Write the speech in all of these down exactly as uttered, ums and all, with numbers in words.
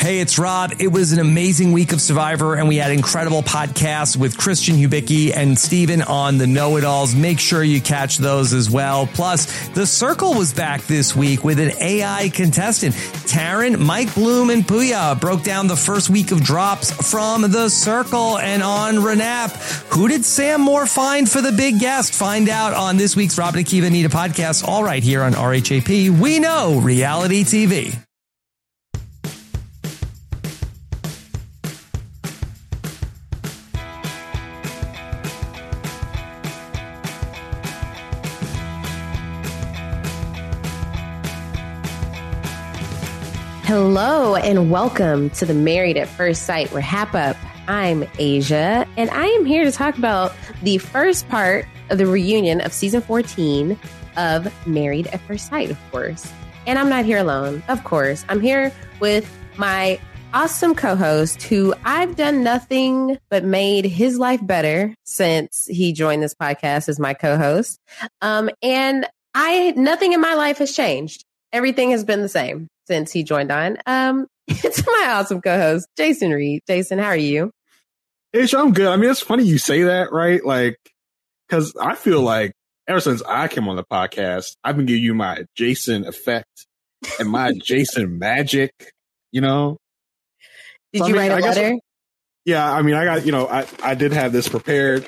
Hey, it's Rob. It was an amazing week of Survivor, and we had incredible podcasts with Christian Hubicki and Steven on the Know-It-Alls. Make sure you catch those as well. Plus, The Circle was back this week with an A I contestant. Taryn, Mike Bloom, and Puya broke down the first week of drops from The Circle. And on Renap, who did Sam Moore find for the big guest? Find out on this week's Rob and Akiva Anita podcast, all right here on R H A P. We know reality T V. Hello and welcome to the Married at First Sight Wrap Up. I'm Asia, and I am here to talk about the first part of the reunion of season fourteen of Married at First Sight, of course. And I'm not here alone, of course. I'm here with my awesome co-host, who I've done nothing but made his life better since he joined this podcast as my co-host. Um, and I nothing in my life has changed. Everything has been the same since he joined on. Um, it's my awesome co-host, Jason Reed. Jason, how are you? Hey, I'm good. I mean, it's funny you say that, right? Like, because I feel like ever since I came on the podcast, I've been giving you my Jason effect and my Jason magic, you know? Did so, you I mean, write a I guess, letter? Yeah, I mean, I got, you know, I, I did have this prepared.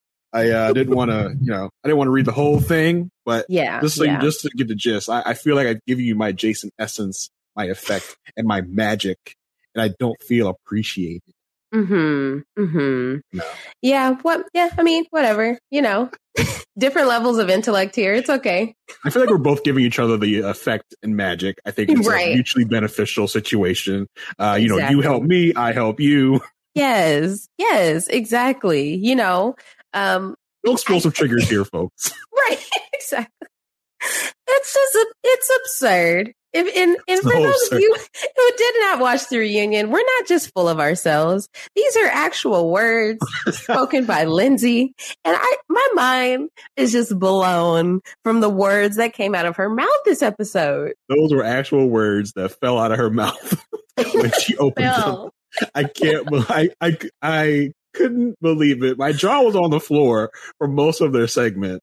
I uh, didn't want to, you know, I didn't want to read the whole thing, but yeah, just so yeah. you, just to get the gist, I, I feel like I give you my Jason essence, my effect, and my magic, and I don't feel appreciated. Mm-hmm. Mm-hmm. No. Yeah. What? Yeah. I mean, whatever. You know, different levels of intellect here. It's okay. I feel like we're both giving each other the effect and magic. I think it's right. a mutually beneficial situation. Uh, exactly. You know, you help me, I help you. Yes. Yes. Exactly. You know. Um, no explosive I, triggers here, folks. Right. Exactly. It's just a, it's absurd. If and, and for those absurd. of you who did not watch the reunion, we're not just full of ourselves. These are actual words spoken by Lindsay, and I my mind is just blown from the words that came out of her mouth this episode. Those were actual words that fell out of her mouth when she opened them. I can't. I I I couldn't believe it. My jaw was on the floor for most of their segment.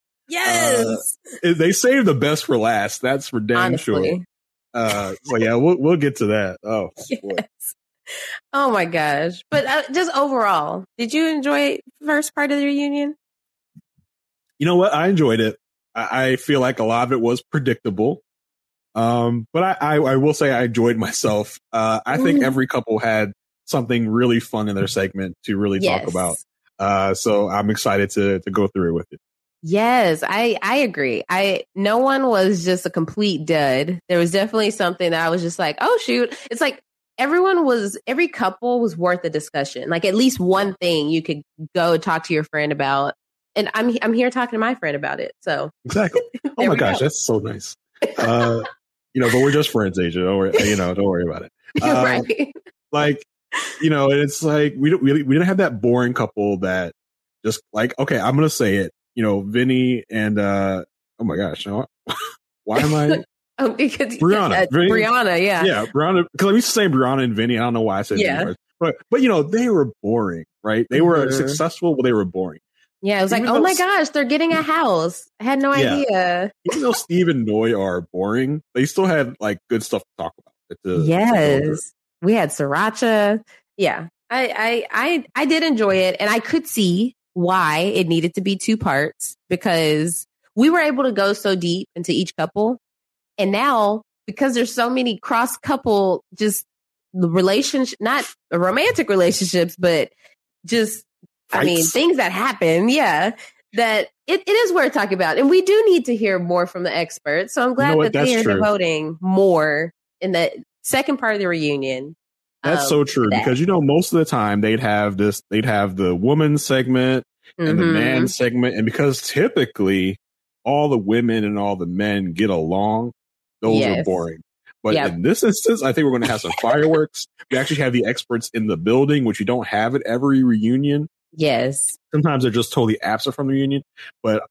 Yes, uh, they saved the best for last. That's for damn Honestly. sure. Uh, so yeah, we'll we'll get to that. Oh, yes. Boy. Oh my gosh! But uh, just overall, did you enjoy the first part of the reunion? You know what? I enjoyed it. I, I feel like a lot of it was predictable. Um, but I, I, I will say I enjoyed myself. Uh, I think mm. every couple had something really fun in their segment to really yes. talk about. Uh, so I'm excited to to go through it with you. Yes, I, I agree. I no one was just a complete dud. There was definitely something that I was just like, oh shoot. It's like everyone was every couple was worth a discussion. Like at least one thing you could go talk to your friend about. And I'm I'm here talking to my friend about it. So exactly. Oh my gosh, go. That's so nice. Uh, you know, but we're just friends, Asia. Don't worry. You know, don't worry about it. Um, right. Like, you know, it's like we don't we, we didn't have that boring couple that just like, okay, I'm gonna say it. You know, Vinny and uh oh my gosh, you know, why am I? oh, because Brianna, uh, Vinny, Brianna, yeah, yeah, Brianna. Because I used to say Brianna and Vinny. I don't know why I said yeah, Vinny, but but you know, they were boring, right? They mm-hmm. were successful, but they were boring. Yeah, it was Even like, oh my gosh, they're getting a house. I had no yeah. idea. Even though Steve and Noi are boring, they still had like good stuff to talk about. To, yes, to we had Sriracha. Yeah, I, I I I did enjoy it, and I could see why it needed to be two parts because we were able to go so deep into each couple. And now, because there's so many cross couple, just the relationship, not romantic relationships, but just, Fights. I mean, things that happen. Yeah. That it, it is worth talking about. And we do need to hear more from the experts. So I'm glad you know that they are true. devoting more in the second part of the reunion. That's um, so true that. Because, you know, most of the time they'd have this, they'd have the woman segment and mm-hmm. the man segment. And because typically all the women and all the men get along, those yes. are boring. But yep. in this instance, I think we're going to have some fireworks. We actually have the experts in the building, which you don't have at every reunion. Yes. Sometimes they're just totally absent from the reunion. But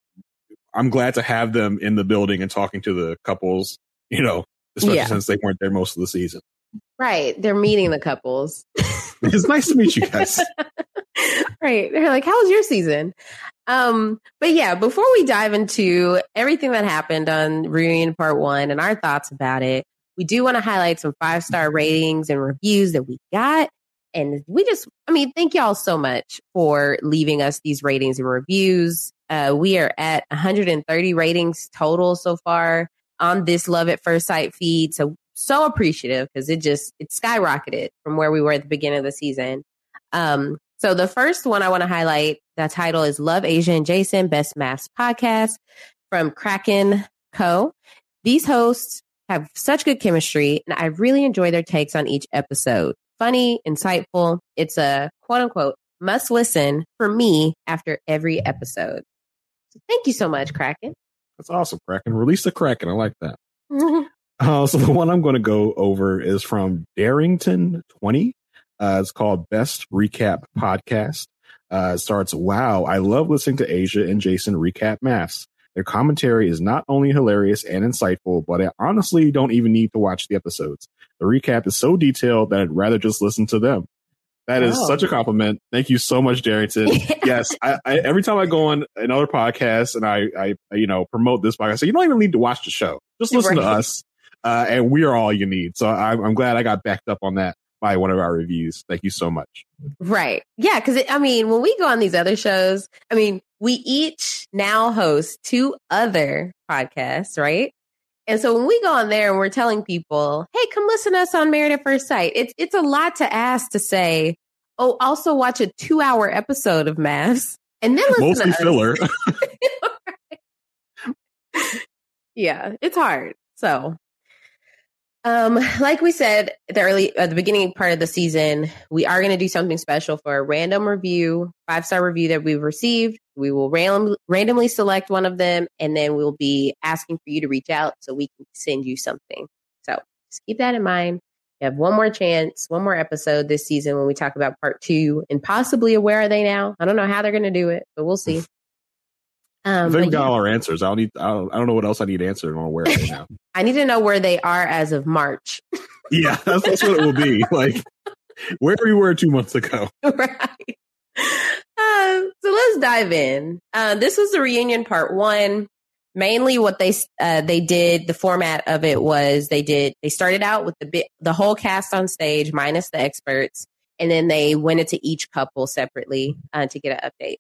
I'm glad to have them in the building and talking to the couples, you know, especially yeah. since they weren't there most of the season. Right. They're meeting the couples. It's nice to meet you guys. Right. They're like, how was your season? Um, but yeah, before we dive into everything that happened on Reunion Part One and our thoughts about it, we do want to highlight some five-star ratings and reviews that we got. And we just, I mean, thank y'all so much for leaving us these ratings and reviews. Uh, we are at one hundred thirty ratings total so far on this Love at First Sight feed. So, so appreciative because it just, it skyrocketed from where we were at the beginning of the season. Um, so the first one I want to highlight, the title is Love, Asia and Jason, Best Maths Podcast from Kraken Co. These hosts have such good chemistry, and I really enjoy their takes on each episode. Funny, insightful. It's a quote unquote must listen for me after every episode. So thank you so much, Kraken. That's awesome, Kraken. Release the Kraken. I like that. uh, so the one I'm going to go over is from Darrington twenty. Uh, it's called Best Recap Podcast. Uh, it starts, wow, I love listening to Asia and Jason recap maths. Their commentary is not only hilarious and insightful, but I honestly don't even need to watch the episodes. The recap is so detailed that I'd rather just listen to them. That is oh. such a compliment. Thank you so much, Darrington. Yes, I, I, every time I go on another podcast and I, I, you know, promote this podcast, I say, you don't even need to watch the show. Just listen right. to us, uh, and we are all you need. So I'm, I'm glad I got backed up on that by one of our reviews. Thank you so much. Right. Yeah, because, I mean, when we go on these other shows, I mean, we each now host two other podcasts, right? And so when we go on there and we're telling people, hey, come listen to us on Married at First Sight, it's it's a lot to ask to say, oh, also watch a two hour episode of Maths and then listen Mostly to filler. Yeah, it's hard. So, um, like we said at the early at the beginning part of the season, we are going to do something special for a random review, five star review that we've received. We will random, randomly select one of them, and then we'll be asking for you to reach out so we can send you something. So just keep that in mind. You have one more chance, one more episode this season when we talk about part two and possibly a Where Are They Now? I don't know how they're going to do it, but we'll see. Um, I think we got yeah. all our answers. I don't need. I don't, I don't know what else I need answered on Where Are They Now. I need to know where they are as of March. Yeah, that's, that's what it will be. Like where we were two months ago. Right. Uh, so let's dive in. Uh, this was the reunion part one. Mainly what they uh, they did, the format of it was they did they started out with the bit, the whole cast on stage minus the experts, and then they went into each couple separately uh, to get an update.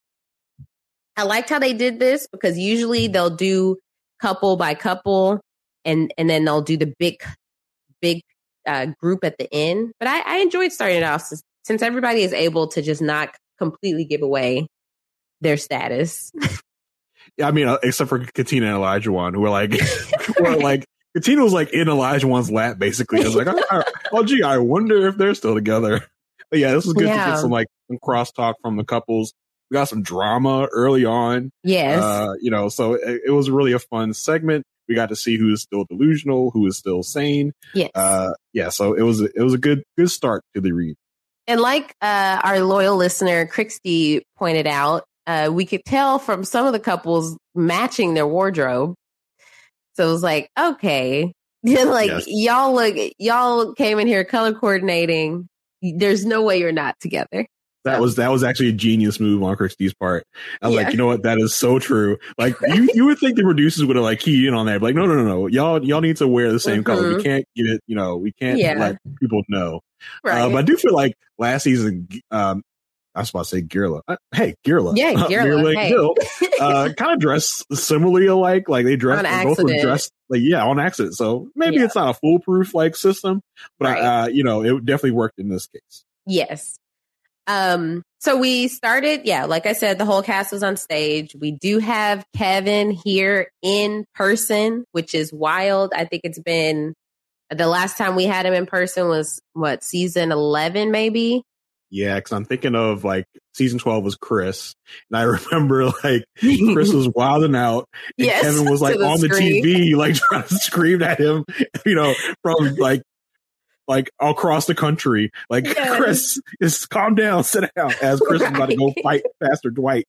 I liked how they did this because usually they'll do couple by couple, and and then they'll do the big big uh, group at the end. But I, I enjoyed starting it off since, since everybody is able to just not completely give away their status. Yeah, I mean, uh, except for Katina and Elijah who were like, who were like, Katina was like in Elijah's lap, basically. I was like, oh, oh, gee, I wonder if they're still together. But yeah, this was good yeah. to get some like some crosstalk from the couples. We got some drama early on. Yes. Uh, you know, so it, it was really a fun segment. We got to see who is still delusional, who is still sane. Yes. Uh, yeah, so it was it was a good good start to the read. And like uh, our loyal listener, Crixty, pointed out, uh, we could tell from some of the couples matching their wardrobe. So it was like, okay, like yes. y'all look, y'all came in here color coordinating. There's no way you're not together. That so. was that was actually a genius move on Crixty's part. I was yeah. like, you know what, that is so true. Like you, you would think the producers would have like keyed in on that, but like, no, no, no, no, y'all, y'all need to wear the same mm-hmm. color. We can't get it. You know, we can't yeah. let people know. Right. Uh, but I do feel like last season, um, I was about to say Girla. Uh, hey, Girla. Yeah, Girla. Uh, hey. Gill, uh, kind of dressed similarly alike. Like they dressed, they both were dressed like, yeah, on accident. So maybe yeah. it's not a foolproof like system, but right. uh, you know, it definitely worked in this case. Yes. Um, so we started, yeah, like I said, the whole cast was on stage. We do have Kevin here in person, which is wild. I think it's been, the last time we had him in person was what, season eleven, maybe? Yeah, because I'm thinking of like season twelve was Chris, and I remember like Chris was wilding out, and yes, Kevin was like the on screen. The T V, like trying to scream at him, you know, from like like across the country, like yes. Chris, just calm down, sit down. As Chris right. is about to go fight Pastor Dwight,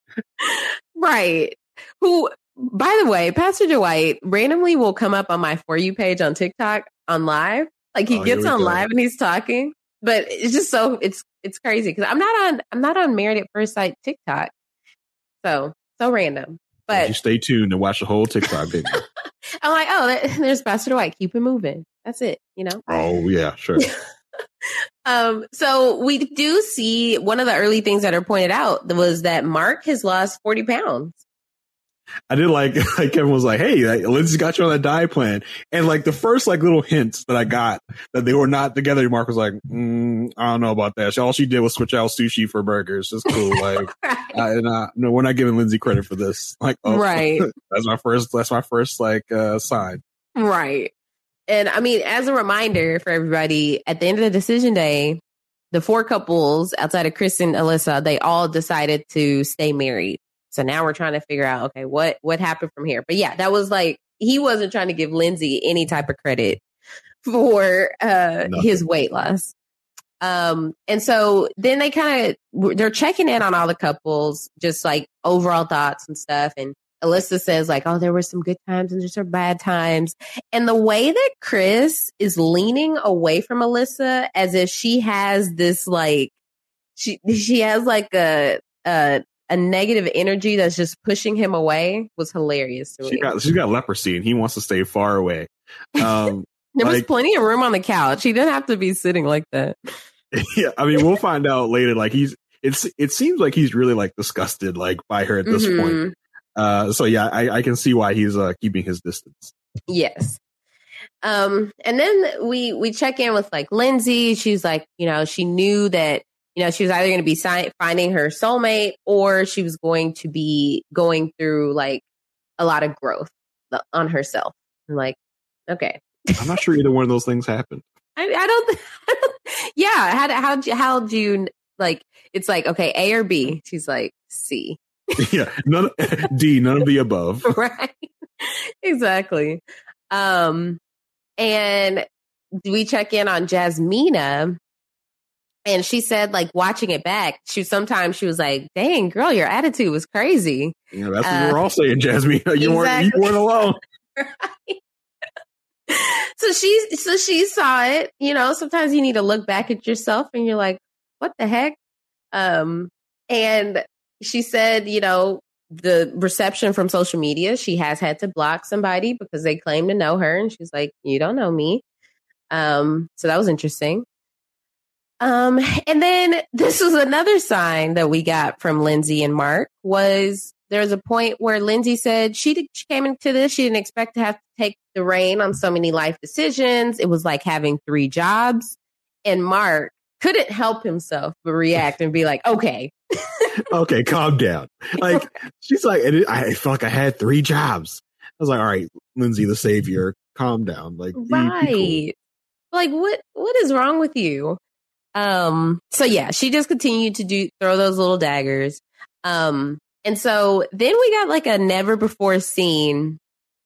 right? Who, by the way, Pastor Dwight randomly will come up on my For You page on TikTok on live. Like he Oh, gets here we on go. live and he's talking, but it's just so it's it's crazy because I'm not on I'm not on Married at First Sight TikTok, so so random. But you stay tuned and watch the whole TikTok video. I'm like, oh, there- there's Pastor Dwight. Keep it moving. That's it. You know. Oh yeah, sure. Um, so we do see one of the early things that are pointed out was that Mark has lost forty pounds. I did like, like Kevin was like, hey, like, Lindsay got you on that diet plan. And like the first like little hints that I got that they were not together, Mark was like, mm, I don't know about that. All she did was switch out sushi for burgers. It's cool. Like, Right. I, and, uh, no, we're not giving Lindsay credit for this. Like, oh, Right. that's my first, that's my first like, uh, sign. Right. And I mean, as a reminder for everybody, at the end of the decision day, the four couples outside of Chris and Alyssa, they all decided to stay married. So now we're trying to figure out, okay, what, what happened from here? But yeah, that was like, he wasn't trying to give Lindsay any type of credit for uh, his weight loss. Um, and so then they kind of, they're checking in on all the couples, just like overall thoughts and stuff. And Alyssa says like, oh, there were some good times and there's some bad times. And the way that Chris is leaning away from Alyssa as if she has this like, she, she has like a, a, a negative energy that's just pushing him away was hilarious to She me. got, she's got leprosy and he wants to stay far away. Um, there was like, plenty of room on the couch. He didn't have to be sitting like that. Yeah, I mean, we'll find out later. Like he's, it's, it seems like he's really like disgusted, like by her at this Mm-hmm. point. Uh, so yeah, I, I can see why he's uh, keeping his distance. Yes. Um, and then we we check in with like Lindsay. She's like, you know, she knew that, you know, she was either going to be si- finding her soulmate or she was going to be going through like a lot of growth on herself. I'm like, okay. I'm not sure either one of those things happened. I, I don't. yeah. How how how do you like? It's like okay, A or B. She's like C. Yeah, none D, none of the above. Right. Exactly. Um, and we check in on Jasmina, and she said, like, watching it back, she sometimes she was like, "Dang, girl, your attitude was crazy." Yeah, that's Uh, what we're all saying, Jasmine. You exactly. weren't you weren't alone. Right. So she so she saw it. You know, sometimes you need to look back at yourself, and you're like, "What the heck?" Um, and she said, you know, the reception from social media, she has had to block somebody because they claim to know her. And she's like, you don't know me. Um, so that was interesting. Um, and then this was another sign that we got from Lindsay and Mark was there's a point where Lindsay said she, did, she came into this. She didn't expect to have to take the reign on so many life decisions. It was like having three jobs. And Mark couldn't help himself but react and be like, okay. Okay, calm down. Like she's like, I felt like I had three jobs. I was like, all right, Lindsay, the savior, calm down. Like, be, right. be cool. Like what, what is wrong with you? Um, so yeah, she just continued to do, throw those little daggers. Um, and so then we got like a never before seen,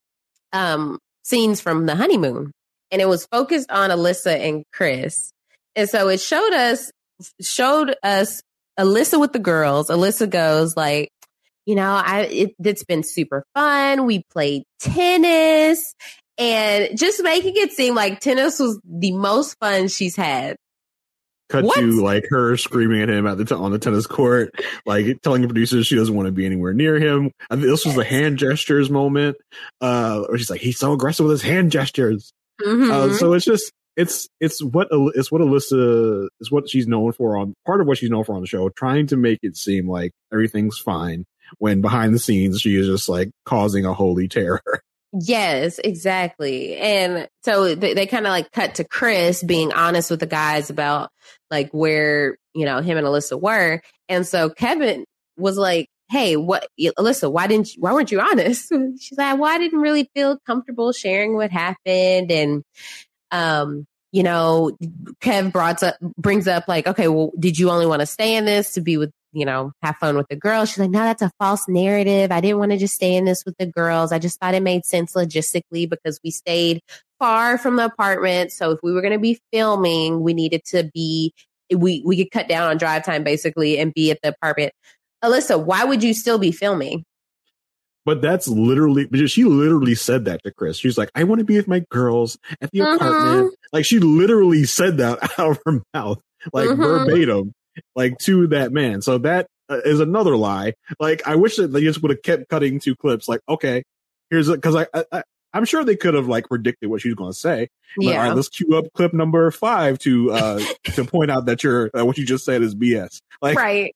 um, scenes from the honeymoon, and it was focused on Alyssa and Chris. And so it showed us, showed us Alyssa with the girls. Alyssa goes like, you know, I, it, it's been super fun. We played tennis and just making it seem like tennis was the most fun she's had. Cut What? to like her screaming at him at the t- on the tennis court, like telling the producers she doesn't want to be anywhere near him. I think this was the hand gestures moment, uh, where she's like, he's so aggressive with his hand gestures. Mm-hmm. Uh, so it's just it's it's what it's what Alyssa is what she's known for on part of what she's known for on the show, trying to make it seem like everything's fine when behind the scenes she is just like causing a holy terror. Yes, exactly. And so they, they kind of like cut to Chris being honest with the guys about like where, you know, him and Alyssa were. And so Kevin was like, hey, what, Alyssa, why didn't you, why weren't you honest? She's like, well, I didn't really feel comfortable sharing what happened. And, um, you know, Kev brought up, brings up like, okay, well, did you only want to stay in this to be with, you know, have fun with the girls? She's like, no, that's a false narrative. I didn't want to just stay in this with the girls. I just thought it made sense logistically because we stayed far from the apartment. So if we were going to be filming, we needed to be, we, we could cut down on drive time basically and be at the apartment. Alyssa, why would you still be filming? But that's literally, she literally said that to Chris. She's like, I want to be with my girls at the mm-hmm. apartment. Like, she literally said that out of her mouth, like mm-hmm. verbatim, like to that man. So that uh, is another lie. Like, I wish that they just would have kept cutting two clips. Like, okay, here's it. Cause I, I, I'm sure they could have like predicted what she was going to say. But, yeah. All right, let's cue up clip number five to, uh, to point out that you're, uh, what you just said is B S. Like, right.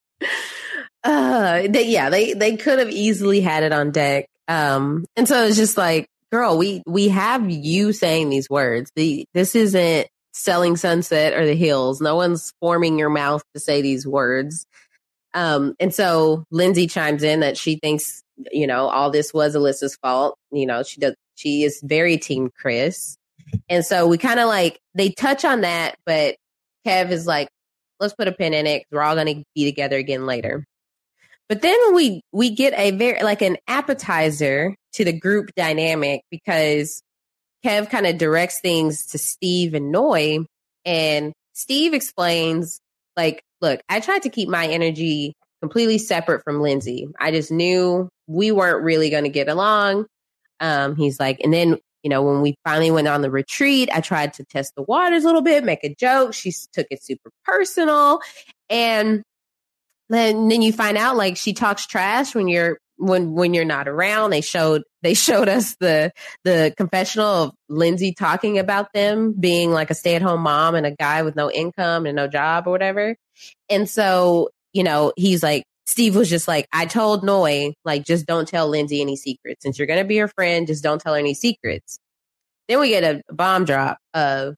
Uh, they, yeah, they, they could have easily had it on deck. Um, and so it's just like, girl, we, we have you saying these words. The, this isn't Selling Sunset or The Hills. No one's forming your mouth to say these words. Um, and so Lindsay chimes in that she thinks, you know, all this was Alyssa's fault. You know, she does, she is very team Chris. And so we kind of like, they touch on that, but Kev is like, let's put a pin in it. 'Cause we're all going to be together again later. But then we we get a very like an appetizer to the group dynamic because Kev kind of directs things to Steve and Noi, and Steve explains like, look, I tried to keep my energy completely separate from Lindsay. I just knew we weren't really going to get along. Um, he's like, and then, you know, when we finally went on the retreat, I tried to test the waters a little bit, make a joke. She took it super personal. And then, then you find out like she talks trash when you're when when you're not around. They showed they showed us the the confessional of Lindsay talking about them being like a stay-at-home mom and a guy with no income and no job or whatever. And so, you know, he's like, Steve was just like, I told Noi, like, just don't tell Lindsay any secrets. Since you're gonna be her friend, just don't tell her any secrets. Then we get a bomb drop of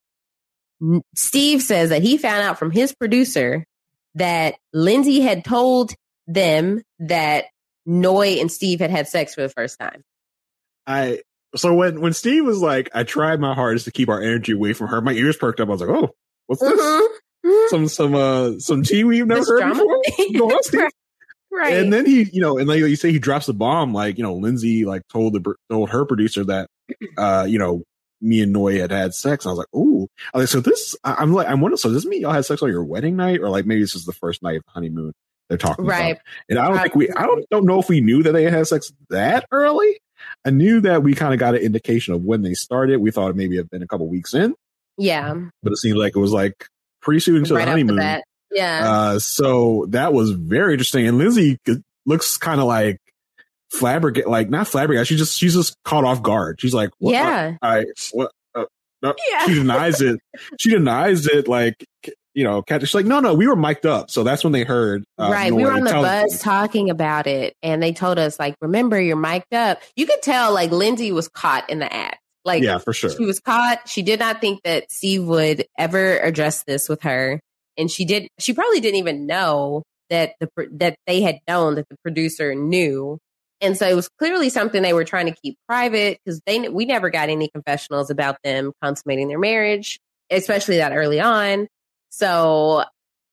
Steve says that he found out from his producer that Lindsay had told them that Noi and Steve had had sex for the first time. I so when when Steve was like, I tried my hardest to keep our energy away from her, my ears perked up. I was like, oh, what's this? Mm-hmm. Some some uh some tea we've never this heard drama? Before. Go on, Steve. Right. Right. And then he, you know, and like you say, he drops a bomb. Like, you know, Lindsay like told the told her producer that, uh, you know, me and Noi had had sex. And I was like, ooh, I was like, so this, I'm like, I'm wondering, so does this mean y'all had sex on your wedding night, or like maybe this is the first night of the honeymoon they're talking right. about? And I don't think we, I don't don't know if we knew that they had sex that early. I knew that we kind of got an indication of when they started. We thought it maybe had been a couple weeks in. Yeah, but it seemed like it was like pretty soon into right the honeymoon. Yeah. Uh, so that was very interesting. And Lindsay looks kind of like flabbergasted, like not flabbergasted. She just, she's just caught off guard. She's like, what? Yeah. Uh, I, what? Uh, no. Yeah. She denies it. She denies it. Like, you know, she's like, no, no, we were mic'd up. So that's when they heard. Uh, right. We were on the bus talking about it. And they told us like, remember, you're mic'd up. You could tell like Lindsay was caught in the act. Like, yeah, for sure. She was caught. She did not think that Steve would ever address this with her. And she did. She probably didn't even know that the that they had known that the producer knew, and so it was clearly something they were trying to keep private because they we never got any confessionals about them consummating their marriage, especially that early on. So,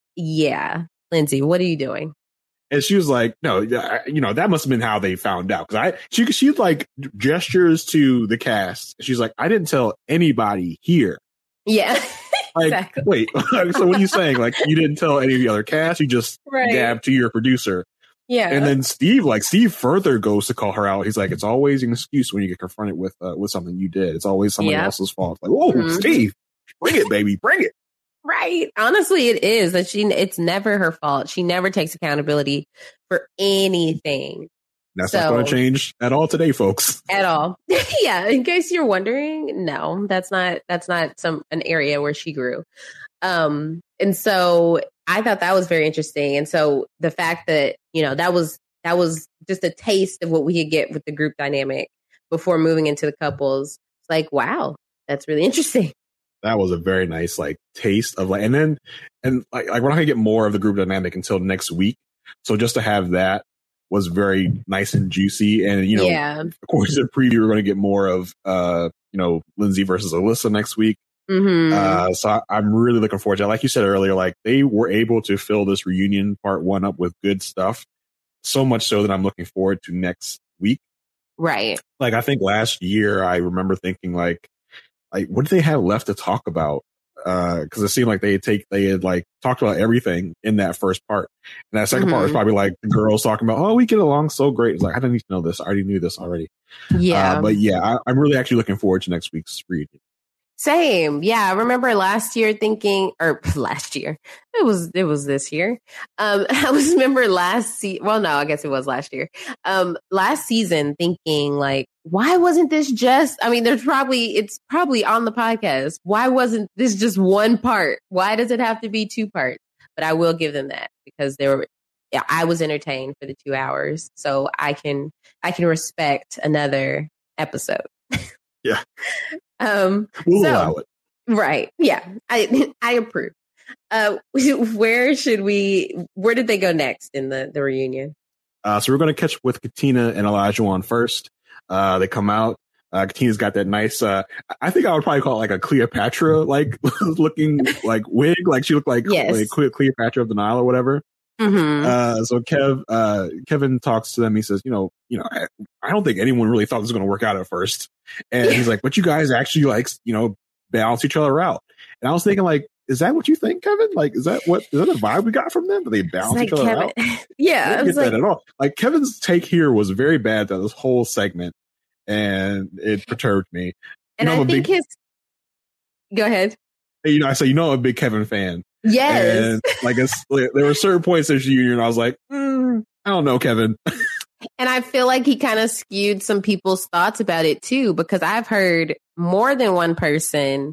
yeah, Lindsay, what are you doing? And she was like, "No, you know that must have been how they found out." Because I she she like gestures to the cast. She's like, "I didn't tell anybody here." Yeah. Like, exactly. Wait, so what are you saying? Like, you didn't tell any of the other cast, you just right. gabbed to your producer. Yeah. And then Steve, like, Steve further goes to call her out. He's like, it's always an excuse when you get confronted with uh, with something you did. It's always somebody yep. else's fault. Like, whoa, mm-hmm. Steve, bring it, baby, bring it. Right. Honestly, it is that she. It's never her fault. She never takes accountability for anything. That's so, not going to change at all today, folks. At all. Yeah. In case you're wondering, no, that's not, that's not some, an area where she grew. Um, and so I thought that was very interesting. And so the fact that, you know, that was, that was just a taste of what we could get with the group dynamic before moving into the couples. It's like, wow, that's really interesting. That was a very nice, like, taste of like, and then, and like, like we're not going to get more of the group dynamic until next week. So just to have that was very nice and juicy. And, you know, yeah. of course, in preview, we're going to get more of, uh, you know, Lindsay versus Alyssa next week. Mm-hmm. Uh, so I, I'm really looking forward to it. Like you said earlier, like they were able to fill this reunion part one up with good stuff. So much so that I'm looking forward to next week. Right. Like, I think last year I remember thinking like, like, what do they have left to talk about? because uh, it seemed like they had take they had like talked about everything in that first part, and that second mm-hmm. part was probably like the girls talking about, oh, we get along so great. It's like, I didn't need to know this. I already knew this already. Yeah, uh, but yeah, I, I'm really actually looking forward to next week's reunion. Same. Yeah. I remember last year thinking, or last year, it was, it was this year. Um, I was remember last se- well, no, I guess it was last year. Um, last season thinking like, why wasn't this just, I mean, there's probably, it's probably on the podcast. Why wasn't this just one part? Why does it have to be two parts? But I will give them that because they were, yeah, I was entertained for the two hours. So I can, I can respect another episode. Yeah. Um, we'll so, allow it. Right. Yeah. I, I approve. Uh, where should we, where did they go next in the, the reunion? Uh, so we're going to catch up with Katina and Olajuwon first. Uh, they come out. Uh, Katina's got that nice, uh, I think I would probably call it like a Cleopatra, like looking like wig. Like she looked like, yes. like Cleopatra of the Nile or whatever. Mm-hmm. Uh, so Kev, uh, Kevin talks to them. He says, you know, you know, I, I don't think anyone really thought this was going to work out at first. And yeah. he's like, but you guys actually like, you know, balance each other out. And I was thinking like, is that what you think, Kevin? Like, is that what, is that the vibe we got from them? Do they balance like each other Kevin. out? Yeah. I didn't get like, that at all. Like Kevin's take here was very bad throughout this whole segment and it perturbed me. You and know, I think big, his, go ahead. You know, I say, you know, I'm a big Kevin fan. Yes. And like, it's, like there were certain points in this union I was like, mm, I don't know, Kevin. And I feel like he kind of skewed some people's thoughts about it too, because I've heard more than one person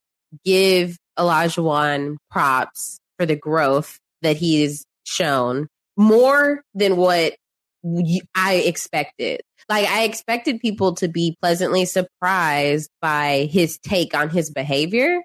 give Olajuwon props for the growth that he's shown, more than what I expected. Like I expected people to be pleasantly surprised by his take on his behavior.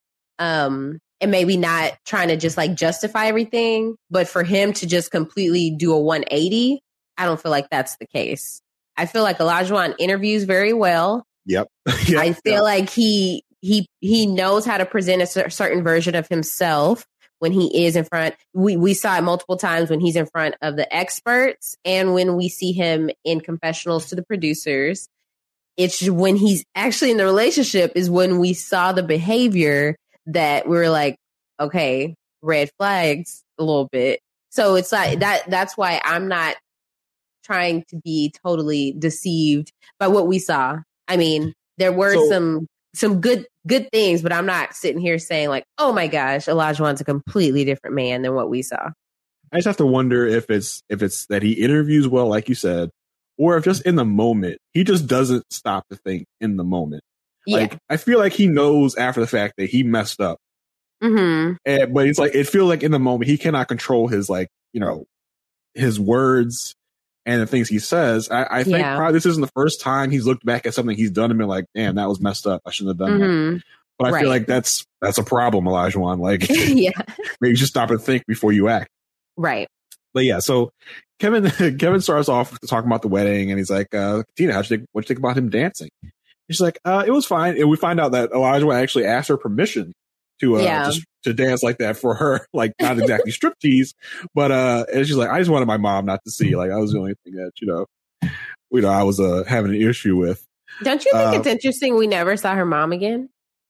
Um, and maybe not trying to just like justify everything, but for him to just completely do a one eighty, I don't feel like that's the case. I feel like Olajuwon interviews very well. Yep. yep. I feel yep. like he he he knows how to present a cer- certain version of himself when he is in front. We we saw it multiple times when he's in front of the experts and when we see him in confessionals to the producers. It's when he's actually in the relationship is when we saw the behavior that we were like, okay, red flags a little bit. So it's like that. That's why I'm not trying to be totally deceived by what we saw. I mean, there were so, some some good good things, but I'm not sitting here saying like, oh my gosh, Olajuwon's a completely different man than what we saw. I just have to wonder if it's if it's that he interviews well, like you said, or if just in the moment he just doesn't stop to think in the moment. Yeah. Like I feel like he knows after the fact that he messed up. Mm-hmm. And, but it's like it feels like in the moment he cannot control his like you know his words and the things he says. I, I think yeah. probably this isn't the first time he's looked back at something he's done and been like, "Damn, that was messed up. I shouldn't have done mm-hmm. that." But I right. feel like that's that's a problem, Olajuwon. Like, yeah, maybe you should stop and think before you act. Right. But yeah, so Kevin Kevin starts off talking about the wedding, and he's like, uh, "Tina, how'd you think? What'd you think about him dancing?" She's like, uh, "It was fine." And we find out that Olajuwon actually asked her permission to uh, yeah. just to dance like that for her, like not exactly striptease, but uh, and she's like, "I just wanted my mom not to see." Like, that was the only thing that you know, you know, I was uh, having an issue with. Don't you think uh, it's interesting we never saw her mom again?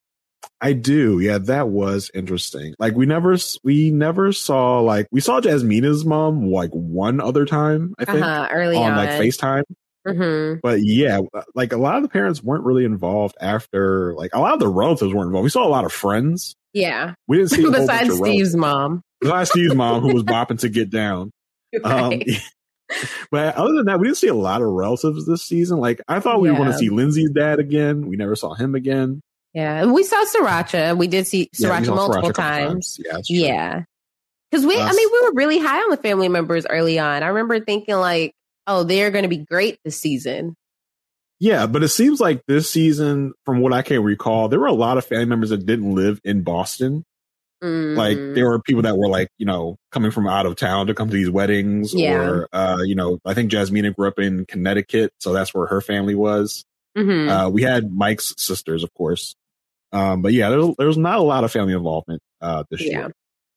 I do. Yeah, that was interesting. Like we never, we never saw like we saw Jasmina's mom like one other time. I think uh-huh, early on, on like FaceTime. Mm-hmm. But yeah, like a lot of the parents weren't really involved after. Like a lot of the relatives weren't involved. We saw a lot of friends. Yeah, we didn't see a besides whole bunch Steve's of mom. Besides Steve's mom, who was bopping to Get Down. Right. Um, but other than that, we didn't see a lot of relatives this season. Like I thought we yeah. were going to see Lindsay's dad again. We never saw him again. Yeah, we saw Sriracha. We did see Sriracha yeah, multiple Sriracha times. times. Yeah, yeah. Because we, uh, I mean, we were really high on the family members early on. I remember thinking like, oh, they're going to be great this season. Yeah, but it seems like this season, from what I can recall, there were a lot of family members that didn't live in Boston. Mm. Like there were people that were like, you know, coming from out of town to come to these weddings. Yeah. Or, uh, you know, I think Jasmina grew up in Connecticut, so that's where her family was. Mm-hmm. Uh, we had Mike's sisters, of course. Um, but yeah, there's there's not a lot of family involvement uh, this yeah. year.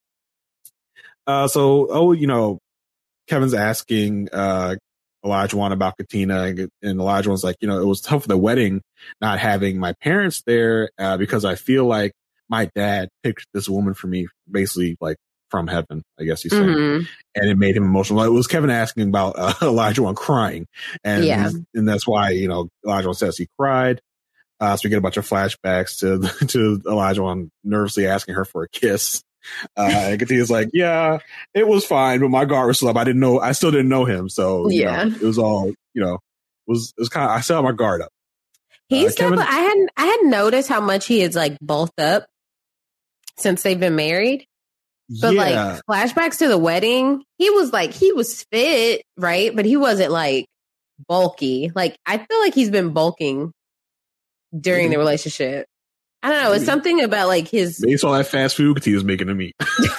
Uh, so, oh, you know, Kevin's asking uh, Olajuwon about Katina, and, and Olajuwon's like, you know, it was tough for the wedding not having my parents there uh, because I feel like my dad picked this woman for me, basically like from heaven, I guess he's saying. Mm-hmm. And it made him emotional. It was Kevin asking about uh, Olajuwon crying. And, yeah. and that's why, you know, Olajuwon says he cried. Uh, so we get a bunch of flashbacks to, to Olajuwon nervously asking her for a kiss. Uh, and Katina's like, yeah, it was fine, but my guard was still up. I didn't know, I still didn't know him. So, you yeah, know, it was all, you know, it was, it was kind of, I still had my guard up. He's uh, Kevin, I hadn't, I hadn't noticed how much he has like bulked up since they've been married. But yeah. like flashbacks to the wedding, he was like, he was fit, right? But he wasn't like bulky. Like, I feel like he's been bulking during mm-hmm. the relationship. I don't know. It's something about like his. Based on that fast food he was making to me.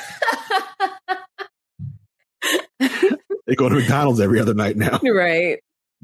They go to McDonald's every other night now. Right.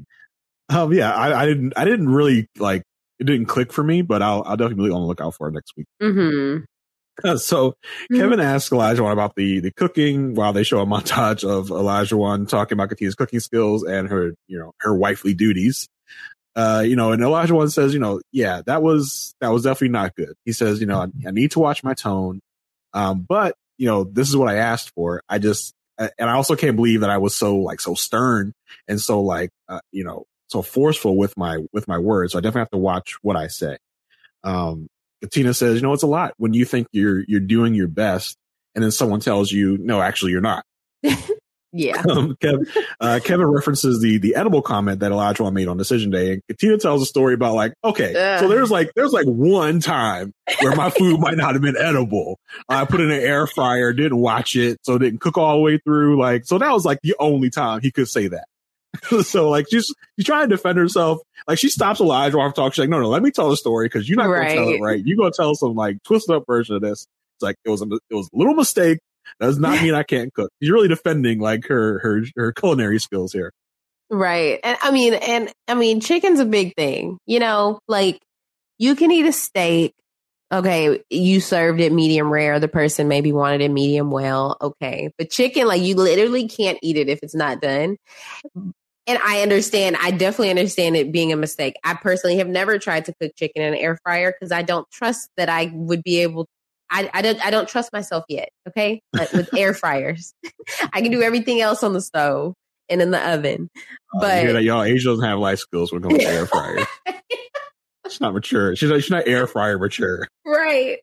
Um. Yeah. I, I didn't. I didn't really like. It didn't click for me, but I'll. I'll definitely be on the lookout for it next week. Mm-hmm. Uh, so mm-hmm. Kevin asks Olajuwon about the the cooking while they show a montage of Olajuwon talking about Katina's cooking skills and her, you know, her wifely duties. Uh, you know, and Olajuwon says, you know, yeah, that was, that was definitely not good. He says, you know, I, I need to watch my tone. Um, but, you know, this is what I asked for. I just, and I also can't believe that I was so like, so stern and so like, uh, you know, so forceful with my, with my words. So I definitely have to watch what I say. Um, Katina says, you know, it's a lot when you think you're, you're doing your best and then someone tells you, no, actually you're not. Yeah. Um, Kevin, uh, Kevin references the the edible comment that Olajuwon made on decision day, and Katina tells a story about like, okay, Ugh. so there's like there's like one time where my food might not have been edible. I put it in an air fryer, didn't watch it, so it didn't cook all the way through. Like, so that was like the only time he could say that. So like, she's she's trying to defend herself. Like, she stops Olajuwon from talking. She's like, no, no, let me tell the story because you're not right. gonna tell it right. You're gonna tell some like twisted up version of this. It's like it was a it was a little mistake. Does not mean I can't cook. She's really defending like her her her culinary skills here. Right. And I mean, and I mean, chicken's a big thing. You know, like you can eat a steak. Okay, you served it medium rare. The person maybe wanted it medium well. Okay. But chicken, like you literally can't eat it if it's not done. And I understand. I definitely understand it being a mistake. I personally have never tried to cook chicken in an air fryer because I don't trust that I would be able to. I, I don't I don't trust myself yet, okay? But with air fryers. I can do everything else on the stove and in the oven. Uh, but you hear that, y'all, Asia doesn't have life skills when it comes to air fryer. She's not mature. She's not, she's not air fryer mature. Right.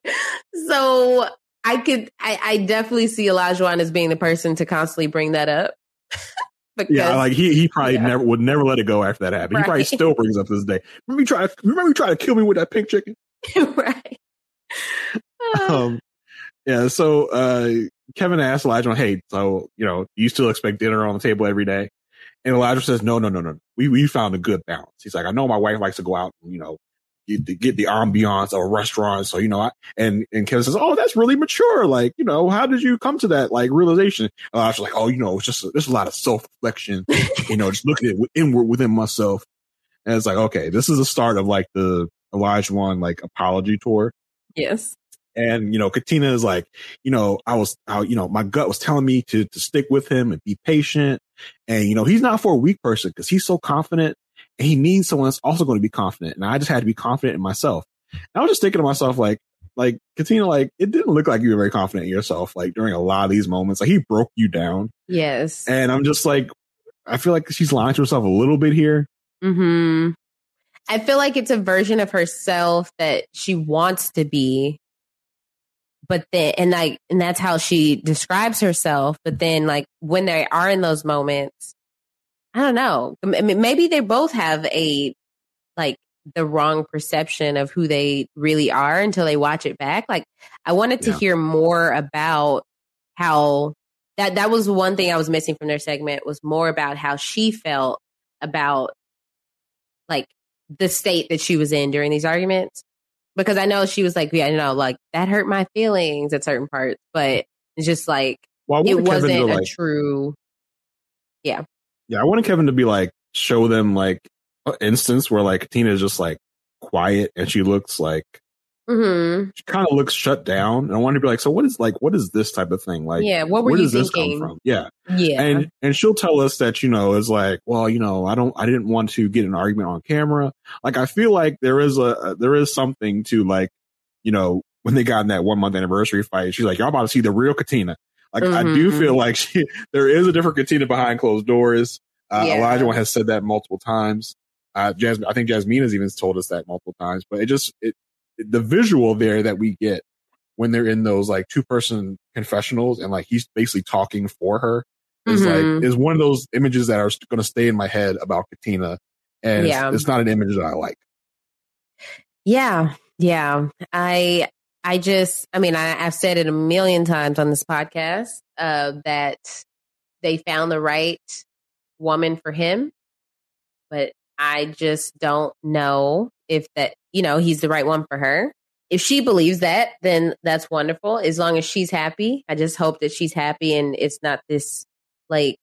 So I could I, I definitely see Olajuwon as being the person to constantly bring that up. Because, yeah, like he he probably yeah. never would never let it go after that happened. Right. He probably still brings up to this day. Remember you try remember you try to kill me with that pink chicken? Right. Um, yeah, so uh, Kevin asked Elijah, hey, so, you know, you still expect dinner on the table every day? And Elijah says, no, no, no, no. We we found a good balance. He's like, I know my wife likes to go out and, you know, get the, get the ambiance of a restaurant. So, you know, I, and, and Kevin says, oh, that's really mature. Like, you know, how did you come to that, like, realization? Elijah's like, oh, you know, it's just, there's a lot of self-reflection, you know, just looking at it inward within myself. And it's like, okay, this is the start of, like, the Olajuwon, like, apology tour. Yes. And, you know, Katina is like, you know, I was, I, you know, my gut was telling me to, to stick with him and be patient. And, you know, he's not for a weak person because he's so confident and he needs someone that's also going to be confident. And I just had to be confident in myself. And I was just thinking to myself, like, like Katina, like, it didn't look like you were very confident in yourself, like during a lot of these moments, like he broke you down. Yes. And I'm just like, I feel like she's lying to herself a little bit here. Hmm. I feel like it's a version of herself that she wants to be. But then, and like, and that's how she describes herself. But then, like, when they are in those moments, I don't know. I mean, maybe they both have a, like, the wrong perception of who they really are until they watch it back. Like, I wanted to yeah. hear more about how that, that was one thing I was missing from their segment was more about how she felt about, like, the state that she was in during these arguments. Because I know she was like, yeah, you know, like that hurt my feelings at certain parts, but it's just like, well, it wasn't a like, true. Yeah. Yeah. I wanted Kevin to be like, show them like an instance where like Katina is just like quiet and she looks like, mm-hmm. she kind of looks shut down. And I wanted to be like, so what is like, what is this type of thing? Like, yeah, what were where you does thinking? this come from? Yeah. Yeah. And, and she'll tell us that, you know, is like, well, you know, I don't, I didn't want to get an argument on camera. Like, I feel like there is a, there is something to like, you know, when they got in that one month anniversary fight, she's like, y'all about to see the real Katina. Like, mm-hmm. I do feel like she, there is a different Katina behind closed doors. Uh, yeah. Elijah has said that multiple times. Uh, Jasmine, I think Jasmine has even told us that multiple times, but it just, it, it, the visual there that we get when they're in those like two person confessionals and like he's basically talking for her is mm-hmm. like, is one of those images that are going to stay in my head about Katina. And yeah. it's, it's not an image that I like. Yeah. Yeah. I, I just, I mean, I, I've said it a million times on this podcast, uh, that they found the right woman for him, but I just don't know if that, you know, he's the right one for her. If she believes that, then that's wonderful. As long as she's happy, I just hope that she's happy and it's not this, like,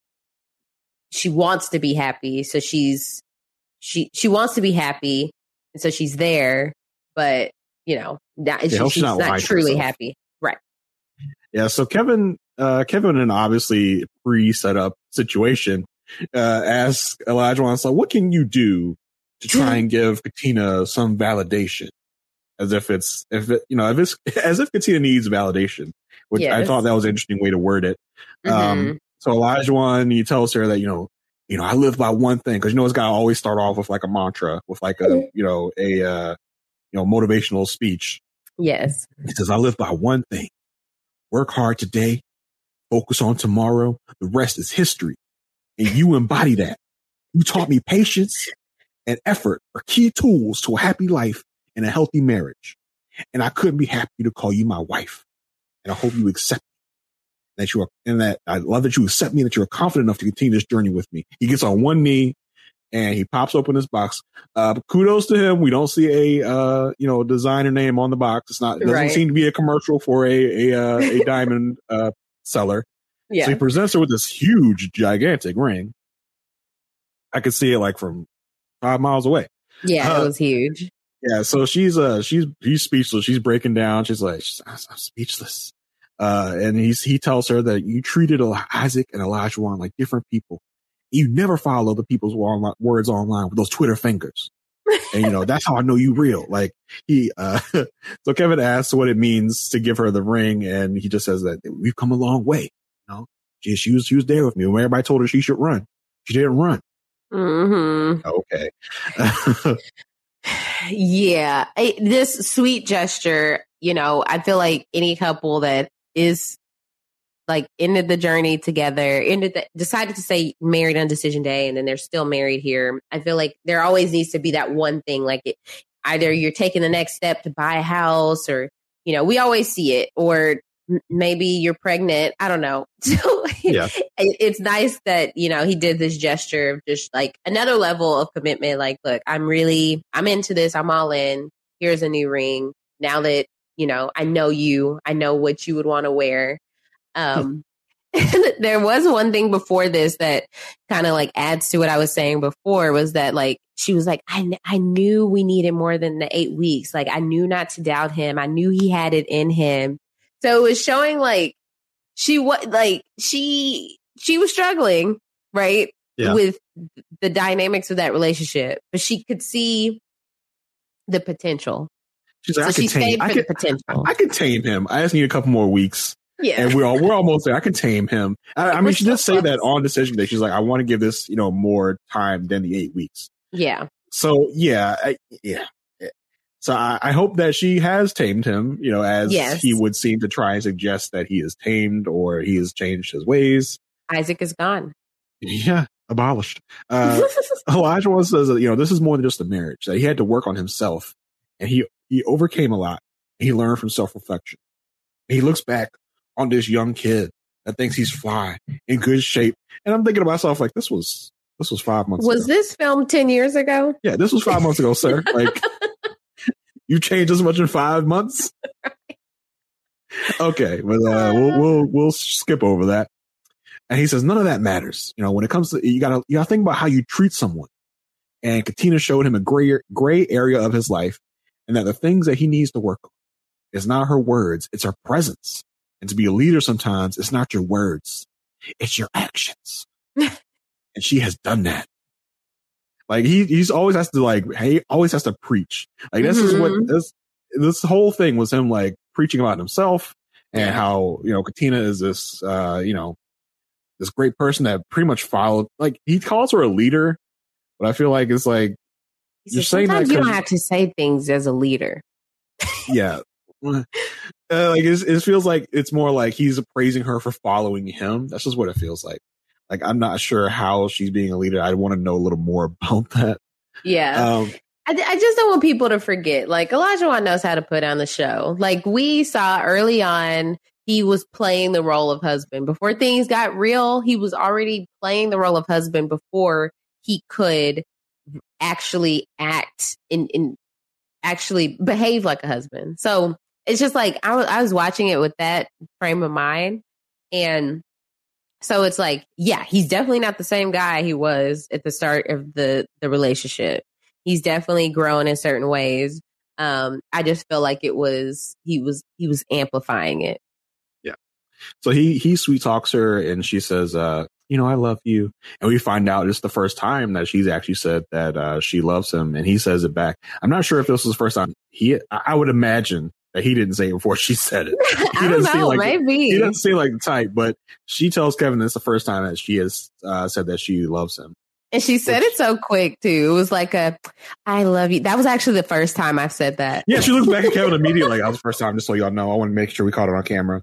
she wants to be happy. So she's, she, she wants to be happy. And so she's there, but you know, that, yeah, she, she's not, not truly herself. happy. Right. Yeah. So Kevin, uh, Kevin, in an obviously pre-set up situation, uh, asks Elijah, so what can you do to try and give Katina some validation? As if it's, if it, you know, if it's, as if Katina needs validation, which yes. I thought that was an interesting way to word it. Mm-hmm. Um, so Elijah, he tells her that, you know, you know, I live by one thing. Cause you know, it's got to always start off with like a mantra, with like a, you know, a, uh, you know, motivational speech. Yes. He says, I live by one thing. Work hard today, focus on tomorrow. The rest is history. And you embody that. You taught me patience and effort are key tools to a happy life and a healthy marriage. And I couldn't be happier to call you my wife. And I hope you accept me. That you are, and that I love that you accept me, and that you're confident enough to continue this journey with me. He gets on one knee and he pops open his box. Uh, kudos to him. We don't see a, uh, you know, designer name on the box. It's not, it doesn't right. seem to be a commercial for a, a, uh, a diamond, uh, seller. Yeah. So he presents her with this huge, gigantic ring. I could see it like from five miles away. Yeah, uh, it was huge. Yeah. So she's, uh, she's, she's speechless. She's breaking down. She's like, she's, I'm speechless. Uh, and he's, he tells her that you treated Isaac and Elijah like different people. You never follow the people's words online with those Twitter fingers. And, you know, that's how I know you real. Like he, uh, so Kevin asks what it means to give her the ring. And he just says that we've come a long way. You know, she, she was, she was there with me when everybody told her she should run. She didn't run. Mm-hmm. Okay. Yeah. I, this sweet gesture, you know, I feel like any couple that is like ended the journey together, ended the, decided to say married on decision day, and then they're still married here. I feel like there always needs to be that one thing, like it, either you're taking the next step to buy a house, or, you know, we always see it, or m- maybe you're pregnant. I don't know. So yeah. it, it's nice that, you know, he did this gesture of just like another level of commitment. Like, look, I'm really, I'm into this. I'm all in. Here's a new ring. Now that, you know, I know you, I know what you would want to wear. Um, there was one thing before this that kind of like adds to what I was saying before, was that like, she was like, I, I knew we needed more than the eight weeks. Like, I knew not to doubt him. I knew he had it in him. So it was showing like she was like, she, she was struggling, right? Yeah. With the dynamics of that relationship, but she could see the potential. She's like, so I she can tame, stayed for I the can, potential. I, I can tame him. I just need a couple more weeks. Yeah. And we're all, we're almost there. I can tame him. I, I mean, she did say that on decision day. She's like, I want to give this, you know, more time than the eight weeks. Yeah. So yeah, I, yeah. So I, I hope that she has tamed him, you know, as yes. he would seem to try and suggest that he is tamed or he has changed his ways. Isaac is gone. Yeah. Abolished. Uh, Elijah says that, you know, this is more than just a marriage, that he had to work on himself, and he, he overcame a lot. And he learned from self-reflection. He looks back on this young kid that thinks he's fly, in good shape. And I'm thinking to myself, like, this was, this was five months was ago. Was this filmed ten years ago? Yeah, this was five months ago, sir. Like, you changed as much in five months? Okay, but uh, we'll, we'll, we'll skip over that. And he says, none of that matters. You know, when it comes to, you gotta, you gotta think about how you treat someone. And Katina showed him a gray, gray area of his life, and that the things that he needs to work on is not her words, it's her presence. And to be a leader sometimes, it's not your words, it's your actions. And she has done that. Like he, he's always has to like, he always has to preach. Like this mm-hmm. is what this, this whole thing was him like preaching about himself and yeah. how, you know, Katina is this, uh, you know, this great person that pretty much followed, like he calls her a leader, but I feel like it's like, you're saying that you don't have to say things as a leader. Yeah. Uh, like it, it feels like it's more like he's praising her for following him. That's just what it feels like. Like, I'm not sure how she's being a leader. I want to know a little more about that. Yeah. Um, I, I just don't want people to forget, like, Olajuwon knows how to put on the show. Like, we saw early on, he was playing the role of husband. Before things got real, he was already playing the role of husband before he could actually act in, in actually behave like a husband. So it's just like, I, w- I was watching it with that frame of mind. And so it's like, yeah, he's definitely not the same guy he was at the start of the, the relationship. He's definitely grown in certain ways. Um, I just feel like it was, he was, he was amplifying it. Yeah. So he, he sweet talks her and she says, uh, you know, I love you. And we find out it's the first time that she's actually said that uh, she loves him. And he says it back. I'm not sure if this was the first time. He, I would imagine that he didn't say it before she said it. He I don't know, like maybe. The, he doesn't seem like the type, but she tells Kevin it's the first time that she has uh, said that she loves him. And she said Which, it so quick, too. It was like a, I love you. That was actually the first time I've said that. Yeah, she looks back at Kevin immediately like, that was the first time, just so y'all know. I want to make sure we caught it on camera.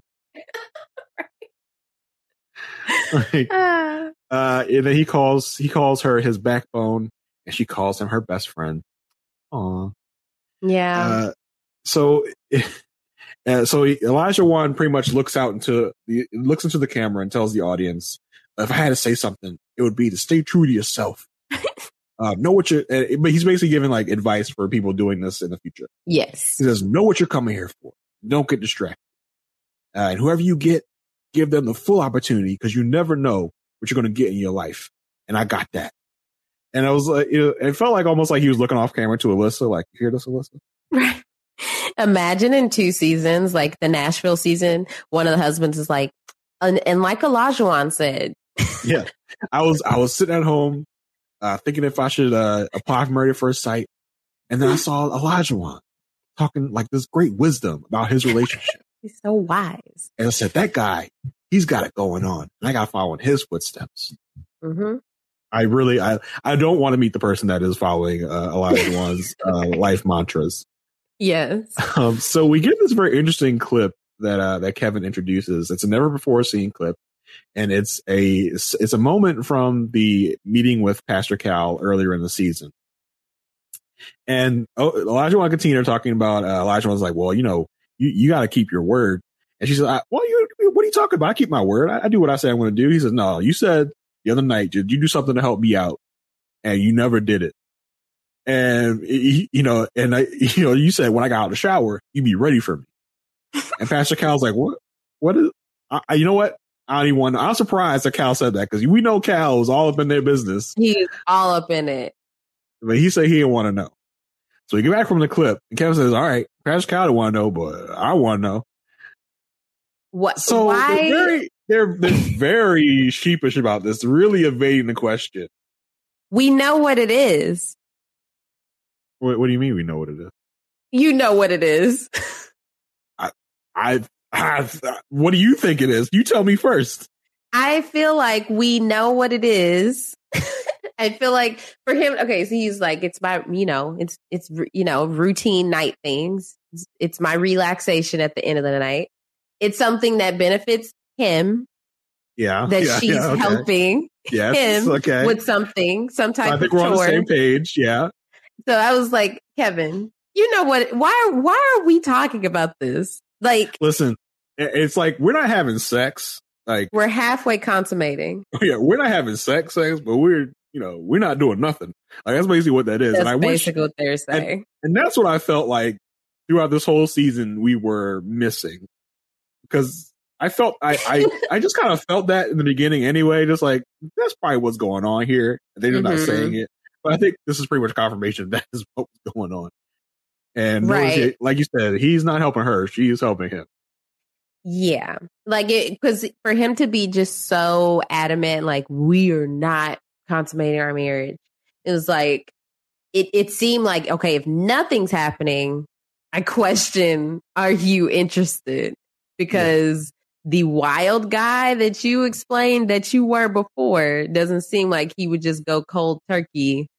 Like, uh, uh, and then he calls he calls her his backbone, and she calls him her best friend. Aw, yeah. Uh, so, uh, so he, Olajuwon pretty much looks out into the looks into the camera and tells the audience, "If I had to say something, it would be to stay true to yourself. uh, know what you're." Uh, but he's basically giving like advice for people doing this in the future. Yes, he says, "Know what you're coming here for. Don't get distracted, uh, and whoever you get, give them the full opportunity because you never know what you're going to get in your life." And I got that. And I was like, it, it felt like almost like he was looking off camera to Alyssa, like, you hear this, Alyssa? Right. Imagine in two seasons, like the Nashville season, one of the husbands is like, and, and like Olajuwon said. Yeah. I was, I was sitting at home, uh, thinking if I should, uh, apply for Married at First Sight. And then I saw Olajuwon talking like this great wisdom about his relationship. He's so wise. And I said, that guy, he's got it going on. And I got to follow in his footsteps. Mm-hmm. I really, I, I don't want to meet the person that is following uh, Olajuwon's uh, life mantras. Yes. Um, so we get this very interesting clip that uh, that Kevin introduces. It's a never before seen clip, and it's a it's, it's a moment from the meeting with Pastor Cal earlier in the season. And oh, Olajuwon and Katina are talking about uh, Olajuwon's like, well, you know, you, you got to keep your word. And she said, I, well, you, what are you talking about? I keep my word. I, I do what I say I'm going to do. He says, no, you said the other night, did you do something to help me out? And you never did it. And, you know, and I, you know, you said when I got out of the shower, you'd be ready for me. And Pastor Cal's like, what, what is, I, you know what? I don't even want to, I'm surprised that Cal said that because we know Cal is all up in their business. He's all up in it. But he said he didn't want to know. So we get back from the clip and Kevin says, all right, Pastor Cal didn't want to know, but I want to know. What? So why? They're very, they're, they're very sheepish about this, really evading the question. We know what it is. What, what do you mean we know what it is? You know what it is. I, I, I, what do you think it is? You tell me first. I feel like we know what it is. I feel like for him, okay, so he's like, it's my, you know, it's, it's, you know, routine night things. It's, it's my relaxation at the end of the night. It's something that benefits him. Yeah. That yeah, she's yeah, okay. helping yes, him okay. with something, some type I think of we're on chore. the same page. Yeah. So I was like, Kevin, you know what? Why, why are we talking about this? Like, listen, it's like, we're not having sex. Like, we're halfway consummating. Yeah. We're not having sex, sex, but we're, you know, we're not doing nothing. Like, that's basically what that is. That's and I basically wish, what they're saying. And, and that's what I felt like throughout this whole season we were missing. Because I felt, I, I, I just kind of felt that in the beginning anyway. Just like, that's probably what's going on here. They're mm-hmm. not saying it. But I think this is pretty much confirmation that is what's going on. And right. like you said, he's not helping her. She is helping him. Yeah. Like, it, because for him to be just so adamant, like, we are not consummating our marriage, it was like, it, it seemed like, okay, if nothing's happening, I question, are you interested? Because yeah. the wild guy that you explained that you were before doesn't seem like he would just go cold turkey.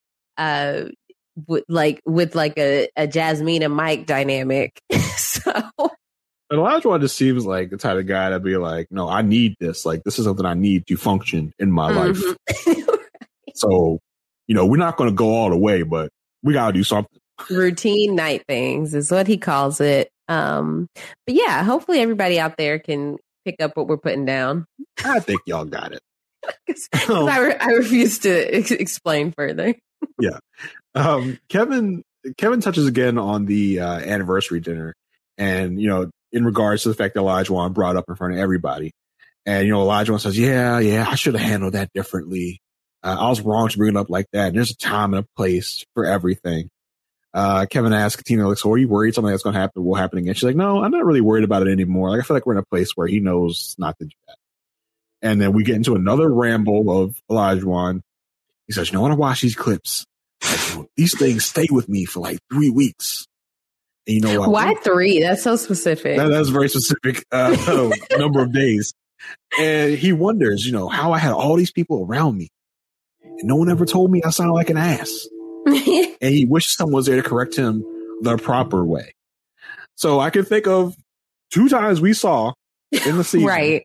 Uh, with like with like a, a Jasmine and Mike dynamic. So and Olajuwon just seems like the type of guy to be like, no, I need this. Like, this is something I need to function in my mm-hmm. life. So, you know, we're not going to go all the way, but we got to do something. Routine night things is what he calls it. Um, but yeah, hopefully everybody out there can pick up what we're putting down. I think y'all got it. Cause, cause I, re- I refuse to ex- explain further. Yeah. Um, Kevin Kevin touches again on the uh, anniversary dinner, and you know, in regards to the fact that Olajuwon brought up in front of everybody, and you know, Olajuwon says, "Yeah, yeah, I should have handled that differently. Uh, I was wrong to bring it up like that. And there's a time and a place for everything." Uh, Kevin asks Katina, like, "So are you worried something that's going to happen will happen again?" She's like, "No, I'm not really worried about it anymore. Like, I feel like we're in a place where he knows not to do that." And then we get into another ramble of Olajuwon. He says, "You know, I want to watch these clips. Like, you know, these things stay with me for like three weeks." And you know what? Why three? That's so specific. That, that's a very specific uh, number of days. And he wonders, you know, how I had all these people around me, and no one ever told me I sounded like an ass. And he wishes someone was there to correct him the proper way. So I can think of two times we saw in the season, right,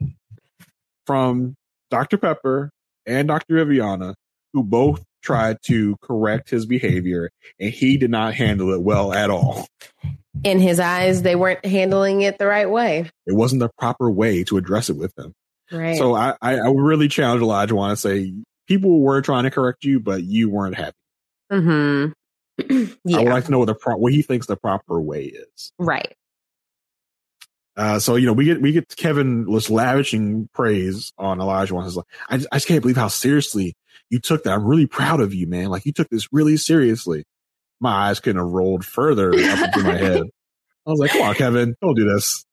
from Doctor Pepper and Doctor Viviana, who both tried to correct his behavior, and he did not handle it well at all. In his eyes, they weren't handling it the right way. It wasn't the proper way to address it with him. Right. So I, I, I would really challenge Olajuwon to say, people were trying to correct you, but you weren't happy. Mm-hmm. Yeah. I would like to know what the pro- what he thinks the proper way is. Right. Uh, so you know, we get we get Kevin was lavishing praise on Olajuwon. He's like, I just, I just can't believe how seriously you took that. I'm really proud of you, man. Like, you took this really seriously. My eyes couldn't have rolled further up into my head. I was like, come on, Kevin, don't do this.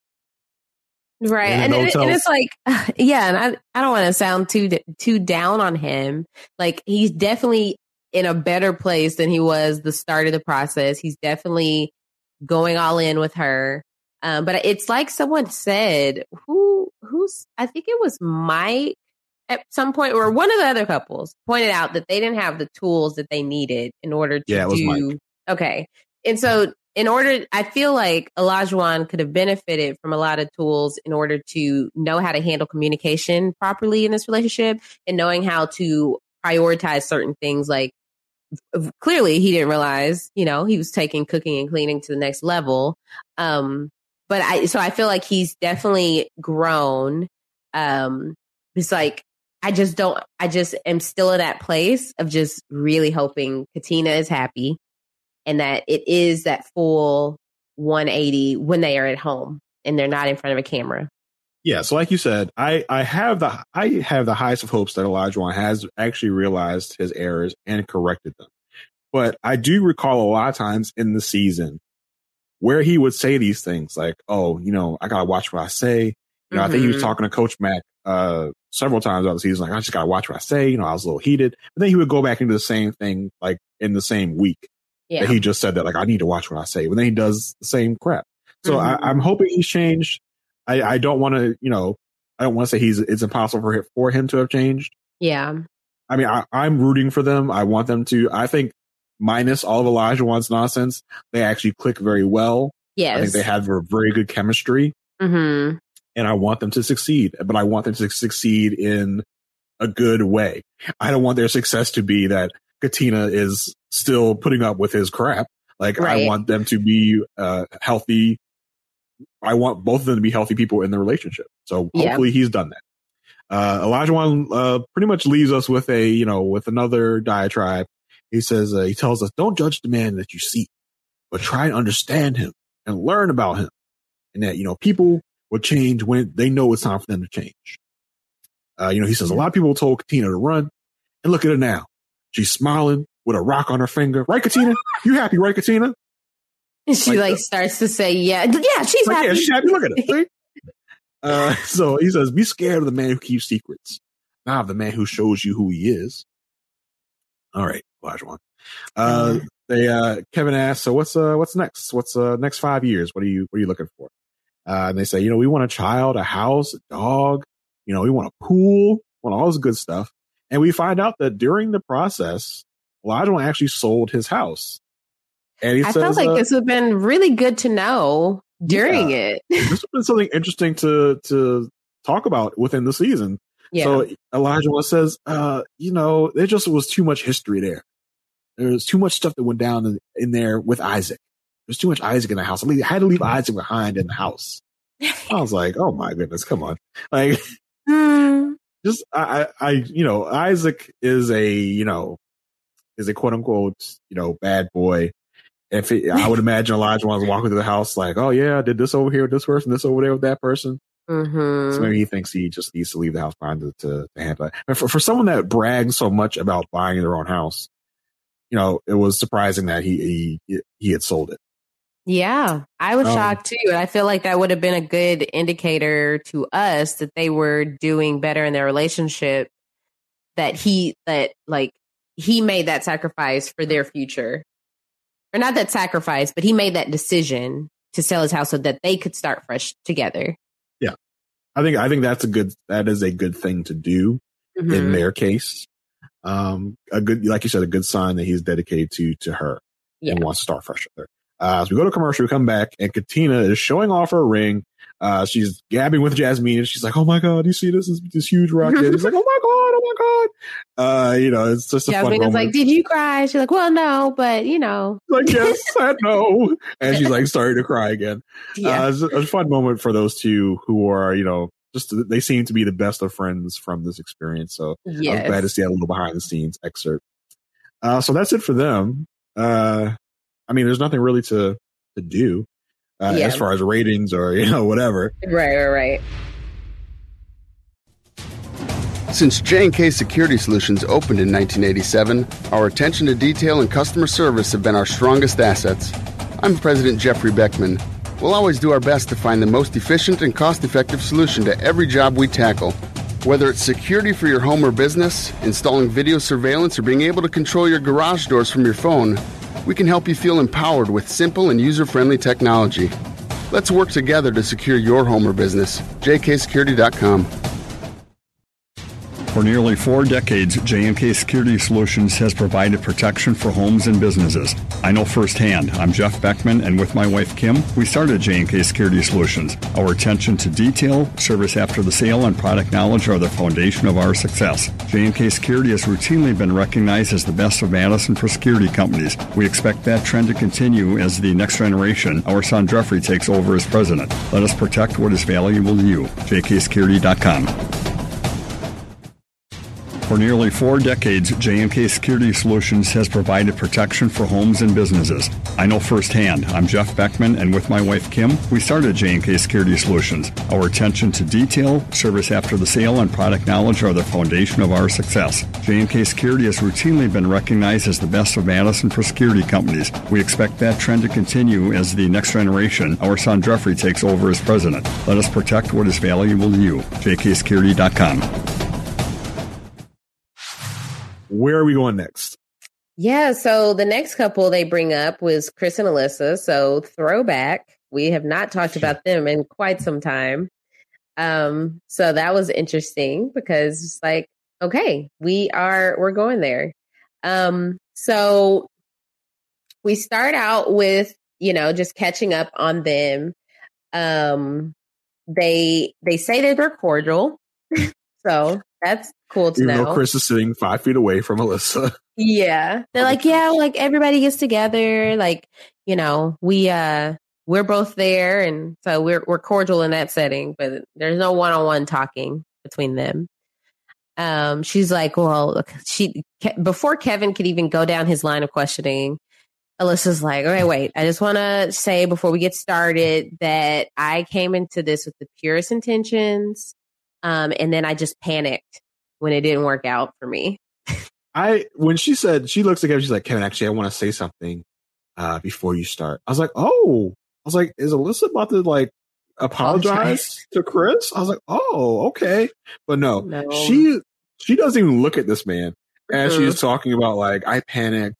Right. And, and, it, and it's like, yeah, and I, I don't want to sound too too down on him. Like, he's definitely in a better place than he was the start of the process. He's definitely going all in with her. Um, but it's like someone said, who, who's, I think it was Mike at some point, or one of the other couples pointed out that they didn't have the tools that they needed in order to yeah, it was do. Mike. Okay. And so in order, I feel like Olajuwon could have benefited from a lot of tools in order to know how to handle communication properly in this relationship, and knowing how to prioritize certain things. Like, clearly he didn't realize, you know, he was taking cooking and cleaning to the next level. Um, but I, so I feel like he's definitely grown. Um, it's like, I just don't, I just am still in that place of just really hoping Katina is happy, and that it is that full one eighty when they are at home and they're not in front of a camera. Yeah. So like you said, I, I have the, I have the highest of hopes that Olajuwon has actually realized his errors and corrected them. But I do recall a lot of times in the season where he would say these things like, oh, you know, I got to watch what I say. You know, mm-hmm. I think he was talking to Coach Mack uh, several times out of the season. Like, I just got to watch what I say. You know, I was a little heated. But then he would go back into the same thing, like in the same week yeah. that he just said that, like, I need to watch what I say. But then he does the same crap. So mm-hmm. I, I'm hoping he's changed. I, I don't want to, you know, I don't want to say he's, it's impossible for him, for him to have changed. Yeah. I mean, I, I'm rooting for them. I want them to, I think, minus all of Olajuwon's nonsense, they actually click very well. Yes. I think they have a very good chemistry. Mm-hmm. And I want them to succeed, but I want them to succeed in a good way. I don't want their success to be that Katina is still putting up with his crap. Like, right. I want them to be uh, healthy. I want both of them to be healthy people in the relationship. So hopefully yeah. he's done that. Uh, Olajuwon uh, pretty much leaves us with a, you know, with another diatribe. He says, uh, he tells us, don't judge the man that you see, but try and understand him and learn about him. And that, you know, people will change when they know it's time for them to change. Uh, you know, he says, a lot of people told Katina to run, and look at her now. She's smiling with a rock on her finger. Right, Katina? You happy, right, Katina? And she like, like starts to say, yeah, yeah, she's like, happy. Yeah, she's happy. Look at her. uh, so he says, be scared of the man who keeps secrets, not of the man who shows you who he is. All right, Olajuwon. Uh, mm. They uh, Kevin asks, so what's uh what's next? What's uh next five years? What are you what are you looking for? Uh, and they say, you know, we want a child, a house, a dog. You know, we want a pool, want all this good stuff. And we find out that during the process, Olajuwon actually sold his house. And he I says, felt like uh, this would have been really good to know during yeah, it. This would have been something interesting to to talk about within the season. Yeah. So Olajuwon says, uh, you know, there just was too much history there. There was too much stuff that went down in, in there with Isaac. There's too much Isaac in the house. I, leave, I had to leave Isaac behind in the house. I was like, oh my goodness, come on. Like, mm. just, I, I, you know, Isaac is a, you know, is a quote unquote, you know, bad boy. If it, I would imagine Olajuwon was walking through the house like, oh yeah, I did this over here with this person, this over there with that person. Mm-hmm. So maybe he thinks he just needs to leave the house behind to, to, to handle it. And for, for someone that brags so much about buying their own house, you know, it was surprising that he he, he had sold it. Yeah, I was um, shocked too. And I feel like that would have been a good indicator to us that they were doing better in their relationship, that he, that like he made that sacrifice for their future. Or not that sacrifice, but he made that decision to sell his house so that they could start fresh together. Yeah. I think, I think that's a good, that is a good thing to do mm-hmm. in their case. Um, a good, like you said, a good sign that he's dedicated to, to her yeah. and wants to start fresh with her. Uh, so we go to commercial, we come back, and Katina is showing off her ring. Uh, she's gabbing with Jasmine, and she's like, "Oh my God, you see this? This, this huge rocket?" He's like, "Oh my God, oh my God!" Uh, you know, it's just a Jasmine fun is like, "Did you cry?" She's like, "Well, no, but you know." Like, yes, I know. And she's like, starting to cry again. Yeah, uh, it's a fun moment for those two who are, you know, just they seem to be the best of friends from this experience. So yes. I'm glad to see a little behind the scenes excerpt. Uh, so that's it for them. Uh, I mean, there's nothing really to to do uh, yeah. as far as ratings or, you know, whatever. Right, right, right. Since J and K Security Solutions opened in nineteen eighty-seven, our attention to detail and customer service have been our strongest assets. I'm President Jeffrey Beckman. We'll always do our best to find the most efficient and cost-effective solution to every job we tackle. Whether it's security for your home or business, installing video surveillance, or being able to control your garage doors from your phone, we can help you feel empowered with simple and user-friendly technology. Let's work together to secure your home or business. J K security dot com. For nearly four decades, J and K Security Solutions has provided protection for homes and businesses. I know firsthand. I'm Jeff Beckman, and with my wife, Kim, we started J and K Security Solutions. Our attention to detail, service after the sale, and product knowledge are the foundation of our success. J and K Security has routinely been recognized as the best of Madison for security companies. We expect that trend to continue as the next generation, our son Jeffrey, takes over as president. Let us protect what is valuable to you. J K security dot com. For nearly four decades, J and K Security Solutions has provided protection for homes and businesses. I know firsthand. I'm Jeff Beckman, and with my wife, Kim, we started J and K Security Solutions. Our attention to detail, service after the sale, and product knowledge are the foundation of our success. J and K Security has routinely been recognized as the best of Madison for security companies. We expect that trend to continue as the next generation, our son Jeffrey, takes over as president. Let us protect what is valuable to you. J K security dot com. Where are we going next? Yeah, so the next couple they bring up was Chris and Alyssa. So throwback. We have not talked about them in quite some time. Um, so that was interesting because it's like, okay, we are we're going there. Um, so we start out with, you know, just catching up on them. Um, they they say that they're cordial. So that's cool to Even know. Though Chris is sitting five feet away from Alyssa. Yeah. They're like, yeah, like everybody gets together. Like, you know, we, uh, we're both there. And so we're, we're cordial in that setting, but there's no one-on-one talking between them. Um, she's like, well, look, she, Ke- before Kevin could even go down his line of questioning, Alyssa's like, okay, wait, I just want to say before we get started that I came into this with the purest intentions. Um, and then I just panicked when it didn't work out for me. I when she said she looks at Kevin, she's like, Kevin, actually, I want to say something uh, before you start. I was like, oh, I was like, is Alyssa about to like apologize to Chris? I was like, oh, okay, but no, no. she she doesn't even look at this man as mm-hmm. she's talking about like I panicked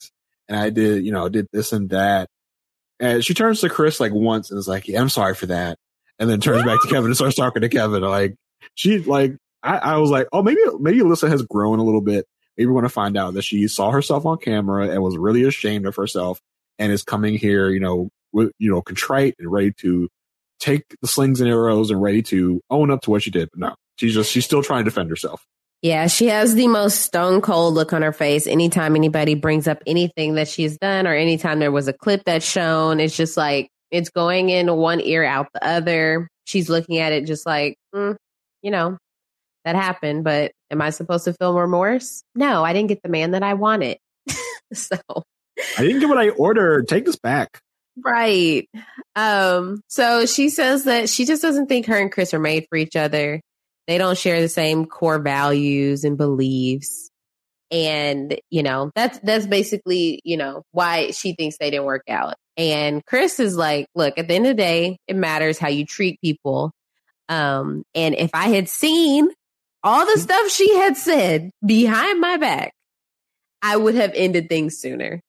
and I did, you know, did this and that. And she turns to Chris like once and is like, yeah, I'm sorry for that. And then turns back to Kevin and starts talking to Kevin. Like, she, like, I, I was like, oh, maybe, maybe Alyssa has grown a little bit. Maybe we're going to find out that she saw herself on camera and was really ashamed of herself and is coming here, you know, with, you know, contrite and ready to take the slings and arrows and ready to own up to what she did. But no, she's just, she's still trying to defend herself. Yeah, she has the most stone cold look on her face anytime anybody brings up anything that she's done or anytime there was a clip that's shown. It's just like, it's going in one ear, out the other. She's looking at it just like, mm, you know, that happened. But am I supposed to feel remorse? No, I didn't get the man that I wanted. So I didn't get what I ordered. Take this back. Right. Um, so she says that she just doesn't think her and Chris are made for each other. They don't share the same core values and beliefs. And, you know, that's that's basically, you know, why she thinks they didn't work out. And Chris is like, look, at the end of the day, it matters how you treat people. Um, and if I had seen all the stuff she had said behind my back, I would have ended things sooner.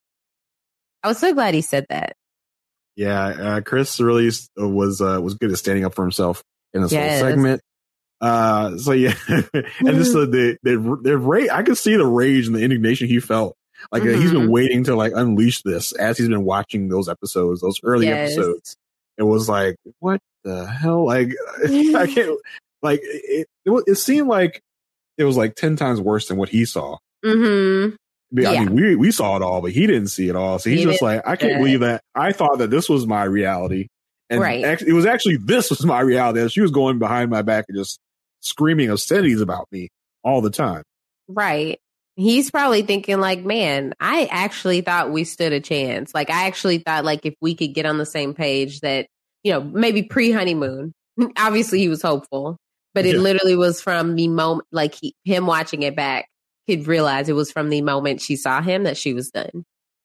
I was so glad he said that. Yeah, uh, Chris really was uh, was good at standing up for himself in this yes. whole segment. Uh, so yeah, and just the the the, the rage. I could see the rage and the indignation he felt. Like mm-hmm. uh, he's been waiting to like unleash this as he's been watching those episodes, those early yes. episodes. It was like, what the hell? Like I can't. Like it, it. It seemed like it was like ten times worse than what he saw. Mm-hmm. I yeah. mean, we we saw it all, but he didn't see it all. So he's he just like, I can't believe that. I thought that this was my reality, and right. actually, it was actually this was my reality. And she was going behind my back and just screaming obscenities about me all the time. Right. He's probably thinking like, man, I actually thought we stood a chance. Like, I actually thought like if we could get on the same page that, you know, maybe pre-honeymoon. Obviously, he was hopeful, but it yeah. literally was from the moment, like he, him watching it back. He'd realize it was from the moment she saw him that she was done.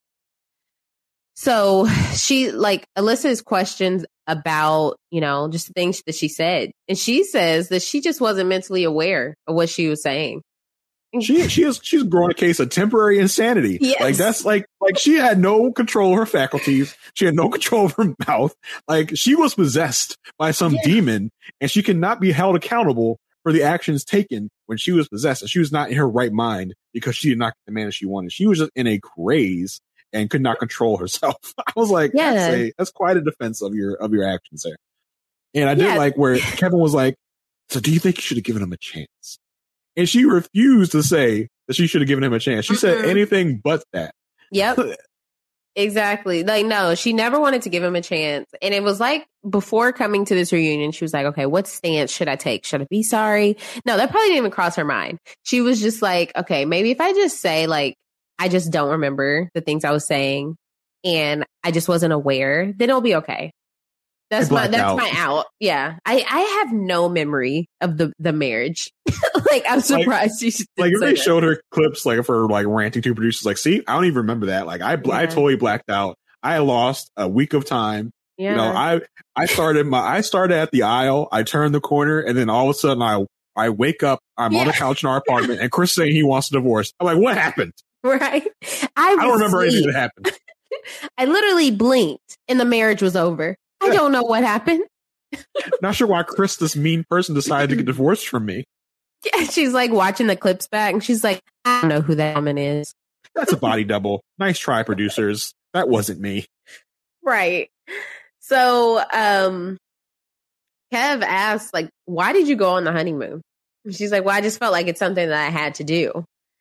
So she, like, Alyssa's questions about, you know, just the things that she said. And she says that she just wasn't mentally aware of what she was saying. She she is she's growing a case of temporary insanity. Yes. Like that's like like she had no control of her faculties. She had no control of her mouth. Like she was possessed by some yeah. demon, and she cannot be held accountable for the actions taken when she was possessed. And she was not in her right mind because she did not get the man that she wanted. She was just in a craze and could not control herself. I was like, yeah. that's, a, that's quite a defense of your of your actions there. And I did yeah. like where Kevin was like, so do you think you should have given him a chance? And she refused to say that she should have given him a chance. She mm-hmm. said anything but that. Yep. Exactly. Like, no, she never wanted to give him a chance. And it was like before coming to this reunion, she was like, okay, what stance should I take? Should I be sorry? No, that probably didn't even cross her mind. She was just like, okay, maybe if I just say like, I just don't remember the things I was saying and I just wasn't aware, then it'll be okay. That's my that's out. my out. Yeah. I, I have no memory of the, the marriage. Like, I'm surprised like, she like if they that. showed her clips like of her like ranting to producers, like, see, I don't even remember that. Like I yeah. I totally blacked out. I lost a week of time. Yeah. You know, I I started my I started at the aisle, I turned the corner, and then all of a sudden I I wake up, I'm yeah. on the couch in our apartment, and Chris saying he wants a divorce. I'm like, what happened? Right. I, I don't remember asleep. anything that happened. I literally blinked and the marriage was over. I don't know what happened. Not sure why Chris, this mean person, decided to get divorced from me. Yeah, she's like watching the clips back and she's like, I don't know who that woman is. That's a body double. Nice try, producers. That wasn't me. Right. So, um, Kev asked, like, why did you go on the honeymoon? She's like, well, I just felt like it's something that I had to do.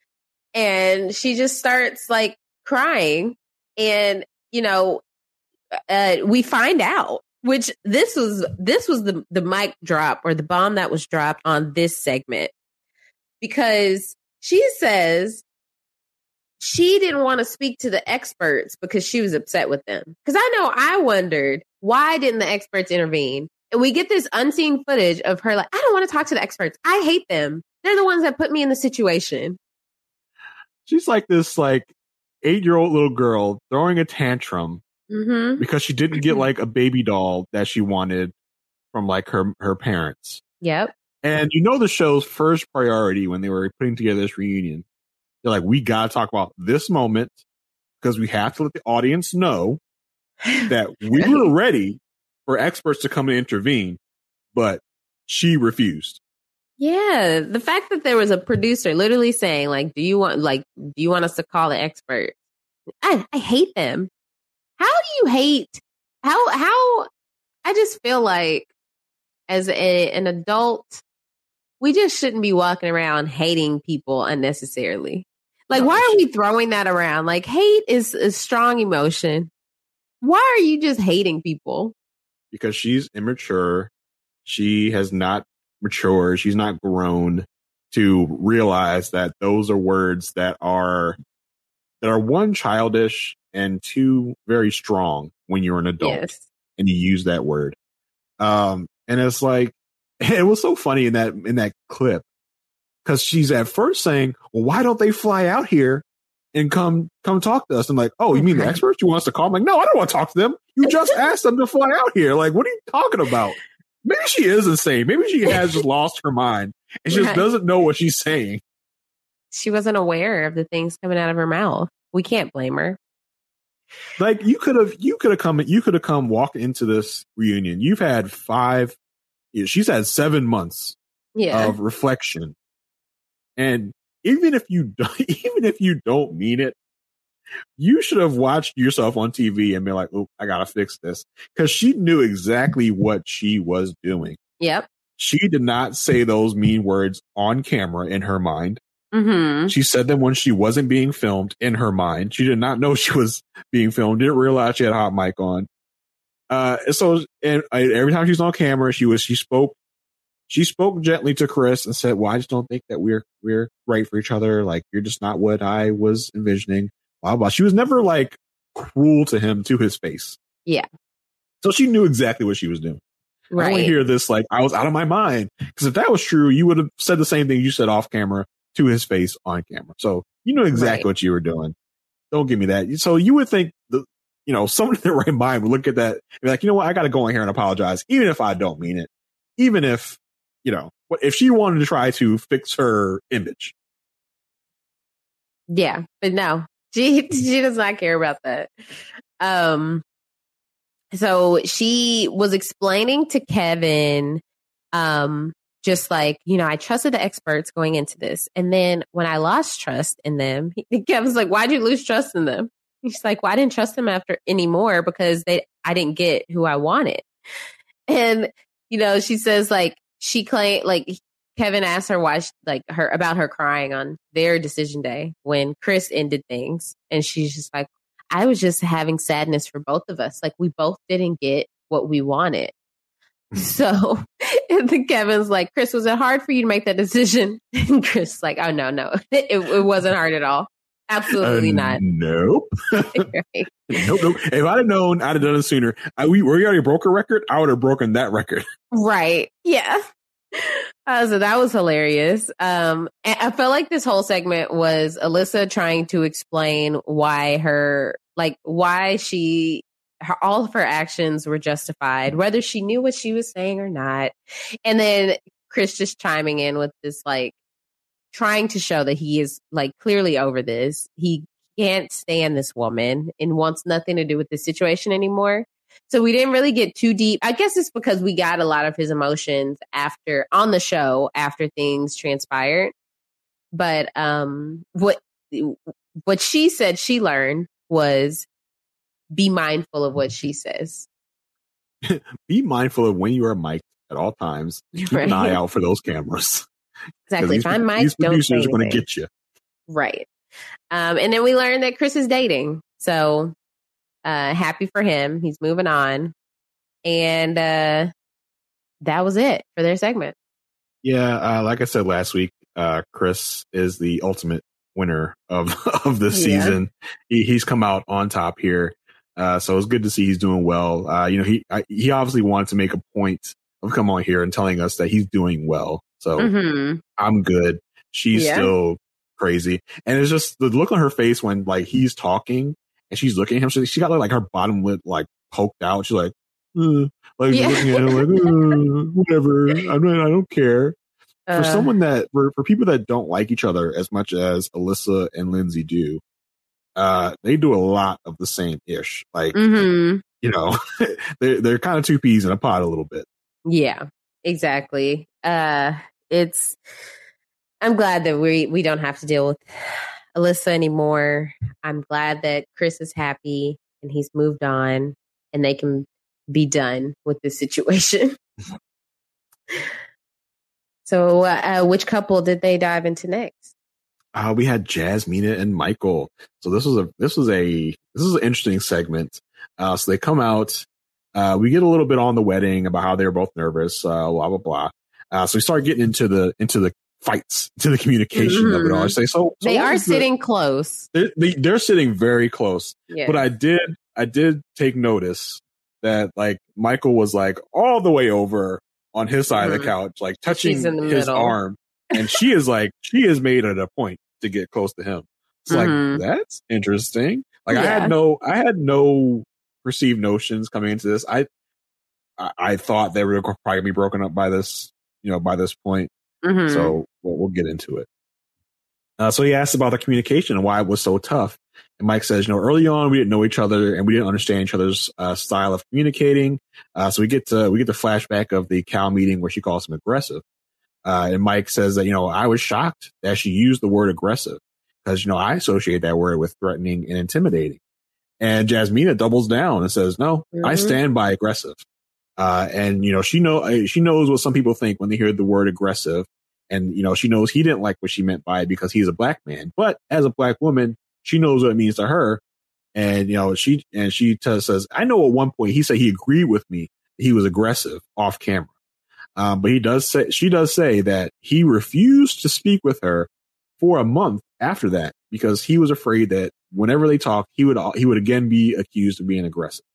And she just starts like crying. And, you know, uh, we find out, which this was this was the, the mic drop or the bomb that was dropped on this segment, because she says she didn't want to speak to the experts because she was upset with them. Because I know I wondered, why didn't the experts intervene? And we get this unseen footage of her like, I don't want to talk to the experts. I hate them. They're the ones that put me in the situation. She's like this like eight-year-old little girl throwing a tantrum mm-hmm. because she didn't get like a baby doll that she wanted from like her her parents. Yep. And you know the show's first priority when they were putting together this reunion, they're like, we gotta talk about this moment because we have to let the audience know that we right. were ready for experts to come and intervene, but she refused. Yeah, the fact that there was a producer literally saying, like, do you want, like, do you want us to call the expert? I, I hate them. How do you hate? How how? I just feel like as a, an adult, we just shouldn't be walking around hating people unnecessarily. Like, why are we throwing that around? Like, hate is a strong emotion. Why are you just hating people? Because she's immature. She has not matured. She's not grown to realize that those are words that are that are one, childish, and two, very strong when you're an adult yes. and you use that word. Um, and it's like, it was so funny in that in that clip because she's at first saying, well, why don't they fly out here and come come talk to us? I'm like, oh, you mean the experts? You want us to call? I'm like, no, I don't want to talk to them. You just asked them to fly out here. Like, what are you talking about? Maybe she is insane. Maybe she has just lost her mind and she just right. doesn't know what she's saying. She wasn't aware of the things coming out of her mouth. We can't blame her. Like, you could have, you could have come, you could have come walk into this reunion. You've had five, she's had seven months yeah. of reflection. And even if you don't, even if you don't mean it, you should have watched yourself on T V and been like, oh, I got to fix this. Because she knew exactly what she was doing. Yep. She did not say those mean words on camera in her mind. Mm-hmm. She said them when she wasn't being filmed in her mind. She did not know she was being filmed. Didn't realize she had a hot mic on. Uh, so and I, every time she was on camera, she was she spoke. She spoke gently to Chris and said, "Well, I just don't think that we're we're right for each other. Like, you're just not what I was envisioning." Blah blah. She was never like cruel to him to his face. Yeah. So she knew exactly what she was doing. Right. I don't want to hear this like I was out of my mind, because if that was true, you would have said the same thing you said off camera to his face on camera. So you know exactly right. what you were doing. Don't give me that. So you would think the, you know, someone in their right mind would look at that and be like, you know what, I got to go in here and apologize, even if I don't mean it, even if, you know, if she wanted to try to fix her image. Yeah, but no, she she does not care about that. Um, so she was explaining to Kevin, um, just like, you know, I trusted the experts going into this. And then when I lost trust in them, he, Kevin's like, why'd you lose trust in them? He's like, well, I didn't trust them after anymore because they, I didn't get who I wanted. And, you know, she says like, she claimed, like, Kevin asked her why, she, like her, about her crying on their decision day when Chris ended things. And she's just like, I was just having sadness for both of us. Like, we both didn't get what we wanted. So, and then Kevin's like, Chris, was it hard for you to make that decision? And Chris is like, oh, no, no, it, it wasn't hard at all. Absolutely uh, not. Nope. Right. Nope, nope. If I'd have known, I'd have done it sooner. I, we, we already broke a record. I would have broken that record. Right. Yeah. Uh, so that was hilarious. Um, and I felt like this whole segment was Alyssa trying to explain why her, like, why she, her, all of her actions were justified, whether she knew what she was saying or not. And then Chris just chiming in with this, like, trying to show that he is, like, clearly over this. He can't stand this woman and wants nothing to do with this situation anymore. So we didn't really get too deep. I guess it's because we got a lot of his emotions after on the show after things transpired. But um, what what she said she learned was be mindful of what she says. Be mindful of when you are mic'd at all times. Keep right. an eye out for those cameras. Exactly. If I'm mic'd, these don't say producers are going anything. to get you. Right. Um, and then we learned that Chris is dating. So uh, happy for him. He's moving on. And uh, that was it for their segment. Yeah. Uh, like I said last week, uh, Chris is the ultimate winner of, of this yeah. season. He, he's come out on top here. Uh, so it's good to see he's doing well. Uh, you know, he I, he obviously wanted to make a point of coming on here and telling us that he's doing well. So mm-hmm. I'm good. She's yeah. still crazy. And it's just the look on her face when, like, he's talking and she's looking at him. She, she got like her bottom lip like poked out. She's like, uh, like yeah. looking at him like, uh, whatever. I'm not, I don't care. Uh, for someone that for, for people that don't like each other as much as Alyssa and Lindsay do, uh, they do a lot of the same ish. Like, mm-hmm. you know, they're, they're kind of two peas in a pod a little bit. Yeah, exactly. Uh, it's, I'm glad that we, we don't have to deal with Alyssa anymore. I'm glad that Chris is happy and he's moved on and they can be done with this situation. So, uh, which couple did they dive into next? Uh, we had Jasmina and Michael. So this was a this was a this is an interesting segment. Uh, so they come out. Uh, we get a little bit on the wedding about how they were both nervous. Uh, blah blah blah. Uh, so we start getting into the into the fights, to the communication mm-hmm. of it all. I say so. so they are sitting the, close. They're, they, they're sitting very close. Yeah. But I did I did take notice that like Michael was like all the way over on his side mm-hmm. of the couch, like touching his middle. arm. And she is like, she has made it a point to get close to him. It's mm-hmm. like, that's interesting. Like yeah. I had no, I had no perceived notions coming into this. I, I, I thought they were probably be broken up by this, you know, by this point. Mm-hmm. So we'll, we'll get into it. Uh, so he asked about the communication and why it was so tough. And Mike says, you know, early on we didn't know each other and we didn't understand each other's uh, style of communicating. Uh, so we get to we get the flashback of the Cal meeting where she calls him aggressive. Uh, and Mike says that, you know, I was shocked that she used the word aggressive because, you know, I associate that word with threatening and intimidating. And Jasmina doubles down and says, no, mm-hmm. I stand by aggressive. Uh, and, you know, she know she knows what some people think when they hear the word aggressive. And, you know, she knows he didn't like what she meant by it because he's a black man. But as a black woman, she knows what it means to her. And, you know, she and she t- says, I know at one point he said he agreed with me. He was aggressive off camera. Um, but he does say she does say that he refused to speak with her for a month after that because he was afraid that whenever they talked, he would he would again be accused of being aggressive.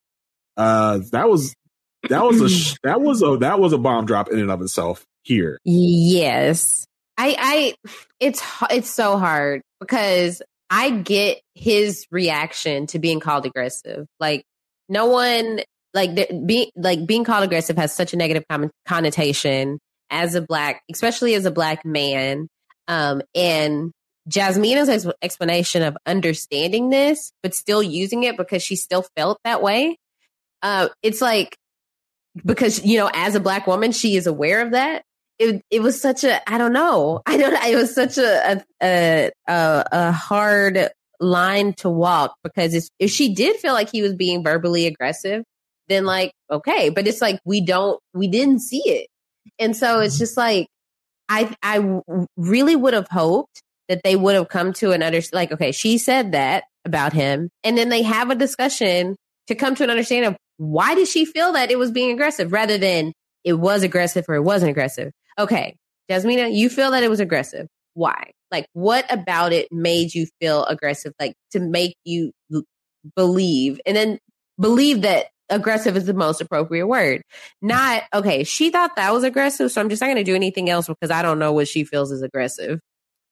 Uh, that was that was a that was a that was a bomb drop in and of itself. Here. Yes. I, I, it's, it's so hard because I get his reaction to being called aggressive. Like no one, like being, like being called aggressive has such a negative con- connotation as a black, especially as a black man. Um, and Jasmina's ex- explanation of understanding this, but still using it because she still felt that way. Uh, it's like, because, you know, as a black woman, she is aware of that. It it was such a, I don't know. I don't It was such a, a, a, a hard line to walk because if, if she did feel like he was being verbally aggressive, then like, okay, but it's like, we don't, we didn't see it. And so it's just like, I, I really would have hoped that they would have come to an understanding, like, okay, she said that about him. And then they have a discussion to come to an understanding of why did she feel that it was being aggressive rather than it was aggressive or it wasn't aggressive. Okay, Jasmina, you feel that it was aggressive. Why? Like, what about it made you feel aggressive? Like, to make you l- believe and then believe that aggressive is the most appropriate word. Not, okay, she thought that was aggressive, so I'm just not going to do anything else because I don't know what she feels is aggressive.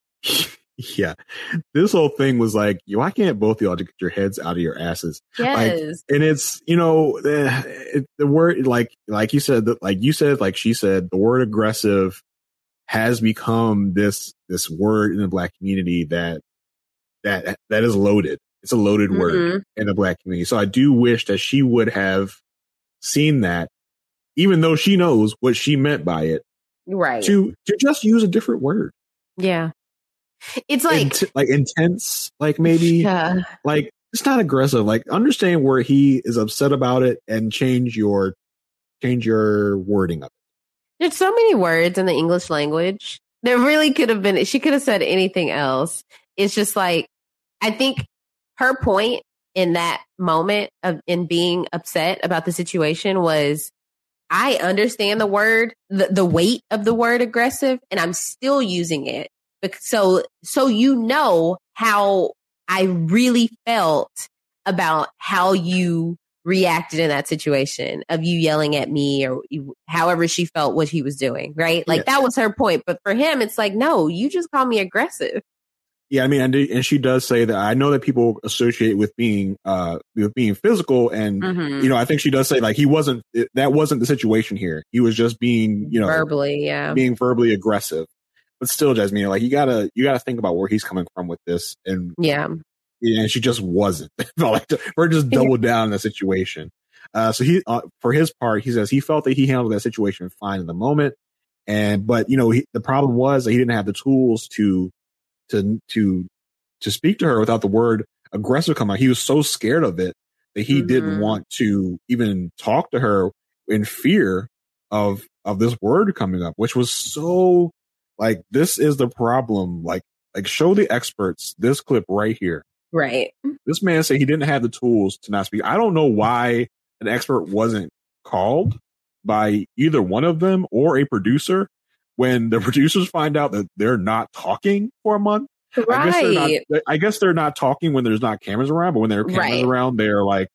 Yeah. This whole thing was like, why can't both of y'all get your heads out of your asses? Yes. Like, and it's, you know, the, the word, like, like you said, like you said, like she said, the word aggressive has become this, this word in the black community that, that, that is loaded. It's a loaded mm-hmm. word in the black community. So I do wish that she would have seen that, even though she knows what she meant by it. Right. To, to just use a different word. Yeah. It's like Int- like intense, like maybe yeah. like it's not aggressive. Like understand where he is upset about it and change your change your wording of it. There's so many words in the English language. There really could have been. She could have said anything else. It's just like I think her point in that moment of in being upset about the situation was I understand the word, the, the weight of the word aggressive, and I'm still using it. So, so you know how I really felt about how you reacted in that situation of you yelling at me or you, however she felt what he was doing, right? Like yeah. That was her point. But for him, it's like, no, you just call me aggressive. Yeah, I mean, and, and she does say that. I know that people associate with being, uh, with being physical, and mm-hmm. you know, I think she does say like he wasn't. It, that wasn't the situation here. He was just being, you know, verbally, yeah, being verbally aggressive. But still, Jasmine, like you gotta you gotta think about where he's coming from with this, and yeah, Yeah, and she just wasn't. Felt like we're just doubled down in the situation. Uh, so he, uh, for his part, he says he felt that he handled that situation fine in the moment, and but you know he, the problem was that he didn't have the tools to to to to speak to her without the word aggressive come out. He was so scared of it that he mm-hmm. didn't want to even talk to her in fear of of this word coming up, which was so like this is the problem. Like like show the experts this clip right here. Right. This man said he didn't have the tools to not speak. I don't know why an expert wasn't called by either one of them or a producer when the producers find out that they're not talking for a month. Right. I guess they're not, I guess they're not talking when there's not cameras around, but when there are cameras right. around, they're like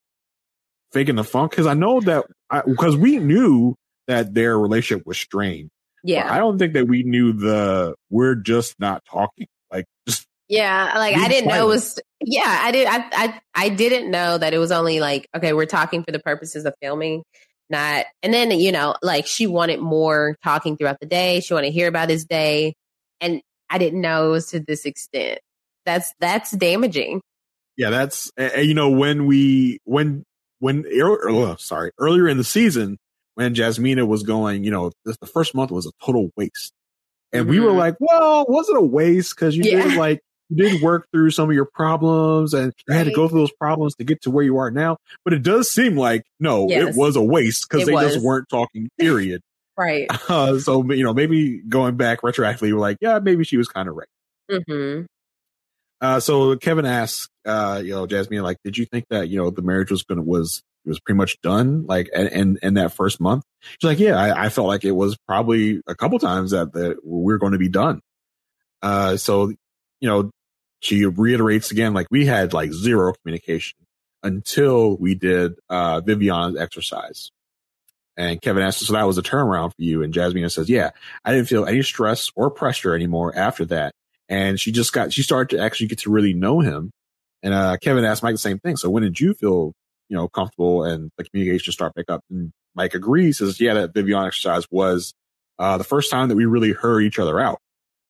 faking the funk. Because I know that because we knew that their relationship was strained. Yeah. But I don't think that we knew the we're just not talking. Like just yeah, like I didn't silent. know it was yeah, I did I, I I didn't know that it was only like, okay, we're talking for the purposes of filming. Not and then, you know, like she wanted more talking throughout the day. She wanted to hear about his day. And I didn't know it was to this extent. That's that's damaging. Yeah, that's uh, you know, when we when when oh, sorry, earlier in the season when Jasmina was going, you know, this, the first month was a total waste. And mm-hmm. we were like, well, was it a waste? Because you yeah. did like you did work through some of your problems and you right. had to go through those problems to get to where you are now. But it does seem like, no, yes. it was a waste because they was. just weren't talking, period. Right. Uh, so, you know, maybe going back retroactively, we're like, yeah, maybe she was kind of right. Mm-hmm. Uh, so Kevin asks, uh, you know, Jasmine, like, did you think that, you know, the marriage was going to, was, was pretty much done, like, and, and, and that first month? She's like, yeah, I, I felt like it was probably a couple times that, that we we're going to be done. Uh, so, you know, she reiterates again, like, we had like zero communication until we did, uh, Vivian's exercise. And Kevin asks, so that was a turnaround for you? And Jasmine says, yeah, I didn't feel any stress or pressure anymore after that. And she just got, she started to actually get to really know him. And uh, Kevin asked Mike the same thing. So when did you feel, you know, comfortable and the communication start back up? And Mike agrees, says, yeah, that Vivian exercise was uh, the first time that we really heard each other out.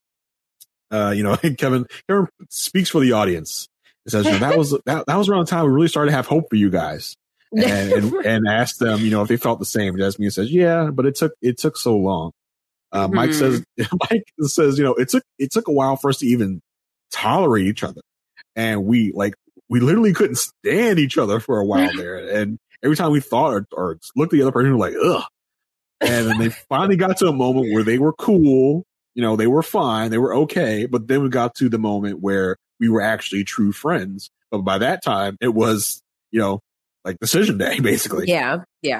Uh, you know, Kevin, Kevin speaks for the audience. It says, you know, that was, that, that was around the time we really started to have hope for you guys. and, and and asked them, you know, if they felt the same. Jasmine says, yeah, but it took it took so long. Uh, mm-hmm. Mike says, Mike says, you know, it took it took a while for us to even tolerate each other, and we like we literally couldn't stand each other for a while there. And every time we thought or, or looked at the other person, we were like, ugh. And then they finally got to a moment where they were cool, you know, they were fine, they were okay. But then we got to the moment where we were actually true friends. But by that time, it was, you know, like decision day, basically. Yeah, yeah.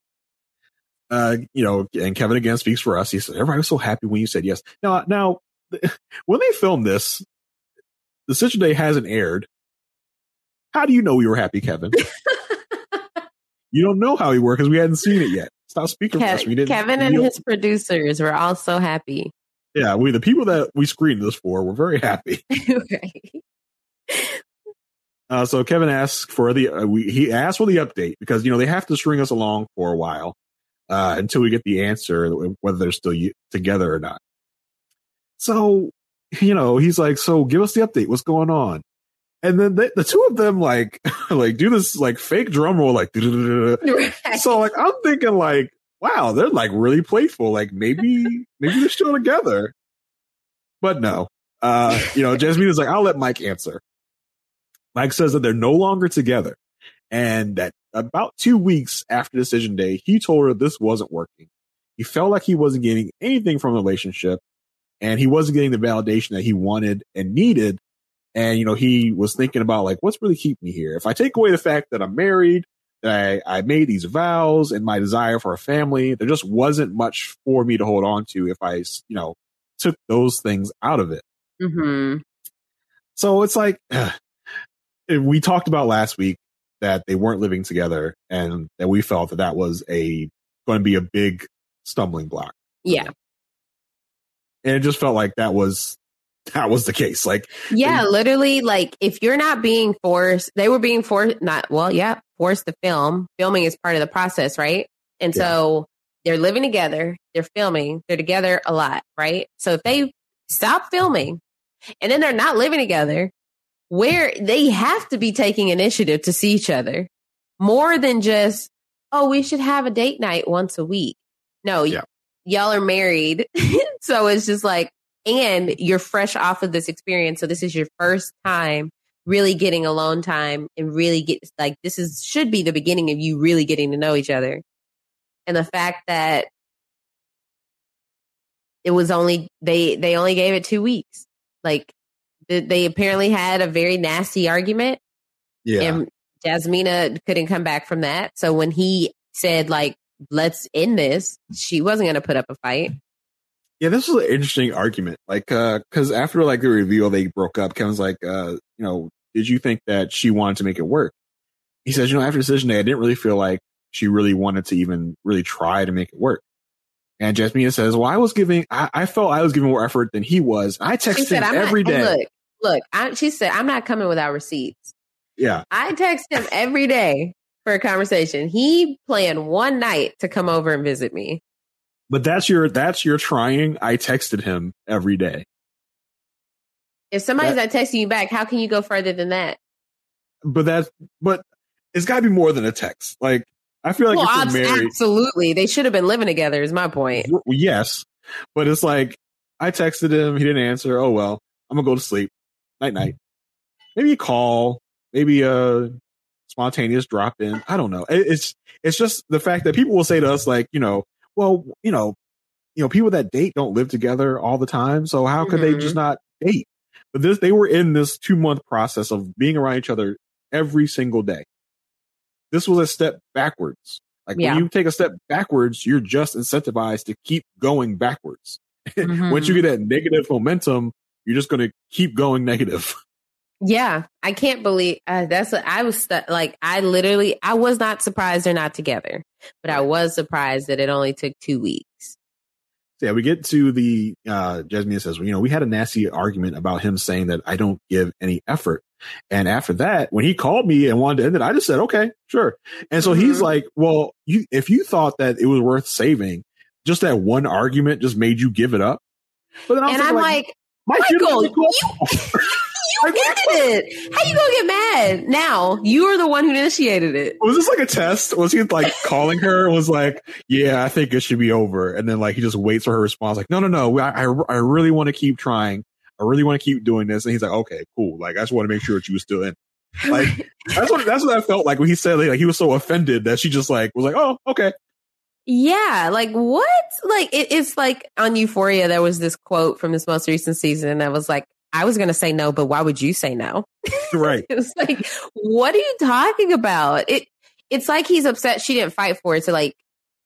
Uh, you know, and Kevin again speaks for us. He said, everybody was so happy when you said yes. Now, now, when they filmed this, decision day hasn't aired. How do you know we were happy, Kevin? You don't know how we were because we hadn't seen it yet. Stop speaking Kev- for us. We didn't, Kevin and his producers were all so happy. Yeah, we the people that we screened this for were very happy. Right. Uh, so Kevin asks for the, uh, we, he asked for the update because, you know, they have to string us along for a while, uh, until we get the answer, whether they're still together or not. So, you know, he's like, so give us the update. What's going on? And then they, the two of them like, like do this like fake drum roll, like, right. So like, I'm thinking like, wow, they're like really playful. Like maybe, maybe they're still together, but no, uh, you know, Jasmine is like, I'll let Mike answer. Mike says that they're no longer together and that about two weeks after decision day, he told her this wasn't working. He felt like he wasn't getting anything from the relationship and he wasn't getting the validation that he wanted and needed. And, you know, he was thinking about like, what's really keeping me here? If I take away the fact that I'm married, that I, I made these vows and my desire for a family, there just wasn't much for me to hold on to if I, you know, took those things out of it. Mm-hmm. So it's like, we talked about last week that they weren't living together and that we felt that that was a going to be a big stumbling block. Yeah. And it just felt like that was, that was the case. Like, yeah, they, literally, like if you're not being forced, they were being forced, not, well, yeah, forced to film. Filming is part of the process, right? And yeah. So they're living together, they're filming, they're together a lot, right? So if they stop filming and then they're not living together, where they have to be taking initiative to see each other more than just, oh, we should have a date night once a week. No, yeah. y- y'all are married. So it's just like, and you're fresh off of this experience. So this is your first time really getting alone time and really get like, this is, should be the beginning of you really getting to know each other. And the fact that it was only, they, they only gave it two weeks. Like they apparently had a very nasty argument. Yeah. And Jasmina couldn't come back from that. So when he said like, let's end this, she wasn't going to put up a fight. Yeah, this was an interesting argument. Like, uh, cause after like the reveal, they broke up. Kevin's like, uh, you know, did you think that she wanted to make it work? He says, you know, after decision day, I didn't really feel like she really wanted to even really try to make it work. And Jasmina says, well, I was giving, I, I felt I was giving more effort than he was. I texted said, him I'm every not, day. Look, look, I, she said, I'm not coming without receipts. Yeah. I text him every day for a conversation. He planned one night to come over and visit me. But that's your, that's your trying. I texted him every day. If somebody's that, not texting you back, how can you go further than that? But that's, but it's gotta be more than a text. Like, I feel like well, if you're married, absolutely. They should have been living together is my point. Yes. But it's like, I texted him. He didn't answer. Oh, well, I'm gonna go to sleep. Night, night. Maybe a call, maybe a spontaneous drop in. I don't know. It, it's, it's just the fact that people will say to us like, you know, well, you know, you know, people that date don't live together all the time. So how could mm-hmm. they just not date? But this, they were in this two month process of being around each other every single day. This was a step backwards. Like yeah. when you take a step backwards, you're just incentivized to keep going backwards. Mm-hmm. Once you get that negative momentum, you're just going to keep going negative. Yeah, I can't believe uh, that's what I was stu- like. I literally, I was not surprised they're not together, but I was surprised that it only took two weeks. So yeah, we get to the uh, Jasmine says, well, you know, we had a nasty argument about him saying that I don't give any effort. And after that, when he called me and wanted to end it, I just said, okay, sure. And so mm-hmm. he's like, well, you, if you thought that it was worth saving, just that one argument just made you give it up. But then I was and I'm like, like Michael, you, you ended it. How you gonna get mad now? You are the one who initiated it. Was this like a test? Was he like calling her and was like, yeah, I think it should be over. And then like he just waits for her response. Like, no, no, no. I, I, I really want to keep trying. I really want to keep doing this. And he's like, okay, cool. Like, I just want to make sure that you were still in. Like, that's what, that's what I felt like when he said, like, he was so offended that she just like, was like, oh, okay. Yeah. Like what? Like it, it's like on Euphoria, there was this quote from this most recent season. And I was like, I was going to say no, but why would you say no? Right. It was like, what are you talking about? It, it's like he's upset she didn't fight for it. So like,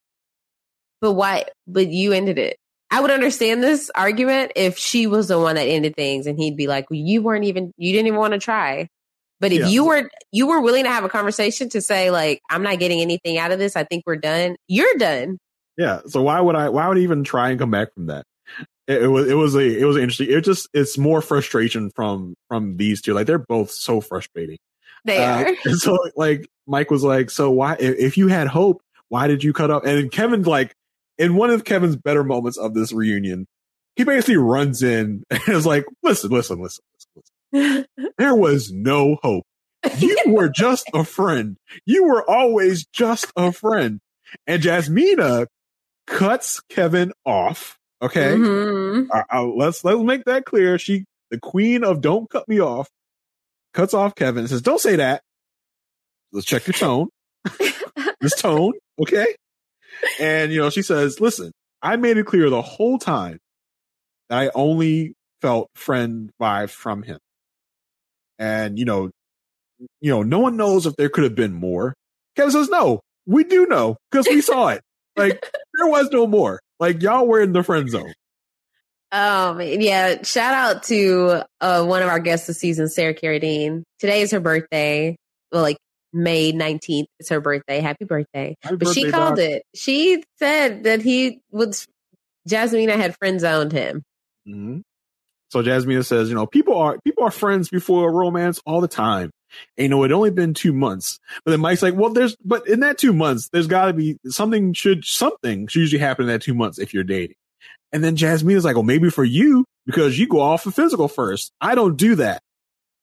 but why, but you ended it. I would understand this argument if she was the one that ended things and he'd be like, well, you weren't even, you didn't even want to try. But if yeah. you were, you were willing to have a conversation to say like, I'm not getting anything out of this. I think we're done. You're done. Yeah. So why would I, why would I even try and come back from that? It, it was, it was a, it was interesting. It just, it's more frustration from, from these two. Like they're both so frustrating. They uh, are. And so like Mike was like, so why, if, if you had hope, why did you cut up? And Kevin's like, in one of Kevin's better moments of this reunion, he basically runs in and is like, listen, listen, listen, listen, listen. There was no hope. You were just a friend. You were always just a friend. And Jasmina cuts Kevin off. Okay. Mm-hmm. Uh, uh, let's, let's make that clear. She, the queen of don't cut me off, cuts off Kevin and says, don't say that. Let's check your tone. This tone. Okay. And, you know, she says, listen, I made it clear the whole time that I only felt friend vibes from him. And, you know, you know, no one knows if there could have been more. Kevin says, no, we do know because we saw it. Like, there was no more. Like, y'all were in the friend zone. Oh, man. Yeah. Shout out to uh, one of our guests this season, Sarah Carradine. Today is her birthday. Well, like, May nineteenth is her birthday. Happy birthday. Happy but birthday, she called Doc. it. She said that he was, Jasmina had friend zoned him. Mm-hmm. So Jasmina says, you know, people are, people are friends before a romance all the time. And, you know, it only been two months. But then Mike's like, well, there's, but in that two months, there's got to be something should, something should usually happen in that two months if you're dating. And then Jasmina's like, well, maybe for you, because you go off for physical first. I don't do that.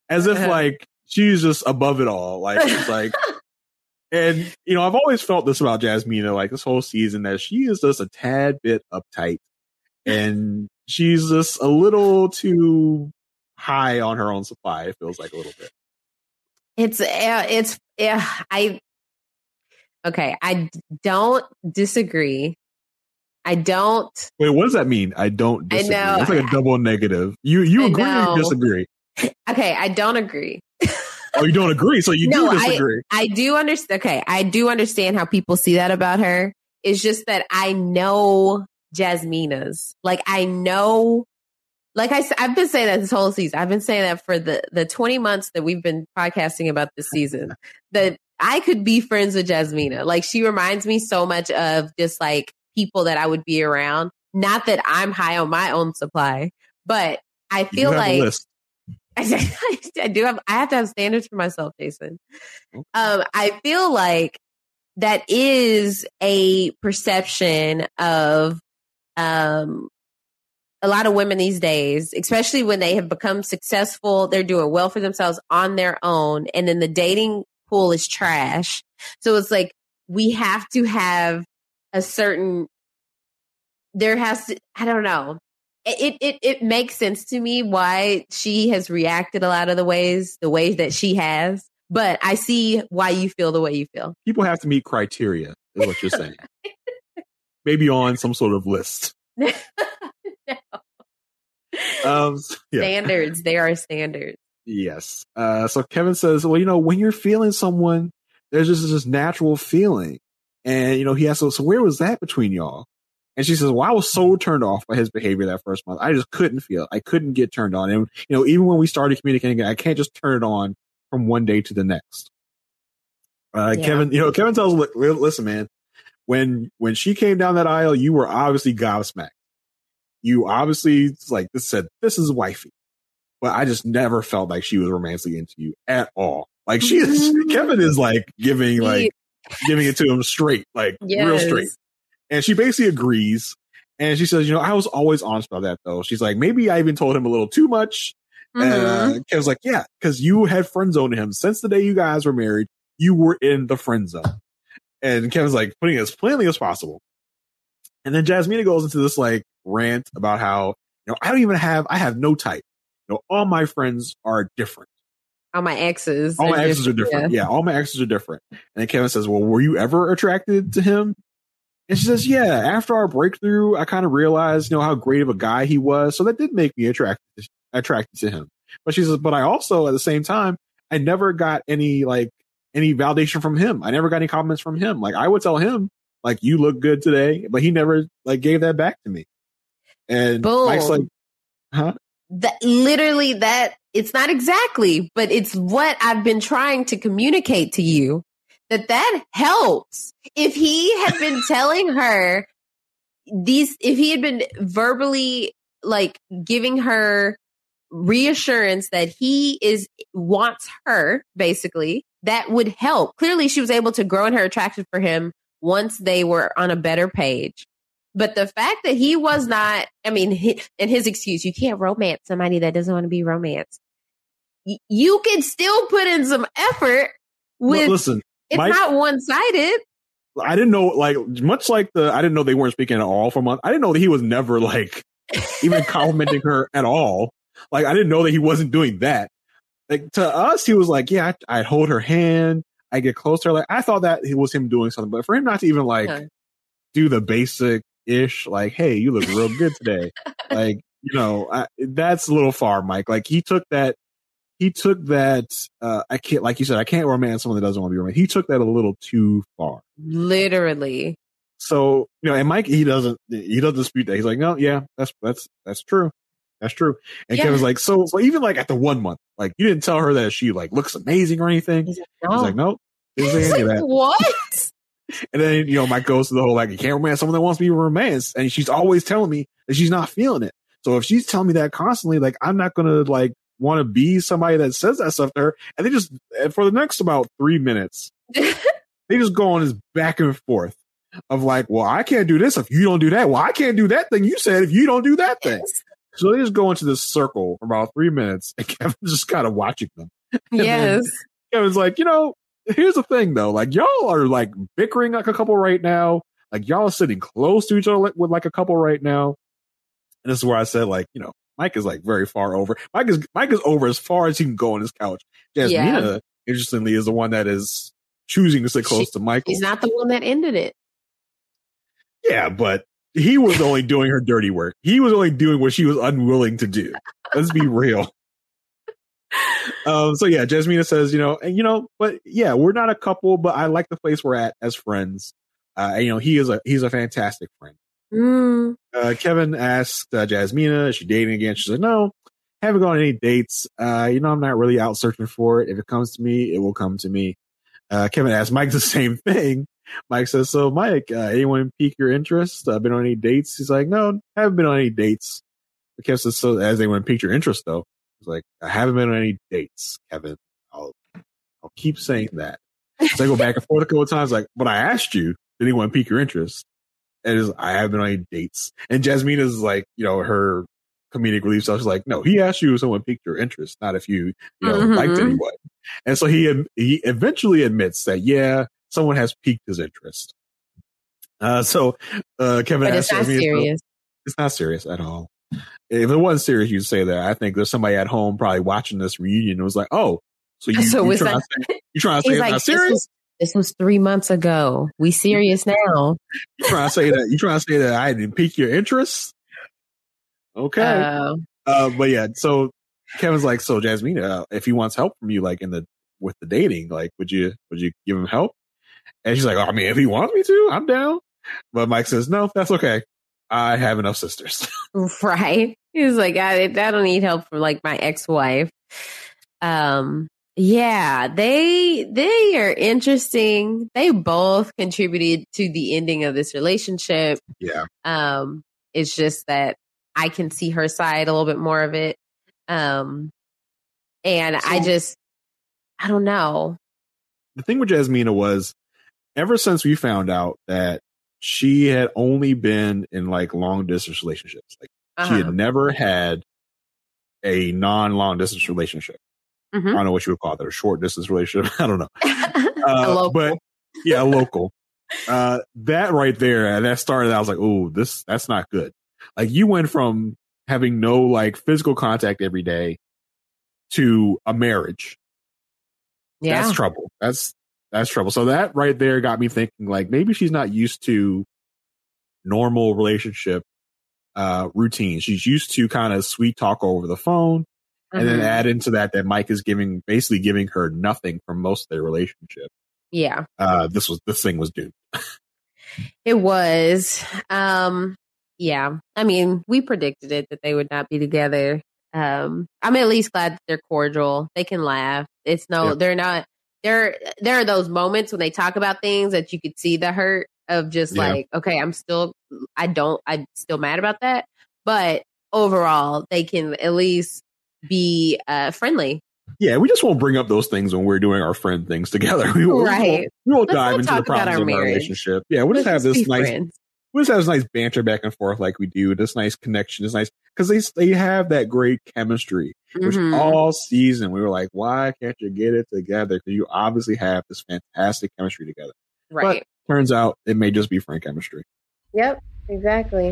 as if like she's just above it all. Like it's like, and you know, I've always felt this about Jasmina, like this whole season, that she is just a tad bit uptight, and she's just a little too high on her own supply. It feels like a little bit. It's uh, it's yeah. I okay. I don't disagree. I don't. Wait, what does that mean? I don't disagree. I know. It's like a double negative. You you I agree know. or you disagree? Okay, I don't agree. Oh, you don't agree, so you no, do disagree. I, I do understand. Okay, I do understand how people see that about her. It's just that I know Jasmina's. Like I know. Like I, I've been saying that this whole season. I've been saying that for the, the twenty months that we've been podcasting about this season, that I could be friends with Jasmina. Like she reminds me so much of just like people that I would be around. Not that I'm high on my own supply, but I feel like I, I do have, I have to have standards for myself, Jason. Okay. Um, I feel like that is a perception of, um, a lot of women these days, especially when they have become successful, they're doing well for themselves on their own. And then the dating pool is trash. So it's like, we have to have a certain, there has to, I don't know. It, it, it makes sense to me why she has reacted a lot of the ways, the ways that she has, but I see why you feel the way you feel. People have to meet criteria is what you're saying. Maybe on some sort of list. No. Um, yeah. Standards. There are standards. Yes. Uh, so Kevin says, well, you know, when you're feeling someone, there's just this natural feeling. And, you know, he asks, so where was that between y'all? And she says, well, I was so turned off by his behavior that first month. I just couldn't feel it. I couldn't get turned on. And, you know, even when we started communicating, I can't just turn it on from one day to the next. Uh, yeah. Kevin, you know, Kevin tells, listen, man, when, when she came down that aisle, you were obviously gobsmacked. You obviously like this said, this is wifey, but I just never felt like she was romantically into you at all. Like she is, Kevin is like giving, like giving it to him straight, like yes. real straight. And she basically agrees. And she says, you know, I was always honest about that though. She's like, maybe I even told him a little too much. Mm-hmm. And uh, Kevin's like, yeah, because you had friend zoned him since the day you guys were married. You were in the friend zone. And Kevin's like putting it as plainly as possible. And then Jasmina goes into this like rant about how, you know, I don't even have, I have no type. You know, all my friends are different. All my exes. All my exes are different. Yeah. yeah, all my exes are different. And then Kevin says, well, were you ever attracted to him? And she says, yeah, after our breakthrough, I kind of realized, you know, how great of a guy he was. So that did make me attracted, attracted to him. But she says, but I also, at the same time, I never got any, like, any validation from him. I never got any compliments from him. Like, I would tell him, like, you look good today, but he never, like, gave that back to me. And Boom. Mike's like, huh? That literally that it's not exactly, but it's what I've been trying to communicate to you, that that helps. If he had been telling her these, if he had been verbally like giving her reassurance that he is wants her, basically, that would help. Clearly she was able to grow in her attraction for him once they were on a better page. But the fact that he was not, I mean, he, and his excuse, you can't romance somebody that doesn't want to be romanced. Y- you can still put in some effort with, but listen, it's Mike, not one-sided. I didn't know, like, much like the, I didn't know they weren't speaking at all for a month. I didn't know that he was never, like, even complimenting her at all. Like, I didn't know that he wasn't doing that. Like, to us, he was like, yeah, I'd hold her hand. I get close to her. Like, I thought that it was him doing something. But for him not to even, like, huh. do the basic ish, like, hey, you look real good today. Like, you know, I, that's a little far, Mike. Like, he took that, he took that, uh, I can't, like you said, I can't romance someone that doesn't want to be romanced. He took that a little too far. Literally. So, you know, and Mike, he doesn't, he doesn't dispute that. He's like, no, yeah, that's, that's, that's true. That's true. And yeah. Kevin's like, so, so even like at the one month, like, you didn't tell her that she like looks amazing or anything. He's like, no. He's like, nope. Didn't say any of that. What? And then, you know, Mike goes to the whole, like, you can't romance someone that wants to be romanced. And she's always telling me that she's not feeling it. So if she's telling me that constantly, like, I'm not going to, like, want to be somebody that says that stuff to her. And they just, for the next about three minutes, they just go on this back and forth of like, well, I can't do this if you don't do that. Well, I can't do that thing you said if you don't do that thing. So they just go into this circle for about three minutes, and Kevin's just kind of watching them. And yes. Kevin's like, you know, here's the thing though, like y'all are like bickering like a couple right now. Like y'all are sitting close to each other with like a couple right now. And this is where I said, like, you know, Mike is like very far over. Mike is Mike is over as far as he can go on his couch. Jasmina, yeah. interestingly, is the one that is choosing to sit close she, to Michael. He's not the one that ended it. Yeah, but he was only doing her dirty work. He was only doing what she was unwilling to do. Let's be real. Um, so yeah, Jasmina says, you know, and you know, but yeah, we're not a couple, but I like the place we're at as friends. Uh, and, you know, he is a he's a fantastic friend. Mm. Uh, Kevin asked uh, Jasmina, is she dating again? She said, no, haven't gone on any dates. Uh, you know, I'm not really out searching for it. If it comes to me, it will come to me. Uh, Kevin asked Mike the same thing. Mike says, so Mike, uh, anyone pique your interest? Uh, been on any dates? He's like, no, haven't been on any dates. But Kevin says, so as anyone piqued your interest though? He's like, I haven't been on any dates, Kevin. I'll, I'll keep saying that. So I go back and forth a couple of times, like, but I asked you, did anyone pique your interest? And is I haven't been on any dates. And Jasmina's like, you know, her comedic relief stuff is like, no, he asked you if someone piqued your interest, not if you, you know, mm-hmm. liked anyone. And so he he eventually admits that, yeah, someone has piqued his interest. Uh, so uh, Kevin but asked, it's not Jasmina, serious. It's not serious at all. If it wasn't serious, you'd say that. I think there's somebody at home probably watching this reunion and was like, oh, so you, so you trying to say, you trying to say it's like, not serious? This was, this was three months ago. We serious now. You trying to say that? You trying to say that I didn't pique your interest? Okay. Uh, uh, but yeah, so Kevin's like, so Jasmina, uh, if he wants help from you, like in the with the dating, like would you would you give him help? And she's like, oh, I mean, if he wants me to, I'm down. But Mike says, no, that's okay. I have enough sisters. Right. He's like, I, I don't need help from like my ex-wife. Um, yeah, they they are interesting. They both contributed to the ending of this relationship. Yeah. Um, it's just that I can see her side a little bit more of it. Um, and so, I just, I don't know. The thing with Jasmina was, ever since we found out that she had only been in like long distance relationships, like uh-huh. she had never had a non long distance relationship. Mm-hmm. I don't know what you would call that, a short distance relationship. I don't know. Uh, but yeah, a local. Uh, that right there, that started, I was like, oh, this, that's not good. Like you went from having no like physical contact every day to a marriage. Yeah. That's trouble. That's, that's trouble. So that right there got me thinking like maybe she's not used to normal relationship, uh, routine. She's used to kind of sweet talk over the phone. And mm-hmm. then add into that that Mike is giving, basically giving her nothing from most of their relationship. Yeah. Uh, this was, this thing was doomed. It was. Um, yeah. I mean, we predicted it that they would not be together. Um, I'm at least glad that they're cordial. They can laugh. It's no, yeah. they're not, there, there are those moments when they talk about things that you could see the hurt of just yeah. like, okay, I'm still, I don't, I'm still mad about that. But overall, they can at least be uh, friendly. Yeah, we just won't bring up those things when we're doing our friend things together. We won't, right. we won't, we won't dive into the problems our of our relationship. Yeah, we'll just have this nice, friends. we'll just have this nice banter back and forth like we do. This nice connection. This nice because they they have that great chemistry. Which mm-hmm. all season we were like, why can't you get it together? Because you obviously have this fantastic chemistry together. Right. But turns out it may just be friend chemistry. Yep. Exactly.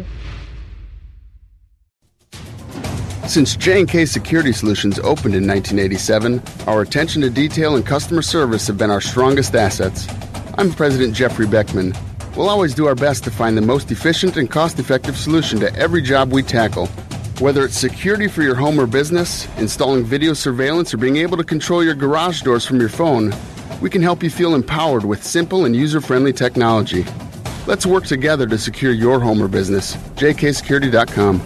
Since J and K Security Solutions opened in nineteen eighty-seven, our attention to detail and customer service have been our strongest assets. I'm President Jeffrey Beckman. We'll always do our best to find the most efficient and cost-effective solution to every job we tackle. Whether it's security for your home or business, installing video surveillance, or being able to control your garage doors from your phone, we can help you feel empowered with simple and user-friendly technology. Let's work together to secure your home or business. J K security dot com.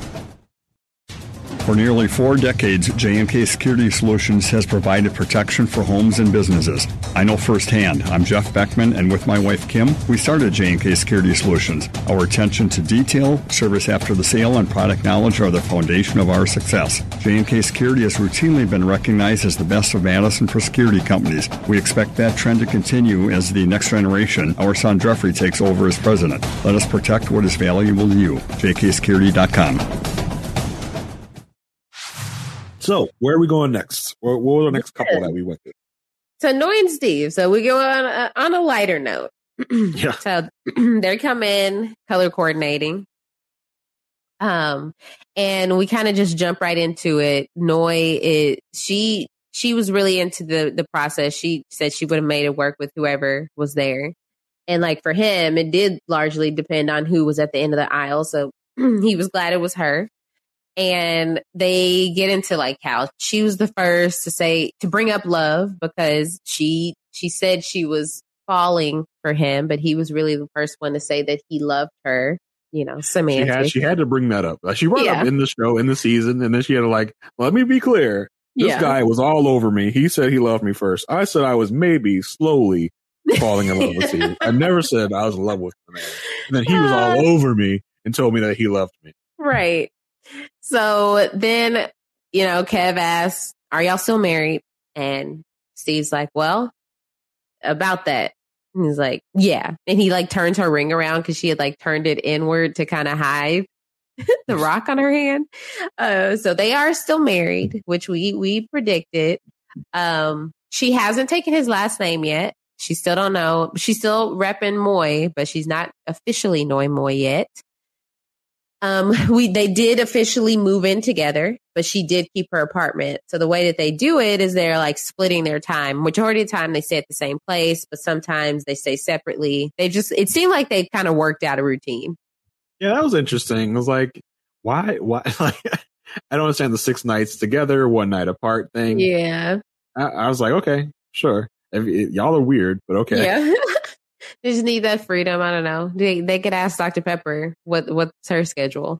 For nearly four decades, J and K Security Solutions has provided protection for homes and businesses. I know firsthand. I'm Jeff Beckman, and with my wife, Kim, we started J and K Security Solutions. Our attention to detail, service after the sale, and product knowledge are the foundation of our success. J and K Security has routinely been recognized as the best of Madison for security companies. We expect that trend to continue as the next generation, our son Jeffrey, takes over as president. Let us protect what is valuable to you. J K security dot com. So where are we going next? What, what was the next couple that we went to? So Noi and Steve. So we go on a, on a lighter note. Yeah. So they come in color coordinating. Um, and we kind of just jump right into it. Noi is she she was really into the the process. She said she would have made it work with whoever was there. And like for him, it did largely depend on who was at the end of the aisle. So he was glad it was her. And they get into like how she was the first to say, to bring up love, because she, she said she was falling for him, but he was really the first one to say that he loved her, you know, semantics. She had, she had to bring that up. She brought yeah. it up in the show, in the season. And then she had to like, let me be clear. This yeah. guy was all over me. He said he loved me first. I said I was maybe slowly falling in love with you. I never said I was in love with the man. And then he was all over me and told me that he loved me. Right. So then, you know, Kev asks, are y'all still married? And Steve's like, well, about that. And he's like, yeah. And he like turns her ring around because she had like turned it inward to kind of hide the rock on her hand. Uh, so they are still married, which we, we predicted. Um, she hasn't taken his last name yet. She still don't know. She's still repping Moy, but she's not officially Noi Moy yet. Um, we they did officially move in together, but she did keep her apartment. So the way that they do it is they're like splitting their time. Majority of the time they stay at the same place, but sometimes they stay separately. They just it seemed like they kind of worked out a routine. Yeah, that was interesting. It was like, why? Why? Like, I don't understand the six nights together, one night apart thing. Yeah, I, I was like, okay, sure. If, if, y'all are weird, but okay. Yeah. They just need that freedom. I don't know. They they could ask Doctor Pepper what what's her schedule.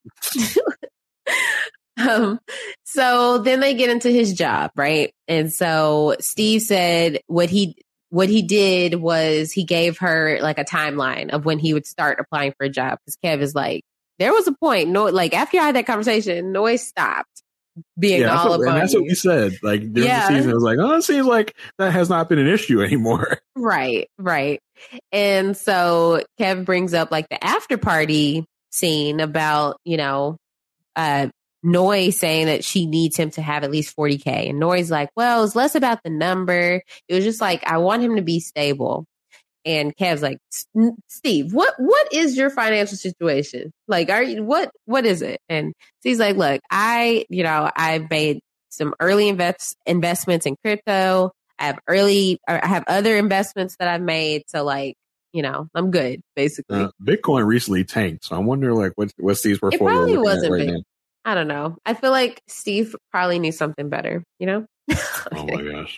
um. So then they get into his job, right? And so Steve said what he what he did was he gave her like a timeline of when he would start applying for a job. Because Kev is like, there was a point. No, like after I had that conversation, Noi stopped being yeah, all what, about and that's you. what we said. Like during Yeah. the season, it was like, oh, it seems like that has not been an issue anymore. Right, right. And so Kev brings up like the after party scene about, you know, uh, Noi saying that she needs him to have at least forty K. And Noi's like, well, it's less about the number. It was just like, I want him to be stable. And Kev's like, Steve, what what is your financial situation? Like, are you what what is it? And Steve's like, look, I, you know, I've made some early invest investments in crypto. I have early, I have other investments that I've made. So like, you know, I'm good, basically. Uh, Bitcoin recently tanked, so I wonder like what what Steve's portfolio. It probably looking at wasn't right big. now. I don't know. I feel like Steve probably knew something better, you know? Oh my gosh.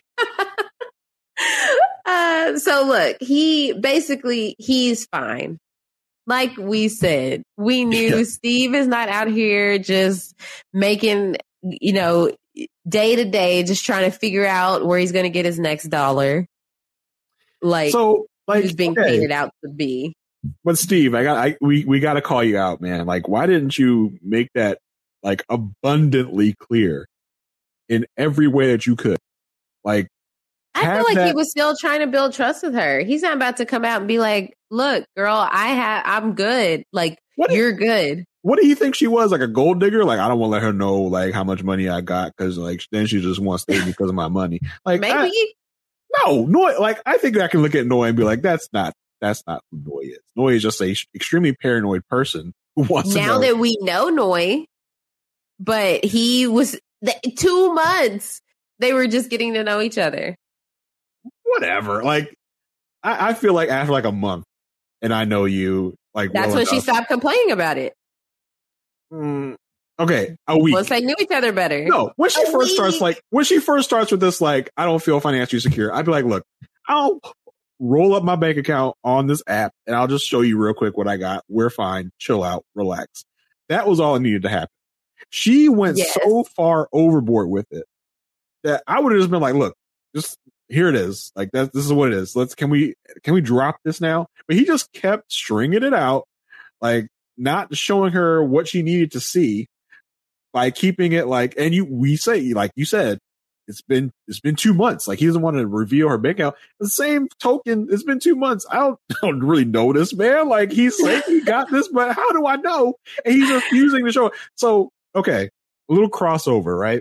uh, so look, he basically, he's fine. Like we said, we knew Yeah. Steve is not out here just making, you know, day to day, just trying to figure out where he's going to get his next dollar. Like, So like he's being okay. painted out to be. But Steve, I got I we we got to call you out, man. Like, why didn't you make that like abundantly clear in every way that you could? Like, I feel have like that- he was still trying to build trust with her. He's not about to come out and be like, "Look, girl, I have, I'm good. Like, What you're good." What do you think she was, like a gold digger? Like, I don't want to let her know like how much money I got because like then she just wants to stay because of my money. Like, Maybe. I, no, Noi. Like, I think I can look at Noi and be like, that's not that's not who Noi is. Noi is just a extremely paranoid person who wants to Now know. that we know Noi, but he was the, two months. They were just getting to know each other. Whatever. Like, I, I feel like after like a month, and I know you. Like, That's well when she enough. stopped complaining about it. Mm, okay, a week. Once they knew each other better. No, when she A first starts, week. like when she first starts with this, like I don't feel financially secure. I'd be like, look, I'll roll up my bank account on this app, and I'll just show you real quick what I got. We're fine. Chill out. Relax. That was all that needed to happen. She went Yes. so far overboard with it that I would have just been like, look, just here it is. Like that. This is what it is. Let's can we can we drop this now? But he just kept stringing it out, like not showing her what she needed to see. By keeping it like, and you, we say, like you said, it's been, it's been two months. Like he doesn't want to reveal her bank account. The same token, it's been two months. I don't, I don't really know this man. Like he's saying he got this, but how do I know? And he's refusing to show it. So, okay, a little crossover, right?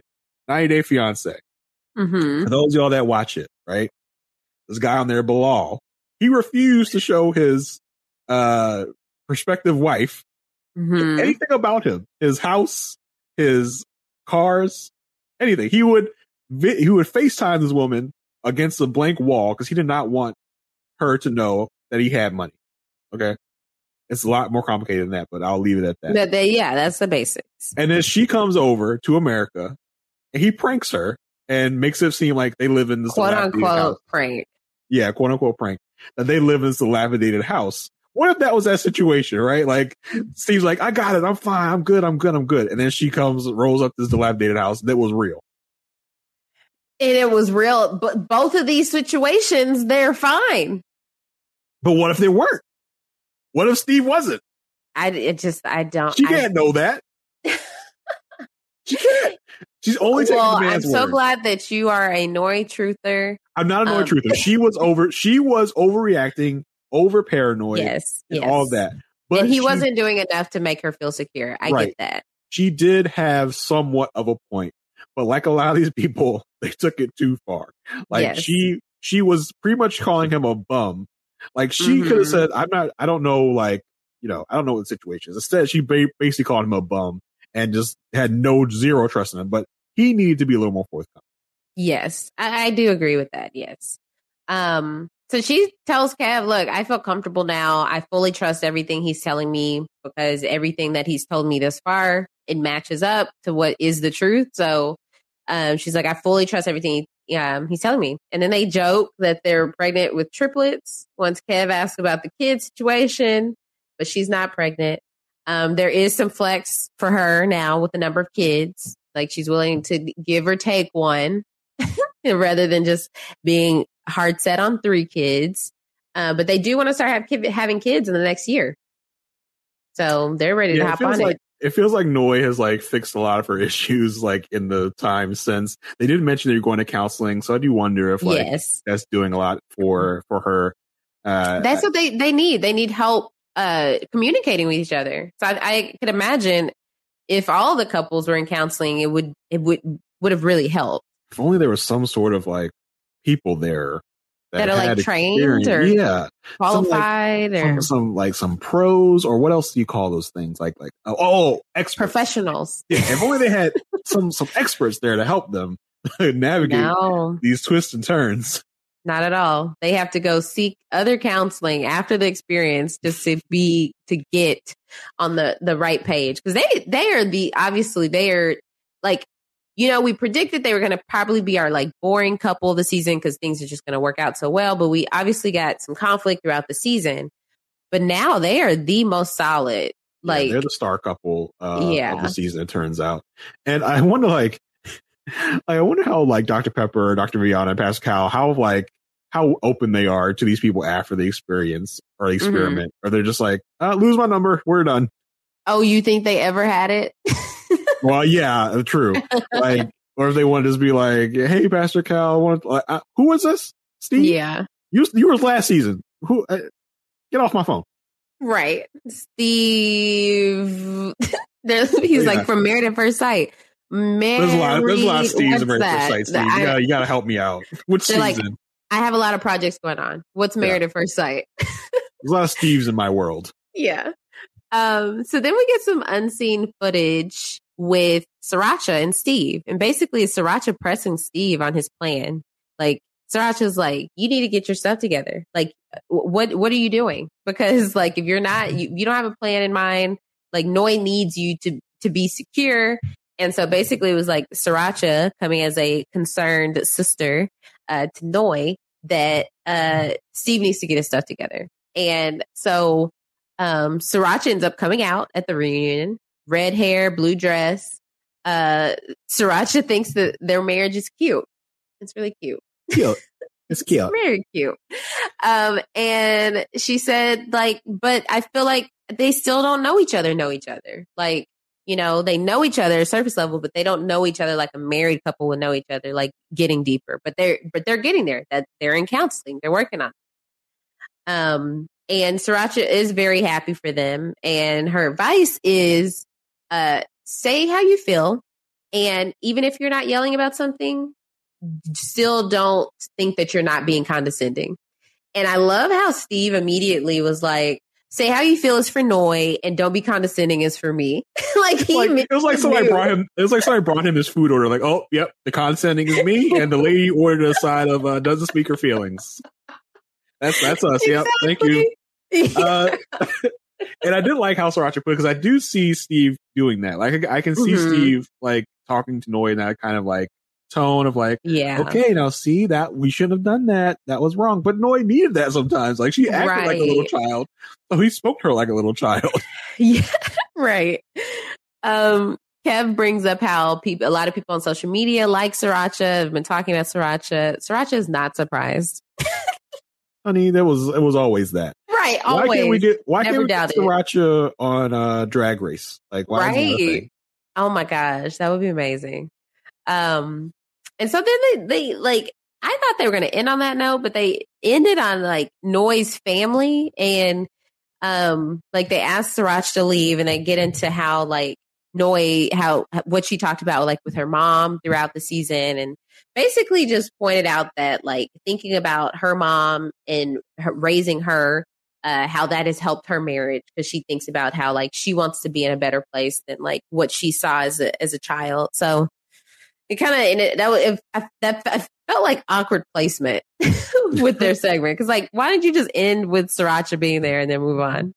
ninety Day Fiance. Mm-hmm. For those of y'all that watch it, right? This guy on there, Bilal, he refused to show his uh, prospective wife Mm-hmm. anything about him, his house, his cars, anything. He would he would FaceTime this woman against a blank wall because he did not want her to know that he had money. Okay. It's a lot more complicated than that, but I'll leave it at that. But they, yeah, that's the basics. And then she comes over to America and he pranks her and makes it seem like they live in this quote unquote prank. Yeah, quote unquote prank. That they live in this dilapidated house. What if that was that situation, right? Like, Steve's like, I got it. I'm fine. I'm good. I'm good. I'm good. And then she comes, rolls up this dilapidated house that was real. And it was real. But both of these situations, they're fine. But what if they weren't? What if Steve wasn't? I it just, I don't. She can't I, know that. She can't. She's only taking well, the man's I'm word. so glad that you are a Nori truther. I'm not a Nori um, truther. She was over. She was overreacting, over paranoid. Yes, and yes. all of that. But and he she, wasn't doing enough to make her feel secure. I right. get that. She did have somewhat of a point, but like a lot of these people, they took it too far. Like yes. she, she was pretty much calling him a bum. Like she mm-hmm. could have said, "I'm not. I don't know. Like you know, I don't know what the situation is." Instead, she ba- basically called him a bum and just had no zero trust in him. But he needed to be a little more forthcoming. Yes, I, I do agree with that. Yes. Um. So she tells Kev, "Look, I feel comfortable now. I fully trust everything he's telling me because everything that he's told me thus far it matches up to what is the truth." So, um, she's like, "I fully trust everything." Um, he's telling me. And then they joke that they're pregnant with triplets once Kev asks about the kid situation, but she's not pregnant. Um, there is some flex for her now with the number of kids. Like she's willing to give or take one rather than just being hard set on three kids. Uh, but they do want to start have, having kids in the next year. So they're ready yeah, to hop it on like- it. It feels like Noi has like fixed a lot of her issues like in the time since. They did mention they're going to counseling, so I do wonder if like yes. that's doing a lot for for her. Uh, that's what they, they need. They need help uh, communicating with each other. So I, I could imagine if all the couples were in counseling, it would it would would have really helped. If only there was some sort of like people there that, that are like trained experience. or yeah. qualified some, like, or some, some like some pros or what else do you call those things? Like like oh, oh experts. Professionals. Yeah, if only they had some some experts there to help them navigate no. these twists and turns. Not at all. They have to go seek other counseling after the experience just to be to get on the the right page because they they are the obviously they are like. You know, we predicted they were going to probably be our like boring couple of the season because things are just going to work out so well. But we obviously got some conflict throughout the season. But now they are the most solid. Like yeah, they're the star couple uh, yeah. of the season, it turns out. And I wonder, like, I wonder how like Doctor Pepper, Doctor Viana, and Pascal, how like how open they are to these people after the experience or the experiment, mm-hmm. or they're just like, uh, lose my number, we're done. Oh, you think they ever had it? Well, yeah, true. Like, or if they want to just be like, "Hey, Pastor Cal, I want like, uh, who was this? Steve? Yeah, you you were last season. Who? Uh, get off my phone." Right, Steve. he's yeah. like from Married at First Sight. Married, there's a lot. There's a lot of Steves in Married at First Sight. Steve. I, you gotta you gotta help me out. Which season? Like, I have a lot of projects going on. What's Married yeah. at First Sight? There's a lot of Steves in my world. Yeah. Um. So then we get some unseen footage with Sriracha and Steve. And basically it's Sriracha pressing Steve on his plan. Like Sriracha's like, you need to get your stuff together. Like, what what are you doing? Because like, if you're not, you, you don't have a plan in mind, like Noi needs you to, to be secure. And so basically it was like Sriracha coming as a concerned sister uh, to Noi that uh, Steve needs to get his stuff together. And so um, Sriracha ends up coming out at the reunion. Red hair, blue dress. Uh, Sriracha thinks that their marriage is cute. It's really cute. Cute. It's cute. It's very cute. Um, and she said, like, but I feel like they still don't know each other, know each other. Like, you know, they know each other at surface level, but they don't know each other like a married couple would know each other, like getting deeper. But they're, but they're getting there. That they're in counseling. They're working on it. Um, and Sriracha is very happy for them. And her advice is, uh, say how you feel And even if you're not yelling about something, still don't think that you're not being condescending. And I love how Steve immediately was like, say how you feel is for Noi and don't be condescending is for me. like, he like it was like somebody brought him it was like somebody brought him his food order, like, oh yep, the condescending is me and the lady ordered a side of uh, doesn't speak her feelings. That's that's us. Exactly. Yep, thank you. Uh, and I did like how Sriracha put it, because I do see Steve doing that. Like I, I can see mm-hmm. Steve like talking to Noi in that kind of like tone of like, yeah, okay, now see that we shouldn't have done that. That was wrong. But Noi needed that sometimes. Like she acted right. like a little child, so he spoke to her like a little child. Yeah, right. Um, Kev brings up how people, a lot of people on social media like Sriracha, have been talking about Sriracha. Sriracha is not surprised. Honey, there was it was always that. Right, always. Why can't we get why Never can't we get Sriracha on uh, Drag Race? Like, why right. is that a thing? Oh my gosh, that would be amazing. Um, and so then they, they like, I thought they were going to end on that note, but they ended on like Noi's family, and um, like they asked Sriracha to leave, and they get into how like Noi, how what she talked about like with her mom throughout the season, and basically just pointed out that like thinking about her mom and her, raising her, uh, how that has helped her marriage, because she thinks about how like she wants to be in a better place than like what she saw as a as a child. So it kind of and it, that it, I, that I felt like awkward placement with their segment, because like why didn't you just end with Sriracha being there and then move on?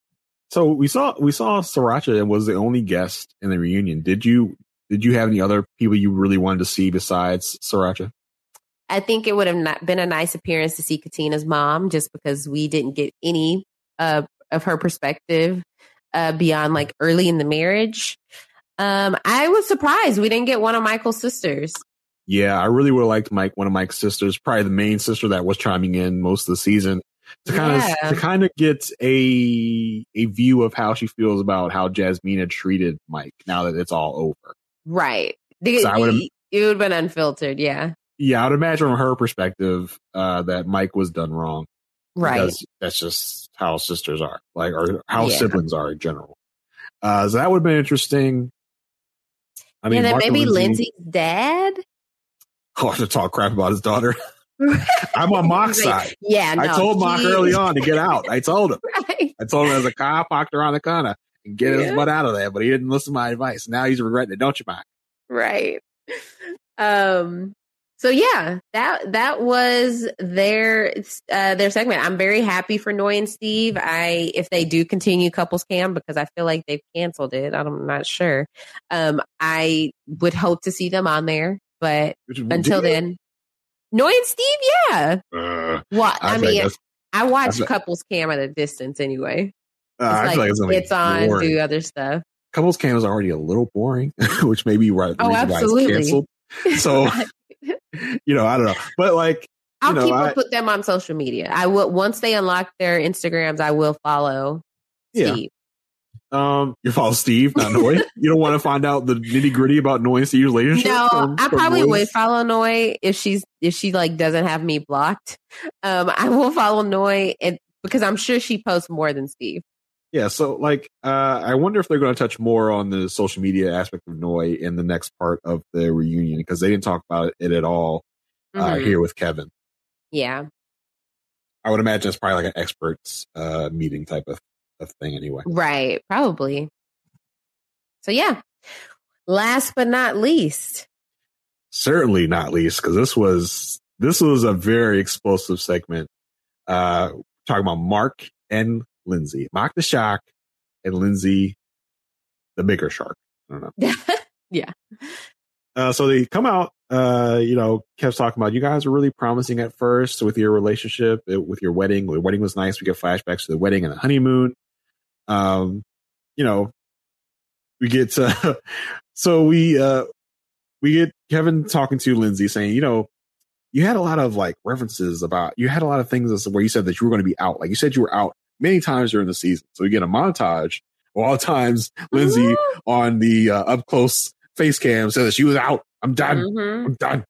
So we saw we saw Sriracha was the only guest in the reunion. Did you did you have any other people you really wanted to see besides Sriracha? I think it would have not been a nice appearance to see Katina's mom, just because we didn't get any uh, of her perspective uh, beyond like early in the marriage. Um, I was surprised we didn't get one of Michael's sisters. Yeah, I really would have liked Mike, one of Mike's sisters, probably the main sister that was chiming in most of the season, to kind yeah. of to kind of get a a view of how she feels about how Jasmina treated Mike now that it's all over. Right. The, so the, it would have been unfiltered. Yeah. Yeah, I'd imagine from her perspective uh, that Mike was done wrong. Right. Because that's just how sisters are, like, or how yeah. siblings are in general. Uh, so that would have been interesting. I mean, and then Mark maybe Lindsay, Lindsay's dad. Oh, to talk crap about his daughter. I'm on Mock's like, side. Yeah, no, I told he... Mock early on to get out. I told him. Right. I told him as a cop walked around the corner and get yeah. his butt out of there, but he didn't listen to my advice. Now he's regretting it, don't you, Mock? Right. Um. So yeah, that that was their uh, their segment. I'm very happy for Noi and Steve. I if they do continue Couples Cam, because I feel like they've canceled it. I'm not sure. Um, I would hope to see them on there, but until then, Noi and Steve, yeah. Uh, well, I, I mean, like I watch I Couples Cam at a distance anyway. Uh, I like, feel like it's, it's on, boring. Do other stuff. Couples Cam is already a little boring, which may be right. Oh, absolutely. Why it's canceled. So. You know, I don't know, but like, I'll you know, keep I, put them on social media. I will once they unlock their Instagrams. I will follow yeah. Steve. Um, you follow Steve, not Noi. You don't want to find out the nitty gritty about Noi and Steve's relationship. No, from, I from probably Noi's? would follow Noi if she's if she like doesn't have me blocked. Um, I will follow Noi and because I'm sure she posts more than Steve. Yeah, so like, uh, I wonder if they're going to touch more on the social media aspect of Noi in the next part of the reunion, because they didn't talk about it at all uh, mm-hmm. here with Kevin. Yeah, I would imagine it's probably like an experts uh, meeting type of, of thing anyway. Right, probably. So yeah, last but not least, certainly not least, because this was this was a very explosive segment. Uh, talking about Mark and Lindsay, Mark the Shark, and Lindsay the bigger shark. I don't know. Yeah. Uh, so they come out. Uh, you know, kept talking about you guys were really promising at first with your relationship, with your wedding. The wedding was nice. We get flashbacks to the wedding and the honeymoon. Um, you know, we get uh, so we uh we get Kevin talking to Lindsay saying, you know, you had a lot of like references about you had a lot of things where you said that you were going to be out. Like you said, you were out many times during the season. So we get a montage of all times Lindsay mm-hmm. on the uh, up close face cam said that she was out. I'm done. Mm-hmm. I'm done.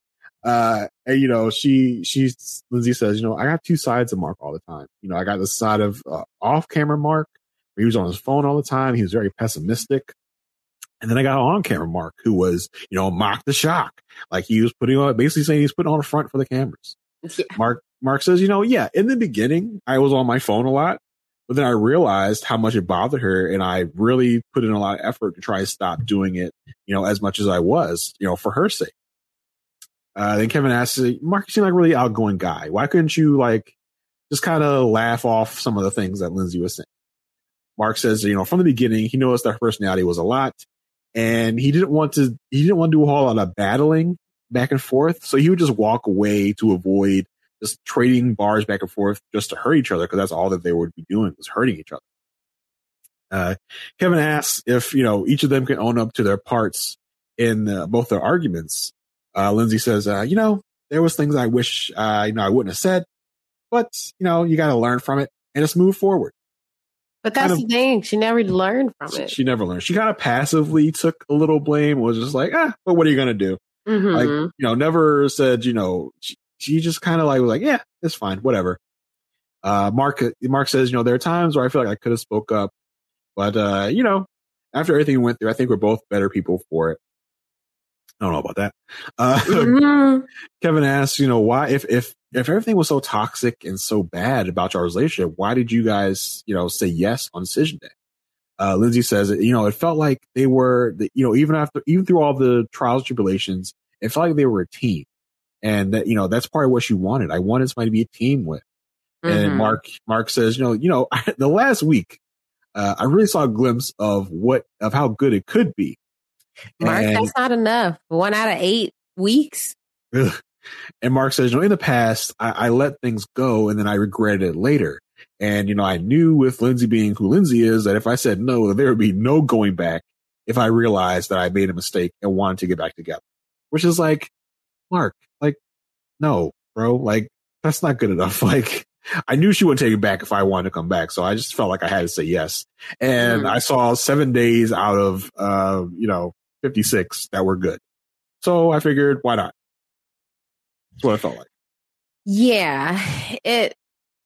Uh, and you know, she, she, Lindsay says, you know, I got two sides of Mark all the time. You know, I got the side of uh, off camera Mark where he was on his phone all the time. He was very pessimistic. And then I got on camera Mark, who was, you know, mock the shock. Like he was putting on, basically saying he's putting on a front for the cameras. Yeah. Mark, Mark says, you know, yeah, in the beginning, I was on my phone a lot, but then I realized how much it bothered her. And I really put in a lot of effort to try to stop doing it, you know, as much as I was, you know, for her sake. Uh, then Kevin asks, Mark, you seem like a really outgoing guy. Why couldn't you like just kind of laugh off some of the things that Lindsay was saying? Mark says, you know, from the beginning, he noticed that her personality was a lot. And he didn't want to, he didn't want to do a whole lot of battling back and forth. So he would just walk away to avoid just trading bars back and forth just to hurt each other. Cause that's all that they would be doing was hurting each other. Uh, Kevin asks if, you know, each of them can own up to their parts in uh, both their arguments. Uh, Lindsay says, uh, you know, there was things I wish, uh, you know, I wouldn't have said, but you know, you got to learn from it and just move forward. But that's kind of, the thing. She never learned from it. She never learned. She kind of passively took a little blame, was just like, ah, but what are you going to do? Mm-hmm. Like, you know, never said, you know, she, she just kind of like was like, yeah, it's fine, whatever. Uh, Mark, Mark says, you know, there are times where I feel like I could have spoke up, but, uh, you know, after everything we went through, I think we're both better people for it. I don't know about that. Uh, mm-hmm. Kevin asks, you know, why, if, if, if everything was so toxic and so bad about your relationship, why did you guys, you know, say yes on decision day? Uh, Lindsay says, you know, it felt like they were, you know, even after, even through all the trials and tribulations, it felt like they were a team. And that, you know, that's part of what she wanted. I wanted somebody to be a team with. Mm-hmm. And Mark, Mark says, you know, you know, the last week, uh, I really saw a glimpse of what, of how good it could be. Mark, and, that's not enough. One out of eight weeks. Ugh. And Mark says, you know, in the past, I, I let things go and then I regretted it later. And, you know, I knew with Lindsay being who Lindsay is, that if I said no, there would be no going back if I realized that I made a mistake and wanted to get back together. Which is like, Mark, like, no, bro, like, that's not good enough. Like, I knew she wouldn't take it back if I wanted to come back. So I just felt like I had to say yes. And mm. I saw seven days out of, uh, you know, fifty-six that were good. So I figured, why not? That's what it felt like. Yeah, it,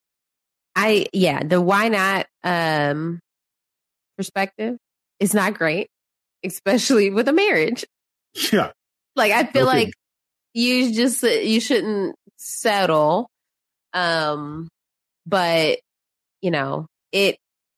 I, yeah, the why not, um, perspective is not great, especially with a marriage. Yeah. Like, I feel okay. like you just, you shouldn't settle. Um, but you know, it,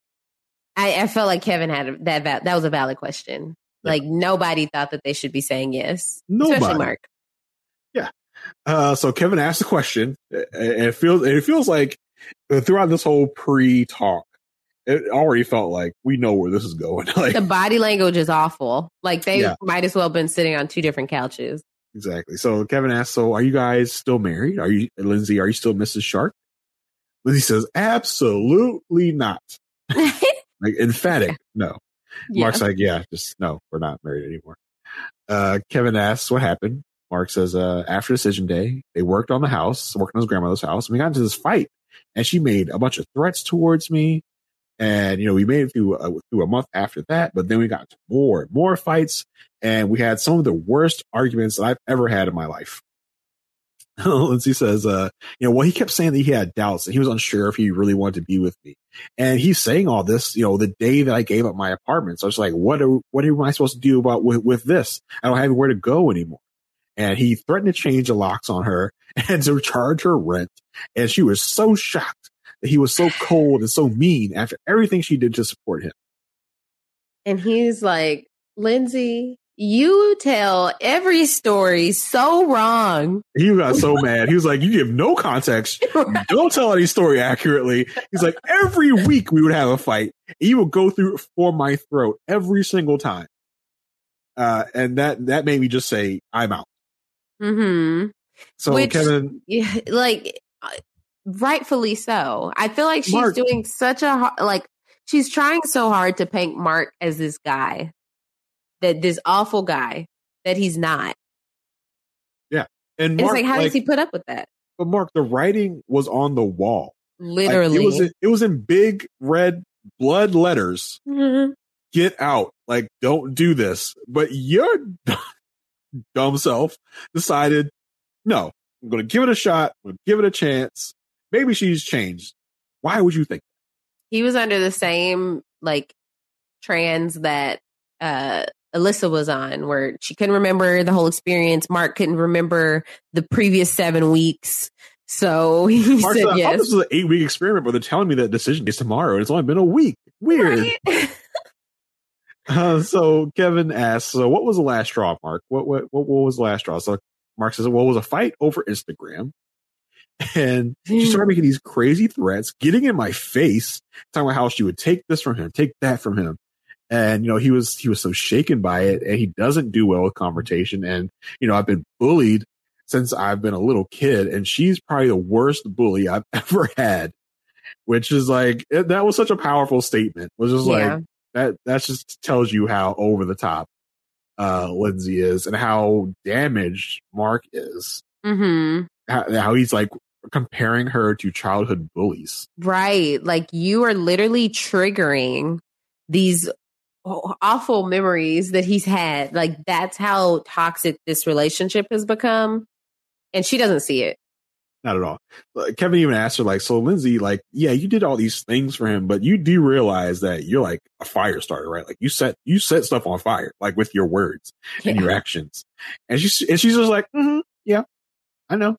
I, I felt like Kevin had that, that was a valid question. Yeah. Like nobody thought that they should be saying yes. Nobody. Especially Mark. Yeah. Uh, so Kevin asked the question, and it feels it feels like throughout this whole pre-talk, it already felt like we know where this is going. Like the body language is awful. Like they yeah. might as well have been sitting on two different couches. Exactly. So Kevin asked, "So are you guys still married? Are you, Lindsay? Are you still Missus Shark?" Lindsay says, "Absolutely not." Like emphatic, no. Yeah. Mark's like, "Yeah, just no, we're not married anymore." Uh, Kevin asks, "What happened?" Mark says, uh, after decision day, they worked on the house, worked on his grandmother's house, and we got into this fight. And she made a bunch of threats towards me. And, you know, we made it through a, through a month after that. But then we got more and more fights. And we had some of the worst arguments that I've ever had in my life. Lindsay says, uh, you know, well, he kept saying that he had doubts and he was unsure if he really wanted to be with me. And he's saying all this, you know, the day that I gave up my apartment. So it's like, what are, what am I supposed to do about with, with this? I don't have anywhere to go anymore. And he threatened to change the locks on her and to charge her rent. And she was so shocked that he was so cold and so mean after everything she did to support him. And he's like, Lindsay, you tell every story so wrong. He got so mad. He was like, you give no context. Right. Don't tell any story accurately. He's like, every week we would have a fight. And you would go through it for my throat every single time. Uh, and that, that made me just say, I'm out. Mm-hmm. So Which, Kevin, yeah, like, rightfully so. I feel like she's Mark, doing such a like she's trying so hard to paint Mark as this guy, that this awful guy that he's not. Yeah, and, Mark, and it's like, how like, does he put up with that? But Mark, the writing was on the wall. Literally, like, it was in, it was in big red blood letters. Mm-hmm. Get out! Like, don't do this. But your dumb self decided, no, I'm going to give it a shot. I'm going to give it a chance. Maybe she's changed. Why would you think that? He was under the same, like, trans that uh, Alyssa was on, where she couldn't remember the whole experience. Mark couldn't remember the previous seven weeks. So he Mark said said, yes. I thought this was an eight week experiment, but they're telling me that decision is tomorrow. And it's only been a week. Weird. Right? uh, so Kevin asks, so what was the last straw, Mark? What, what, what, what was the last straw? So Mark says, well, it was a fight over Instagram. And she started making these crazy threats, getting in my face, talking about how she would take this from him, take that from him. And, you know, he was, he was so shaken by it, and he doesn't do well with confrontation. And, you know, I've been bullied since I've been a little kid, and she's probably the worst bully I've ever had, which is like, it, that was such a powerful statement. It was just yeah. like, that, that just tells you how over the top, uh, Lindsay is and how damaged Mark is. Mm-hmm. How, how he's like, comparing her to childhood bullies. Right. Like, you are literally triggering these awful memories that he's had. Like, that's how toxic this relationship has become. And she doesn't see it. Not at all. Kevin even asked her, like, so Lindsay, like, yeah, you did all these things for him, but you do realize that you're like a fire starter, right? Like, you set, you set stuff on fire, like with your words yeah. and your actions. And she's, and she's just like, mm-hmm, yeah, I know.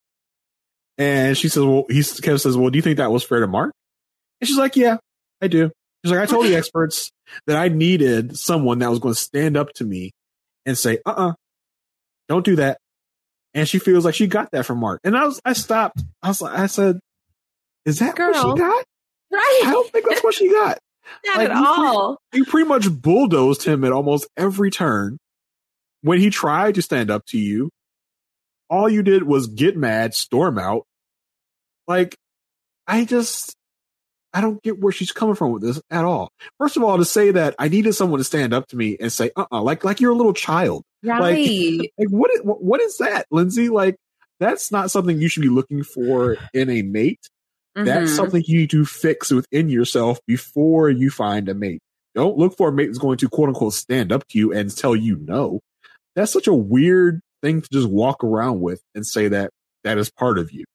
And she says, well, he Kevin says, well, do you think that was fair to Mark? And she's like, yeah, I do. She's like, I told the experts that I needed someone that was going to stand up to me and say, uh-uh, don't do that. And she feels like she got that from Mark. And I was, I stopped. I was like, I said, is that Girl. what she got? Right. I don't think that's what she got. Not like, at you all. Pre- you pretty much bulldozed him at almost every turn. When he tried to stand up to you, all you did was get mad, storm out. Like, I just, I don't get where she's coming from with this at all. First of all, to say that I needed someone to stand up to me and say, uh-uh, like, like you're a little child. Right. Like, like what, is, what is that, Lindsay? Like, that's not something you should be looking for in a mate. Mm-hmm. That's something you need to fix within yourself before you find a mate. Don't look for a mate that's going to, quote unquote, stand up to you and tell you no. That's such a weird thing to just walk around with and say that that is part of you.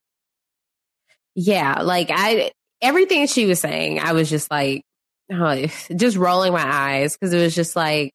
Yeah, like I, everything she was saying, I was just like, oh, just rolling my eyes, because it was just like,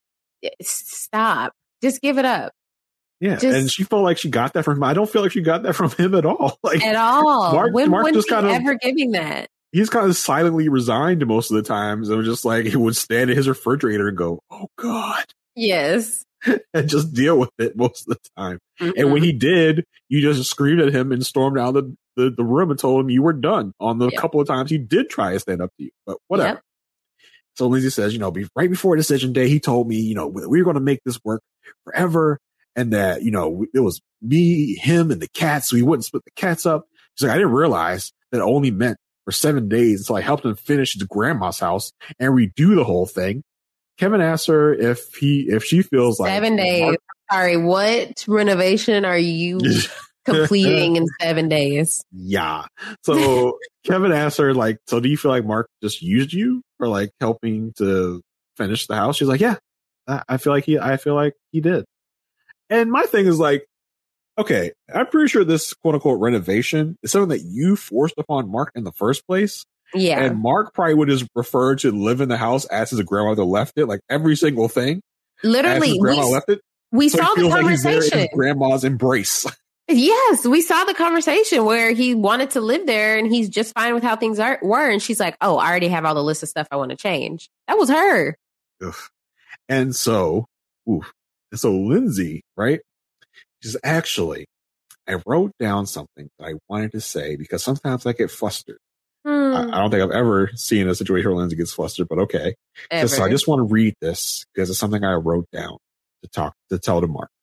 stop, just give it up. Yeah, just, and she felt like she got that from him. I don't feel like she got that from him at all. Like at all. Mark, when Mark when just kind of ever giving that? He's kind of silently resigned most of the times. It was just like he would stand at his refrigerator and go, "Oh God." Yes. And just deal with it most of the time. Mm-hmm. And when he did, you just screamed at him and stormed out of the, the, the room and told him you were done on the yep. couple of times he did try to stand up to you. But whatever. Yep. So Lindsay says, you know, be, right before decision day, he told me, you know, we were going to make this work forever. And that, you know, it was me, him, and the cats. So he wouldn't split the cats up. She's like, I didn't realize that it only meant for seven days until I helped him finish his grandma's house and redo the whole thing. Kevin asks her if he if she feels like seven days. Mark- Sorry, what renovation are you completing in seven days? Yeah. So Kevin asks her, like, so do you feel like Mark just used you for like helping to finish the house? She's like, yeah, I feel like he I feel like he did. And my thing is like, okay, I'm pretty sure this quote unquote renovation is something that you forced upon Mark in the first place. Yeah. And Mark probably would just refer to live in the house as his grandmother left it, like every single thing. Literally, as his grandma we, left it. We so saw the conversation. Like he's there in his grandma's embrace. Yes, we saw the conversation where he wanted to live there and he's just fine with how things are, were. And she's like, oh, I already have all the list of stuff I want to change. That was her. Ugh. And so, oof. so Lindsay, right? She's actually, I wrote down something that I wanted to say because sometimes I get flustered. Hmm. I, I don't think I've ever seen a situation where Lindsay gets flustered, but okay. So, so I just want to read this because it's something I wrote down to talk, to tell to Mark.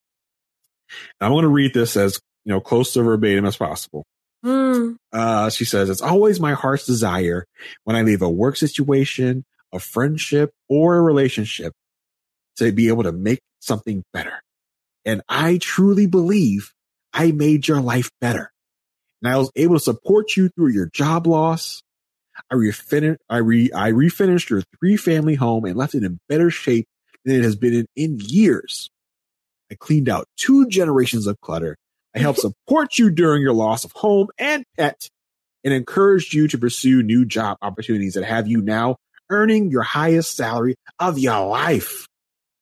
And I'm going to read this as, you know, close to verbatim as possible. Hmm. Uh, she says, it's always my heart's desire when I leave a work situation, a friendship, or a relationship to be able to make something better. And I truly believe I made your life better. And I was able to support you through your job loss. I refinished, I re, I refinished your three family home and left it in better shape than it has been in, in years. I cleaned out two generations of clutter. I helped support you during your loss of home and pet and encouraged you to pursue new job opportunities that have you now earning your highest salary of your life.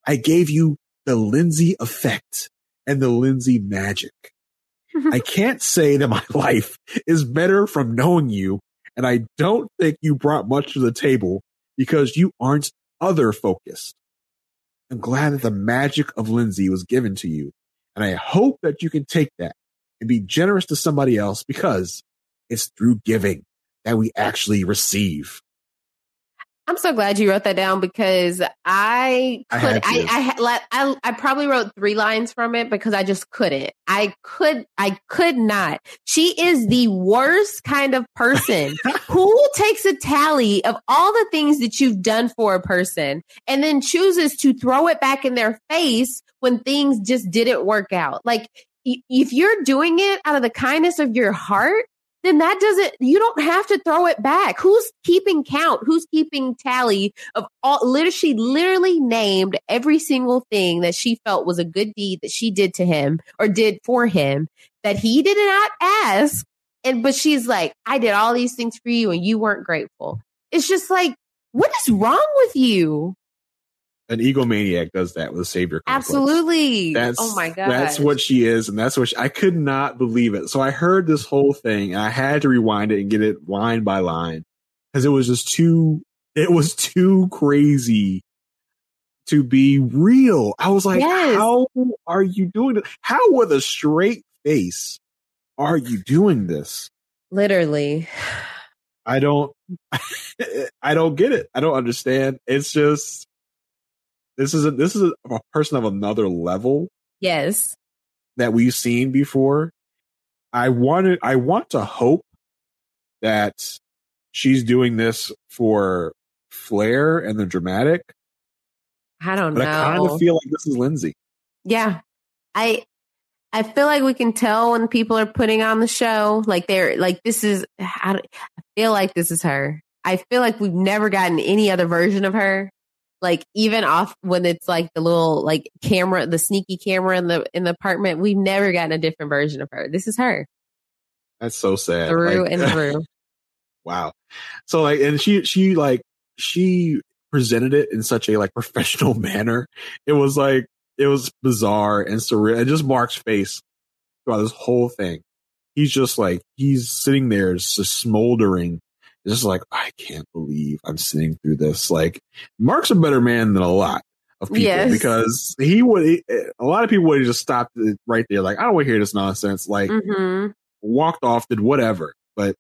I gave you the Lindsay effect and the Lindsay magic. I can't say that my life is better from knowing you, and I don't think you brought much to the table because you aren't other focused. I'm glad that the magic of Lindsay was given to you, and I hope that you can take that and be generous to somebody else because it's through giving that we actually receive. I'm so glad you wrote that down because I could, I, I, I, I, I probably wrote three lines from it because I just couldn't. I could, I could not. She is the worst kind of person who takes a tally of all the things that you've done for a person and then chooses to throw it back in their face when things just didn't work out. Like if you're doing it out of the kindness of your heart, then that doesn't, you don't have to throw it back. Who's keeping count? Who's keeping tally of all, literally, she literally named every single thing that she felt was a good deed that she did to him or did for him that he did not ask. And, but she's like, I did all these things for you and you weren't grateful. It's just like, what is wrong with you? An egomaniac does that with a savior complex. Absolutely. That's, oh my God. That's what she is. And that's what she, I could not believe it. So I heard this whole thing and I had to rewind it and get it line by line because it was just too, it was too crazy to be real. I was like, yes. How are you doing this? How with a straight face are you doing this? Literally. I don't, I don't get it. I don't understand. It's just, This is a, this is a, a person of another level. Yes. That we've seen before. I wanted, I want to hope that she's doing this for flair and the dramatic. I don't but know. I kind of feel like this is Lindsay. Yeah. I, I feel like we can tell when people are putting on the show, like they're like, this is, I, I feel like this is her. I feel like we've never gotten any other version of her. Like even off when it's like the little like camera, the sneaky camera in the in the apartment, we've never gotten a different version of her. This is her. That's so sad. Through like, and through. Wow. So like, and she she like she presented it in such a like professional manner. It was like it was bizarre and surreal. And just Mark's face throughout this whole thing. He's just like he's sitting there just smoldering. It's just like, I can't believe I'm sitting through this. Like, Mark's a better man than a lot of people yes. because he would, he, a lot of people would have just stopped it right there. Like, I don't want to hear this nonsense. Like, mm-hmm. walked off, did whatever. But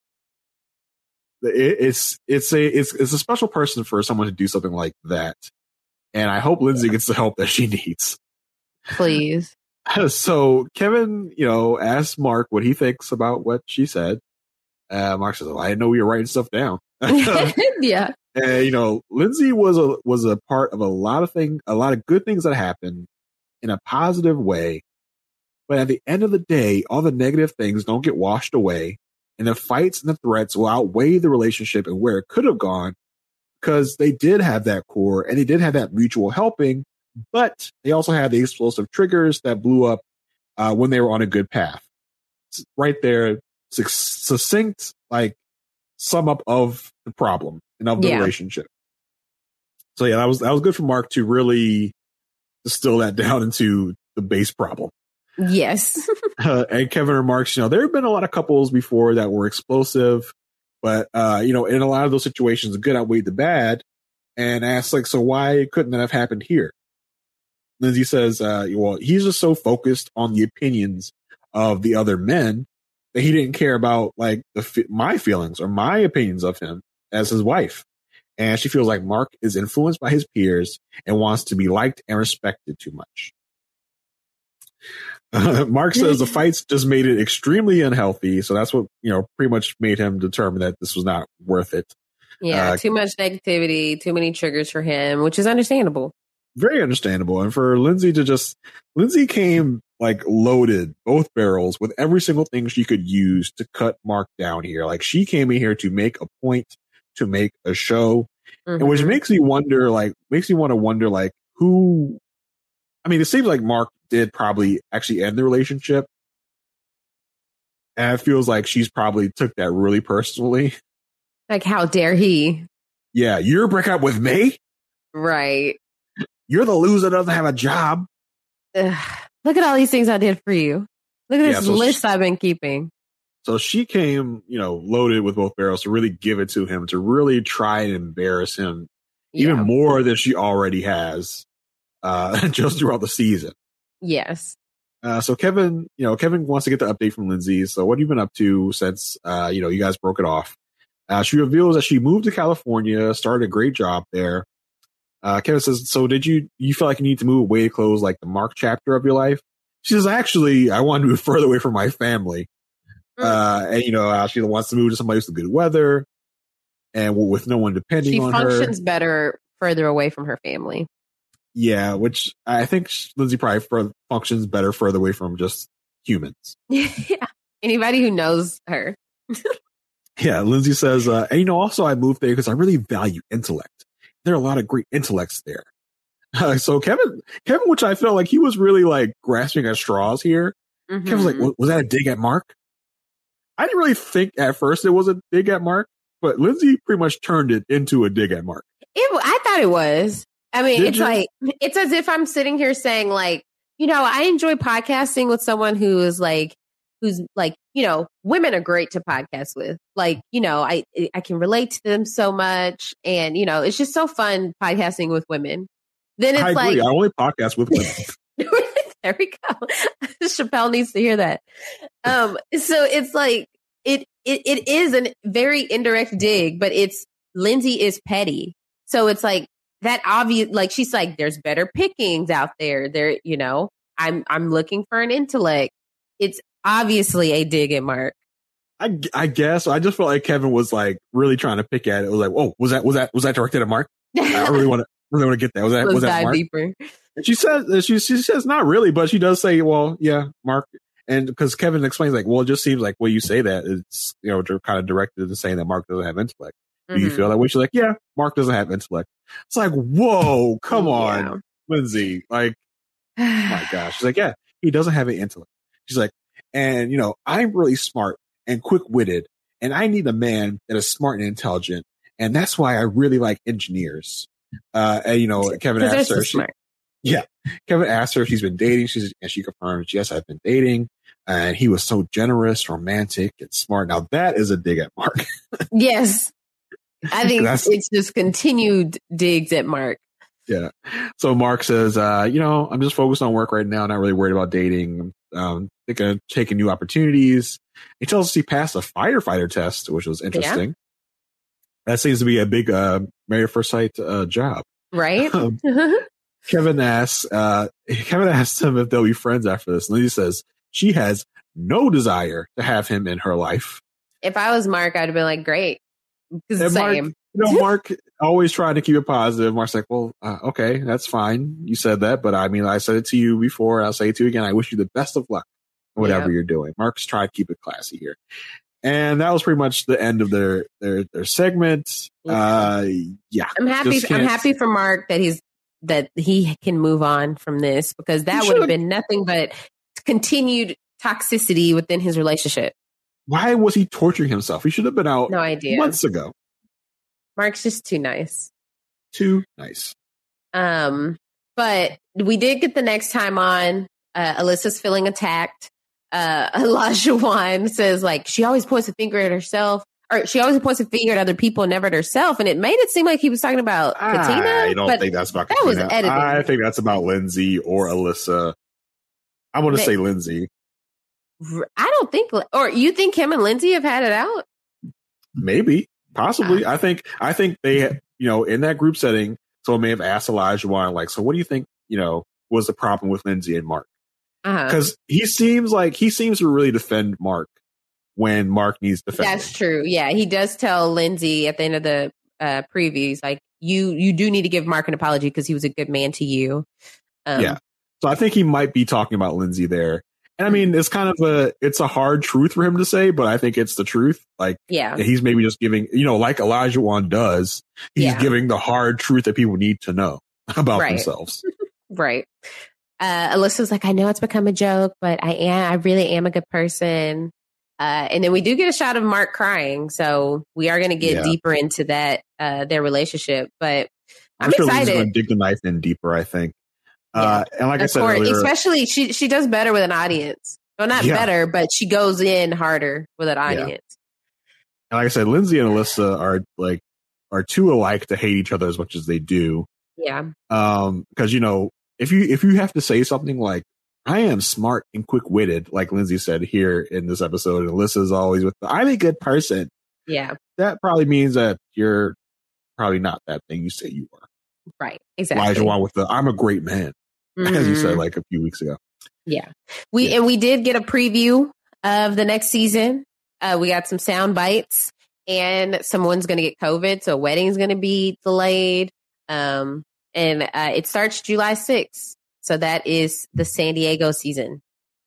it, it's, it's a, it's, it's a special person for someone to do something like that. And I hope Lindsay gets the help that she needs. Please. So Kevin, you know, asked Mark what he thinks about what she said. Uh, Mark says, well, I didn't know we were writing stuff down. Yeah. And, you know, Lindsay was a, was a part of a lot of things, a lot of good things that happened in a positive way. But at the end of the day, all the negative things don't get washed away. And the fights and the threats will outweigh the relationship and where it could have gone because they did have that core and they did have that mutual helping, but they also had the explosive triggers that blew up uh, when they were on a good path. It's right there. Succinct, like sum up of the problem and of the yeah. relationship. So yeah, that was that was good for Mark to really distill that down into the base problem. Yes. uh, and Kevin remarks, you know, there have been a lot of couples before that were explosive, but uh, you know, in a lot of those situations, the good outweighed the bad. And asks like, so why couldn't that have happened here? Lindsay says, uh, well, he's just so focused on the opinions of the other men that he didn't care about like the, my feelings or my opinions of him as his wife. And she feels like Mark is influenced by his peers and wants to be liked and respected too much. Uh, Mark says the fights just made it extremely unhealthy. So that's what, you know, pretty much made him determine that this was not worth it. Yeah. Uh, too much negativity, too many triggers for him, which is understandable. Very understandable. And for Lindsay to just, Lindsay came like loaded both barrels with every single thing she could use to cut Mark down here. Like she came in here to make a point, to make a show, mm-hmm. and which makes me wonder, like, makes me want to wonder, like, who, I mean, it seems like Mark did probably actually end the relationship. And it feels like she's probably took that really personally. Like, how dare he? Yeah. You're break up with me? Right. you're the loser that doesn't have a job. Ugh, look at all these things I did for you. Look at this yeah, so list she, I've been keeping. So she came, you know, loaded with both barrels to really give it to him, to really try and embarrass him even yeah. more than she already has uh, just throughout the season. Yes. Uh, so Kevin, you know, Kevin wants to get the update from Lindsay. So what have you been up to since, uh, you know, you guys broke it off? Uh, she reveals that she moved to California, started a great job there. Uh, Kevin says, so did you, you feel like you need to move away to close like the Mark chapter of your life? She says, actually, I want to move further away from my family. Mm. Uh, and, you know, uh, she wants to move to somebody with good weather and with no one depending she on her. She functions better further away from her family. Yeah, which I think Lindsay probably for, functions better further away from just humans. Yeah, anybody who knows her. Yeah, Lindsay says, uh, and you know, also I moved there because I really value intellect. There are a lot of great intellects there. Uh, so Kevin, Kevin, which I felt like he was really like grasping at straws here. Mm-hmm. Kevin was like, was that a dig at Mark? I didn't really think at first it was a dig at Mark, but Lindsay pretty much turned it into a dig at Mark. It, I thought it was. I mean, Did it's you? like, it's as if I'm sitting here saying like, you know, I enjoy podcasting with someone who is like, who's like, you know, women are great to podcast with. Like, you know, I I can relate to them so much. And, you know, it's just so fun podcasting with women. Then it's I like, agree. I only podcast with women. There we go. Chappelle needs to hear that. Um, so it's like, it, it it is a very indirect dig, but it's Lindsay is petty. So it's like that obvious, like she's like, there's better pickings out there. There, you know, I'm I'm looking for an intellect. It's obviously a dig at Mark. I, I guess I just felt like Kevin was like really trying to pick at it. It was like, oh, was that was that was that directed at Mark? I really want to really want to get that. Was that Let's was that dive Mark? Deeper. And she says she she says not really, but she does say, well, yeah, Mark. And because Kevin explains like, well, it just seems like when you say that, it's, you know, kind of directed to saying that Mark doesn't have intellect. Do mm-hmm. you feel that way? She's like, yeah, Mark doesn't have intellect. It's like, whoa, come on, yeah. Lindsay. Like, oh my gosh. She's like, yeah, he doesn't have an intellect. She's like, and, you know, I'm really smart and quick-witted, and I need a man that is smart and intelligent. And that's why I really like engineers. Uh, and, you know, Kevin asked her, she, yeah, Kevin asked her if she's been dating. She's, and she confirmed, yes, I've been dating. And he was so generous, romantic, and smart. Now that is a dig at Mark. Yes. I think it's just continued digs at Mark. Yeah. So Mark says, uh, you know, I'm just focused on work right now. Not really worried about dating. Um, thinking of taking new opportunities. He tells us he passed a firefighter test, which was interesting. Yeah. That seems to be a big, uh, Married at First Sight, uh, job. Right. Um, Kevin asks, uh, Kevin asks him if they'll be friends after this. And he says she has no desire to have him in her life. If I was Mark, I'd have been like, great. Because Mark, same. You know, Mark always trying to keep it positive. Mark's like, well, uh, okay, that's fine. You said that, but I mean, I said it to you before. I'll say it to you again. I wish you the best of luck in whatever yep. you're doing. Mark's trying to keep it classy here. And that was pretty much the end of their, their, their segment. Uh, yeah. I'm happy. I'm happy for Mark that he's, that he can move on from this, because that would have been nothing but continued toxicity within his relationship. Why was he torturing himself? He should have been out no idea. months ago. Mark's just too nice. Too nice. Um, but we did get the next time on. Uh, Alyssa's feeling attacked. Uh, Olajuwon says like she always points a finger at herself, or she always points a finger at other people, never at herself. And it made it seem like he was talking about Katina. I don't think that's about that Katina. Was editing. I think that's about Lindsay or Alyssa. I'm going to say Lindsay. I don't think, or you think him and Lindsay have had it out? Maybe, possibly. Uh, I think, I think they, you know, in that group setting, someone may have asked Olajuwon, like, so what do you think, you know, was the problem with Lindsay and Mark? Because uh-huh. he seems like he seems to really defend Mark when Mark needs defending. That's true. Yeah, he does tell Lindsay at the end of the uh, previews, like, you you do need to give Mark an apology because he was a good man to you. Um, yeah. So I think he might be talking about Lindsay there. And I mean, it's kind of a, it's a hard truth for him to say, but I think it's the truth. Like, yeah, he's maybe just giving, you know, like Olajuwon does, he's yeah. giving the hard truth that people need to know about right. themselves. Right. Uh, Alyssa's like, I know it's become a joke, but I am, I really am a good person. Uh, and then we do get a shot of Mark crying. So we are going to get yeah. deeper into that, uh, their relationship. But I'm, I'm sure excited. Lindsay's going to dig the knife in deeper, I think. Yeah, uh, and like I said course, earlier, especially she she does better with an audience. Well, not yeah. better, but she goes in harder with an audience. Yeah. And like I said, Lindsay and Alyssa are like are too alike to hate each other as much as they do. Yeah. Um, because you know, if you if you have to say something like "I am smart and quick witted," like Lindsay said here in this episode, and Alyssa's always with the "I'm a good person." Yeah, that probably means that you're probably not that thing you say you are. Right. Exactly. Elijah Wan with the "I'm a great man," mm-hmm. as you said like a few weeks ago. Yeah, we yeah. and we did get a preview of the next season. Uh, we got some sound bites, and someone's going to get COVID, so a wedding's going to be delayed. Um, and uh, it starts July sixth, so that is the San Diego season.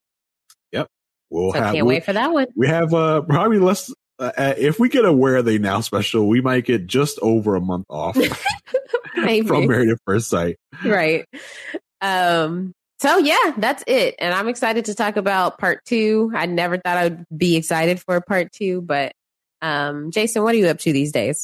Yep, we'll so have, can't we'll, wait for that one. We have uh, probably less. Uh, if we get a Where Are They Now special, we might get just over a month off from Married at First Sight. Right. Um. So, yeah, that's it. And I'm excited to talk about part two. I never thought I would be excited for part two. But, um, Jason, what are you up to these days?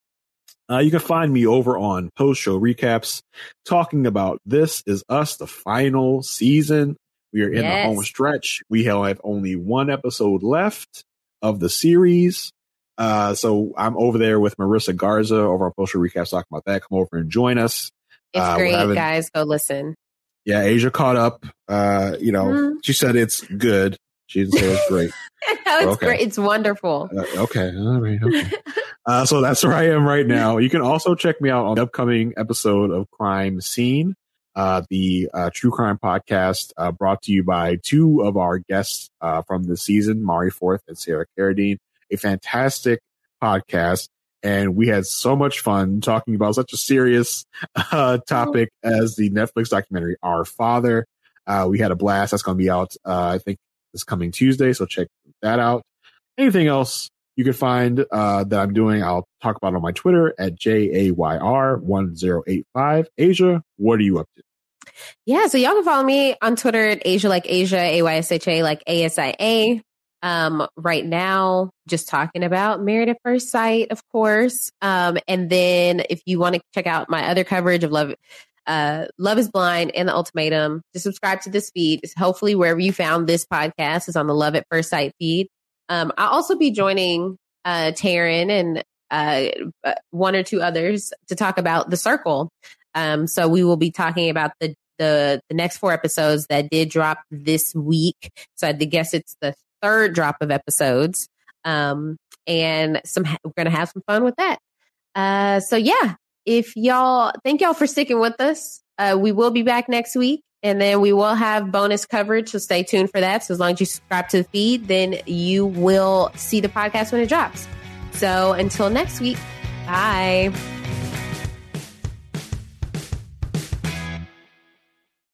Uh, you can find me over on post-show recaps talking about This Is Us, the final season. We are in yes. the home stretch. We have only one episode left of the series. Uh, so I'm over there with Marissa Garza over on post-show recaps talking about that. Come over and join us. It's uh, great, having- guys. Go listen. Yeah, Asia caught up. Uh, you know, mm-hmm. she said it's good. She didn't say it's great. No, it's okay. Great. It's wonderful. Uh, okay. All right. Okay. uh, so that's where I am right now. You can also check me out on the upcoming episode of Crime Scene, uh, the uh, true crime podcast uh, brought to you by two of our guests uh, from this season, Mari Forth and Sarah Carradine. A fantastic podcast. And we had so much fun talking about such a serious uh, topic as the Netflix documentary, Our Father. Uh, we had a blast. That's going to be out, uh, I think, this coming Tuesday. So check that out. Anything else you can find uh, that I'm doing, I'll talk about on my Twitter at J A Y R one zero eight five. Asia, what are you up to? Yeah, so y'all can follow me on Twitter at Asia like Asia, A Y S H A like A S I A. Um, right now, just talking about Married at First Sight, of course. Um, and then if you want to check out my other coverage of Love, uh, Love is Blind and The Ultimatum, just subscribe to this feed. It's hopefully wherever you found this podcast is on the Love at First Sight feed. Um, I'll also be joining, uh, Taryn and, uh, one or two others to talk about The Circle. Um, so we will be talking about the, the, the next four episodes that did drop this week. So I guess it's the third drop of episodes. Um, and some, we're going to have some fun with that. Uh, so yeah, if y'all, thank y'all for sticking with us. Uh, we will be back next week and then we will have bonus coverage. So stay tuned for that. So as long as you subscribe to the feed, then you will see the podcast when it drops. So until next week, bye.